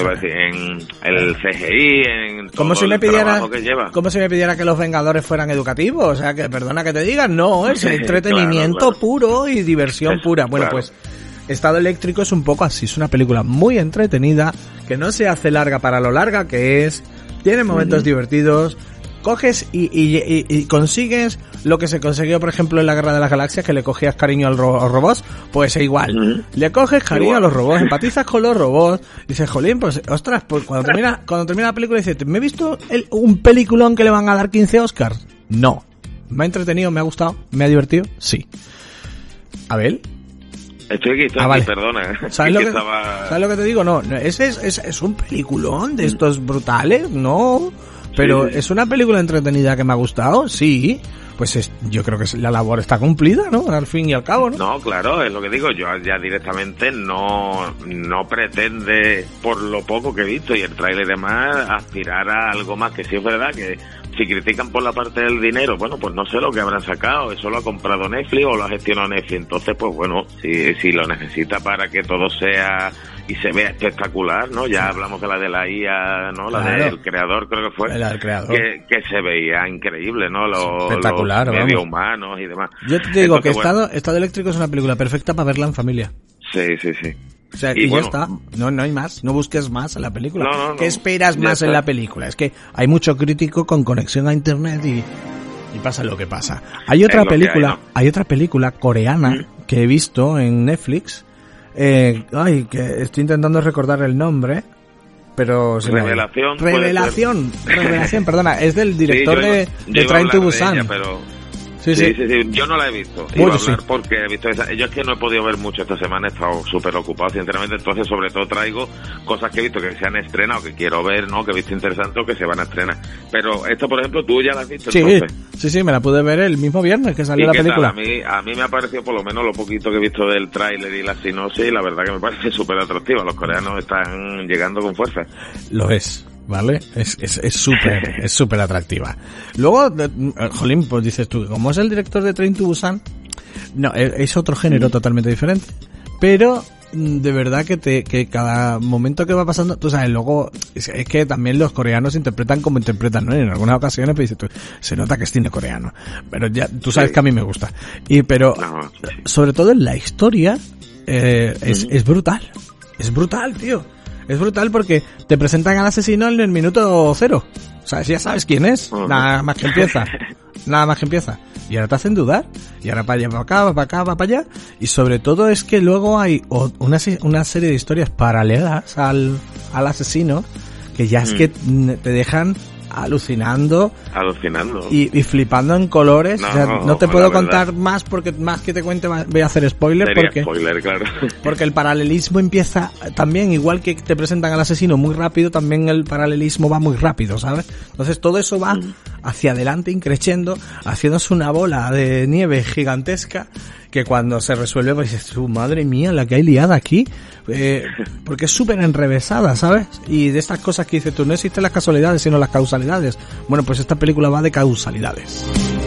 en, en el C G I, en todo como si me el pidiera, trabajo que lleva. Como si me pidiera que los Vengadores fueran educativos, o sea, que perdona que te diga, no, es entretenimiento claro, claro. puro y diversión es, pura. Bueno, claro. pues Estado Eléctrico es un poco así, es una película muy entretenida, que no se hace larga para lo larga que es, tiene momentos uh-huh. divertidos, coges y, y, y, y consigues lo que se consiguió, por ejemplo, en la Guerra de las Galaxias, que le cogías cariño al ro- a los robots, pues es igual. Uh-huh. Le coges cariño igual. a los robots, empatizas con los robots, dices, jolín, pues, ostras, pues cuando termina, cuando termina la película dices, ¿me he visto el, un peliculón que le van a dar quince Oscars? No. ¿Me ha entretenido? ¿Me ha gustado? ¿Me ha divertido? Sí. ¿Abel? Estoy aquí, estoy ah, vale. aquí, perdona. ¿Sabes lo, que, estaba... ¿Sabes lo que te digo? No, ese es, es, es un peliculón de estos brutales, ¿no? Pero sí, sí. ¿es una película entretenida que me ha gustado? Sí. Pues es, yo creo que la labor está cumplida, ¿no? Al fin y al cabo, ¿no? No, claro, es lo que digo. Yo ya directamente no, no pretende, por lo poco que he visto y el tráiler y demás, aspirar a algo más, que sí es verdad que si critican por la parte del dinero, bueno, pues no sé lo que habrán sacado, eso lo ha comprado Netflix o lo ha gestionado Netflix, entonces pues bueno, si, si lo necesita para que todo sea y se vea espectacular, ¿no? Ya hablamos de la de la I A, ¿no? La claro. del creador, creo que fue, la del creador. Que, que se veía increíble, ¿no? Los, espectacular, los medios vamos. humanos y demás. Yo te digo entonces, que bueno, Estado, Estado Eléctrico es una película perfecta para verla en familia. Sí, sí, sí. O sea, y, y bueno, ya está. No, no hay más. No busques más en la película. No, no, ¿Qué no. esperas ya más está. en la película? Es que hay mucho crítico con conexión a internet y, y pasa lo que pasa. Hay otra película, hay, ¿no? hay otra película coreana ¿Mm? que he visto en Netflix. Eh, ay, que estoy intentando recordar el nombre, pero se Revelación. Me... Revelación, Revelación, perdona, es del director sí, de, no, de Train to Busan. De ella, pero... Sí, sí, sí. sí, sí. Yo no la he visto. Uy, Iba a hablar sí. porque he visto esa. Yo es que no he podido ver mucho esta semana, he estado súper ocupado, sinceramente. Entonces, sobre todo, traigo cosas que he visto que se han estrenado, que quiero ver, ¿no? Que he visto interesantes o que se van a estrenar. Pero esto, por ejemplo, tú ya la has visto, Sí, entonces. sí, sí, me la pude ver el mismo viernes que salió ¿Y la qué tal? película. A mí, a mí me ha parecido, por lo menos, lo poquito que he visto del tráiler y la sinopsis, y la verdad que me parece súper atractiva. Los coreanos están llegando con fuerza. Lo es, ¿vale? Es es es súper es súper atractiva. Luego, eh, jolín, pues dices tú, como es el director de Train to Busan, no, es, es otro género totalmente diferente, pero mm, de verdad que te que cada momento que va pasando, tú sabes, luego es, es que también los coreanos interpretan como interpretan, ¿no? En algunas ocasiones pues dices tú, se nota que es cine coreano, pero ya tú sabes Sí. que a mí me gusta. Y pero No, sobre todo en la historia eh, es Ujú. es brutal. Es brutal, tío. Es brutal porque te presentan al asesino en el minuto cero. O sea, ya sabes quién es. Nada más que empieza. Nada más que empieza. Y ahora te hacen dudar. Y ahora para allá, para acá, para acá, para allá. Y sobre todo es que luego hay o- una, se- una serie de historias paralelas al, al asesino que ya es Mm. que mm, te dejan alucinando Alucinando. y, y flipando en colores. No, O sea, no, no te la puedo verdad. contar más porque más que te cuente va- voy a hacer spoiler Sería porque spoiler, claro. porque el paralelismo empieza también, igual que te presentan al asesino muy rápido, también el paralelismo va muy rápido, ¿sabes? Entonces todo eso va hacia adelante, increciendo, haciéndose una bola de nieve gigantesca, que cuando se resuelve, pues dices, "Tú, madre mía, la que hay liada aquí", eh, porque es súper enrevesada, ¿sabes? Y de estas cosas que dices tú, no existen las casualidades, sino las causalidades. Bueno, pues esta película va de causalidades.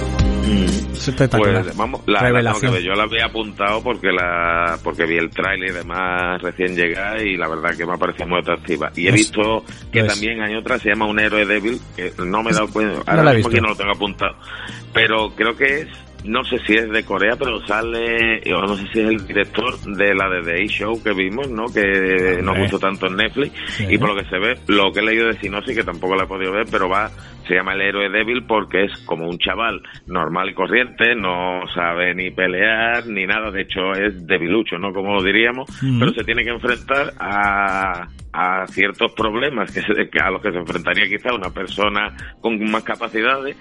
Es espectacular. Pues vamos, la, la tengo que Revelación. ver. Yo la había apuntado porque la porque vi el tráiler y demás recién llegada y la verdad que me ha parecido muy atractiva. Y he Es- visto que lo es. también hay otra, se llama Un héroe débil, que no me he dado cuenta, ahora la he mismo visto. aquí no lo tengo apuntado. Pero creo que es, no sé si es de Corea, pero sale, o no sé si es el director de la de The A-Show que vimos, ¿no? Que nos gustó tanto en Netflix. Sí. Y por lo que se ve, lo que he leído de sinopsis, que tampoco la he podido ver, pero va, se llama El héroe débil porque es como un chaval normal y corriente, no sabe ni pelear ni nada, de hecho es debilucho, ¿no? Como diríamos, Ujú. pero se tiene que enfrentar a, a ciertos problemas que se- que a los que se enfrentaría quizá una persona con más capacidades.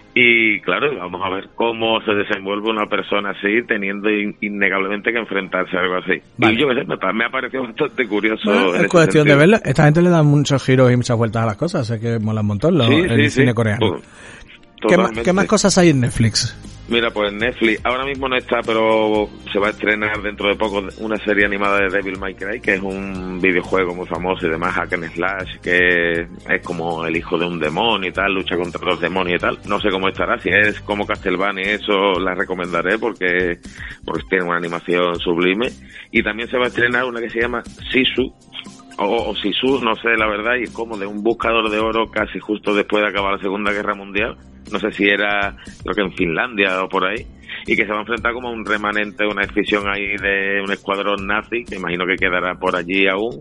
Y claro, vamos a ver cómo se desenvuelve una persona así, teniendo in- innegablemente que enfrentarse a algo así. Vale. Y yo qué sé, me, pa- me ha parecido bastante curioso. Bueno, en es ese cuestión de sentido. verla. Esta gente le da muchos giros y muchas vueltas a las cosas, sé que mola un montón lo, Sí, el sí, cine sí. coreano. Pues, ¿Qué, ma- totalmente. qué más cosas hay en Netflix? Mira, pues Netflix ahora mismo no está, pero se va a estrenar dentro de poco una serie animada de Devil May Cry, que es un videojuego muy famoso y demás, hack and slash, que es como el hijo de un demonio y tal, lucha contra los demonios y tal. No sé cómo estará, si es como Castlevania, eso la recomendaré porque, porque tiene una animación sublime. Y también se va a estrenar una que se llama Sisu, o, o Sisu, no sé la verdad, y es como de un buscador de oro casi justo después de acabar la Segunda Guerra Mundial. No sé si era, creo que en Finlandia o por ahí, y que se va a enfrentar como a un remanente, una escisión ahí de un escuadrón nazi, que imagino que quedará por allí aún,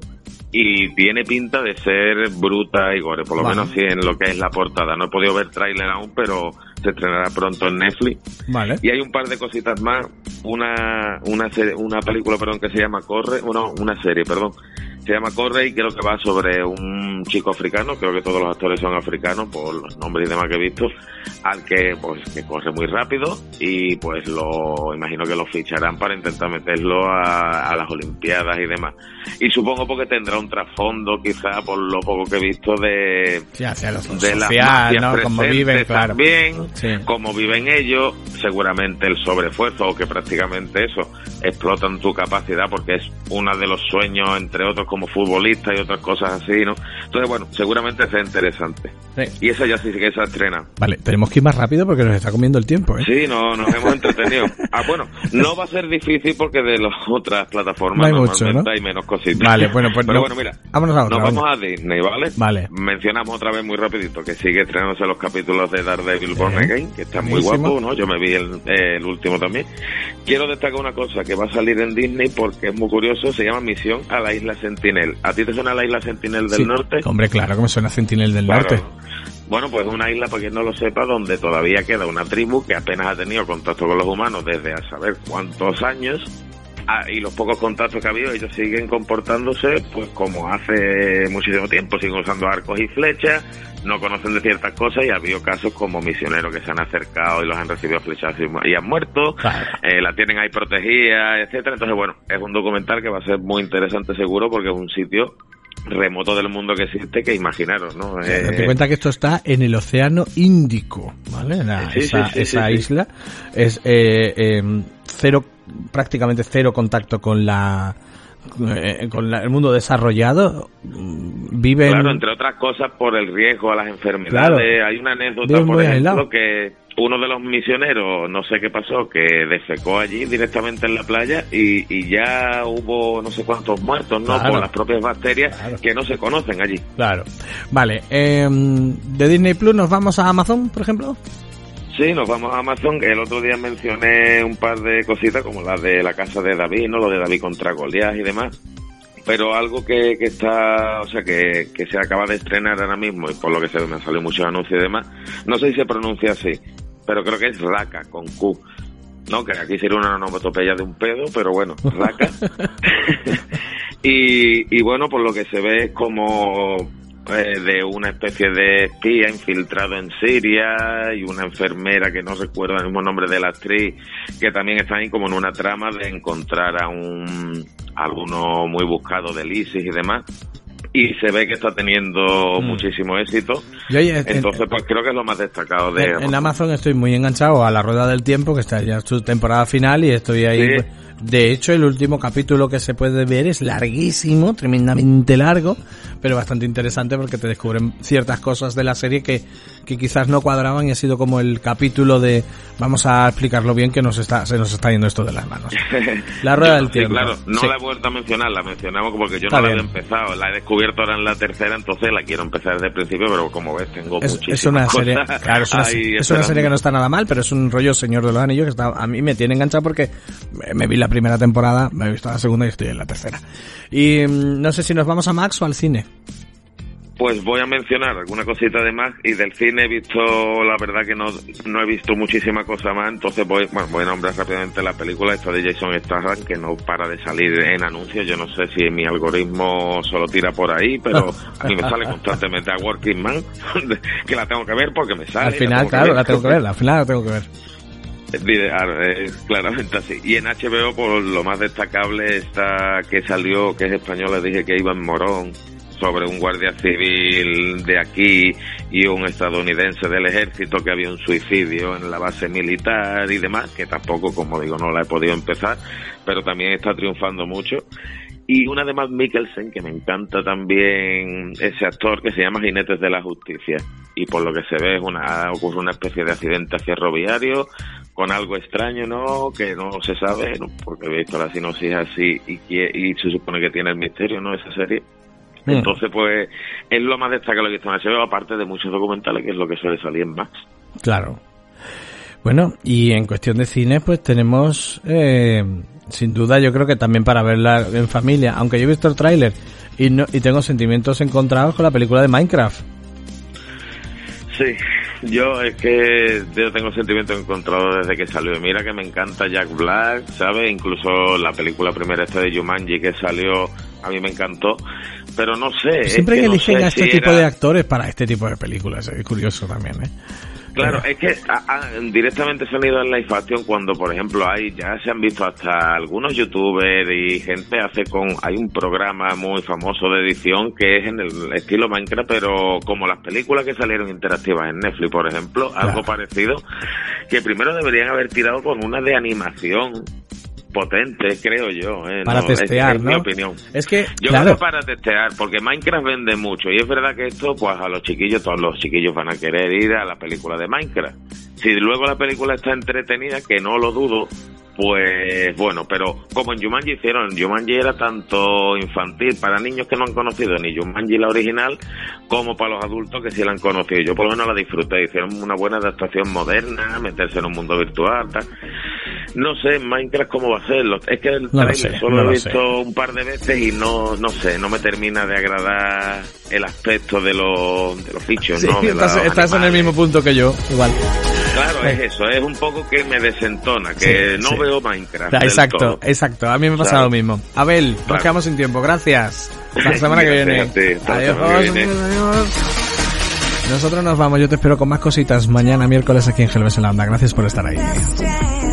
y tiene pinta de ser bruta y gore, por lo Vale. menos sí en lo que es la portada. No he podido ver tráiler aún, pero se estrenará pronto en Netflix. Vale. Y hay un par de cositas más, una una serie, una película, perdón, que se llama Corre, bueno, una serie, perdón, se llama Corre y creo que va sobre un chico africano, creo que todos los actores son africanos por los nombres y demás que he visto, al que pues que corre muy rápido y pues lo imagino que lo ficharán para intentar meterlo a, a las Olimpiadas y demás. Y supongo porque tendrá un trasfondo quizá por lo poco que he visto de Sí, hacia lo de las social, mafias ¿no? Como presentes viven, claro. también, Sí. como viven ellos, seguramente el sobreesfuerzo o que prácticamente eso, explotan tu capacidad porque es uno de los sueños, entre otros, como futbolista y otras cosas así, ¿no? Entonces, bueno, seguramente sea interesante. Sí. Y esa ya sí que se estrena. Vale, tenemos que ir más rápido porque nos está comiendo el tiempo, ¿eh? Sí, no, nos hemos entretenido. Ah, bueno, no va a ser difícil porque de las otras plataformas No hay mucho, normalmente ¿no? hay menos cositas. Vale, bueno, pues Pero no- bueno, mira, vámonos a otra, nos vamos venga. a Disney, ¿vale? Vale. Mencionamos otra vez muy rapidito que sigue estrenándose los capítulos de Daredevil Born Again, que están muy Buenísimo. guapos, ¿no? Yo me vi el, el último también. Quiero destacar una cosa que va a salir en Disney porque es muy curioso, se llama Misión a la Isla Sentinel. ¿A ti te suena la Isla Sentinel del Sí. Norte? Hombre, claro que me suena Sentinel del Claro. Norte. Bueno, pues una isla, para quien no lo sepa, donde todavía queda una tribu que apenas ha tenido contacto con los humanos desde a saber cuántos años ah, y los pocos contactos que ha habido, ellos siguen comportándose pues como hace muchísimo tiempo, siguen usando arcos y flechas, no conocen de ciertas cosas, y ha habido casos como misioneros que se han acercado y los han recibido flechazos y han muerto, claro. eh, la tienen ahí protegida, etcétera. Entonces, bueno, es un documental que va a ser muy interesante seguro, porque es un sitio remoto del mundo que existe, que imaginaros, ¿no? Eh, Date cuenta que esto está en el Océano Índico, ¿vale? La, sí, esa sí, sí, esa sí, isla sí. es eh, eh, cero, prácticamente cero contacto con la eh, con la, el mundo desarrollado. Viven, claro, entre otras cosas por el riesgo a las enfermedades. Claro. Hay una anécdota, Viven por ejemplo, aislado. que uno de los misioneros, no sé qué pasó, que defecó allí directamente en la playa y, y ya hubo no sé cuántos muertos, ¿no? Claro. Por las propias bacterias, claro, que no se conocen allí. Claro. Vale, eh, de Disney Plus nos vamos a Amazon, por ejemplo. Sí, nos vamos a Amazon. El otro día mencioné un par de cositas como la de la casa de David, ¿no? Lo de David contra Goliat y demás. Pero algo que, que está, o sea, que, que se acaba de estrenar ahora mismo, y por lo que se ve me han salido muchos anuncios y demás, no sé si se pronuncia así, pero creo que es Raka, con Q. No, que aquí sería una onomatopeya de un pedo, pero bueno, Raka. y, y bueno, por lo que se ve es como eh, de una especie de espía infiltrado en Siria, y una enfermera que no recuerdo el mismo nombre de la actriz, que también está ahí como en una trama de encontrar a un a alguno muy buscado del ISIS y demás. Y se ve que está teniendo mm. muchísimo éxito. Yo, en, Entonces, pues creo que es lo más destacado de... En, en Amazon estoy muy enganchado a La Rueda del Tiempo, que está ya su temporada final, y estoy ahí... Sí. Pues, de hecho, el último capítulo que se puede ver es larguísimo, tremendamente largo, pero bastante interesante porque te descubren ciertas cosas de la serie que, que quizás no cuadraban, y ha sido como el capítulo de vamos a explicarlo bien, que nos está, se nos está yendo esto de las manos. La Rueda del Tiempo. Sí, claro, no sí. la he vuelto a mencionar, la mencionamos porque yo está no la bien. había empezado, la he descubierto ahora en la tercera, entonces la quiero empezar desde el principio, pero como ves tengo es, muchísimas es una cosas serie, claro, es una, es una serie que no está nada mal, pero es un rollo Señor de los Anillos que está, a mí me tiene enganchado porque me vi la primera temporada, me he visto la segunda y estoy en la tercera. Y no sé si nos vamos a Max o al cine. Pues voy a mencionar alguna cosita de más, y del cine he visto, la verdad que no no he visto muchísima cosa más, entonces voy bueno voy a nombrar rápidamente la película esta de Jason Statham, que no para de salir en anuncios. Yo no sé si mi algoritmo solo tira por ahí, pero a mí me sale constantemente a Working Man, que la tengo que ver porque me sale. Al final, la claro, la tengo que ver, al final la tengo que ver. Es claramente así. Y en H B O, por lo más destacable, está que salió, que es español, le dije que Iván Morón, sobre un guardia civil de aquí y un estadounidense del ejército, que había un suicidio en la base militar y demás, que tampoco, como digo, no la he podido empezar, pero también está triunfando mucho. Y una de Matt Mikkelsen, que me encanta también ese actor, que se llama Jinetes de la Justicia, y por lo que se ve es una ocurre una especie de accidente ferroviario con algo extraño, ¿no? Que no se sabe, ¿no? Porque he visto la sinopsis así, y, y se supone que tiene el misterio, ¿no? Esa serie. Entonces, pues, es lo más destacado que he visto en H B O, aparte de muchos documentales, que es lo que suele salir en Max. Claro. Bueno, y en cuestión de cine, pues tenemos, eh, sin duda, yo creo que también para verla en familia, aunque yo he visto el tráiler y no y tengo sentimientos encontrados con la película de Minecraft. Sí, yo es que yo tengo sentimientos encontrados desde que salió. Mira que me encanta Jack Black, ¿sabes? Incluso la película primera esta de Jumanji que salió, a mí me encantó. Pero no sé. Siempre es que, que eligen no sé a este si tipo era... de actores para este tipo de películas, es curioso también, ¿eh? Claro, es que a, a, directamente se han ido en la infacción cuando, por ejemplo, hay ya se han visto hasta algunos youtubers y gente hace con... Hay un programa muy famoso de edición que es en el estilo Minecraft, pero como las películas que salieron interactivas en Netflix, por ejemplo, claro, algo parecido, que primero deberían haber tirado con una de animación potente, creo yo, ¿eh? Para no, testear, es, es ¿no? mi opinión. Es que, yo claro, creo que para testear, porque Minecraft vende mucho, y es verdad que esto, pues a los chiquillos, todos los chiquillos van a querer ir a la película de Minecraft. Si luego la película está entretenida, que no lo dudo, pues bueno, pero como en Jumanji hicieron, Jumanji era tanto infantil para niños que no han conocido ni Jumanji la original, como para los adultos que sí la han conocido. Yo por lo menos la disfruté, hicieron una buena adaptación moderna, meterse en un mundo virtual, tal. No sé, Minecraft cómo va a ser, es que el no trailer sé, solo no lo he lo visto sé. un par de veces y no no sé, no me termina de agradar el aspecto de los, de los bichos, sí, ¿no? De estás, los estás en el mismo punto que yo, igual. Claro, es eso, es un poco que me desentona, que Sí, no sí. veo Minecraft. Ah, del exacto, todo. exacto. A mí me pasa Claro. lo mismo. Abel, nos Claro. quedamos sin tiempo. Gracias. Hasta la semana que viene. Gracias a ti, hasta la Adiós. semana que viene. Adiós. Nosotros nos vamos. Yo te espero con más cositas mañana miércoles aquí en Gelbes en la Onda. Gracias por estar ahí.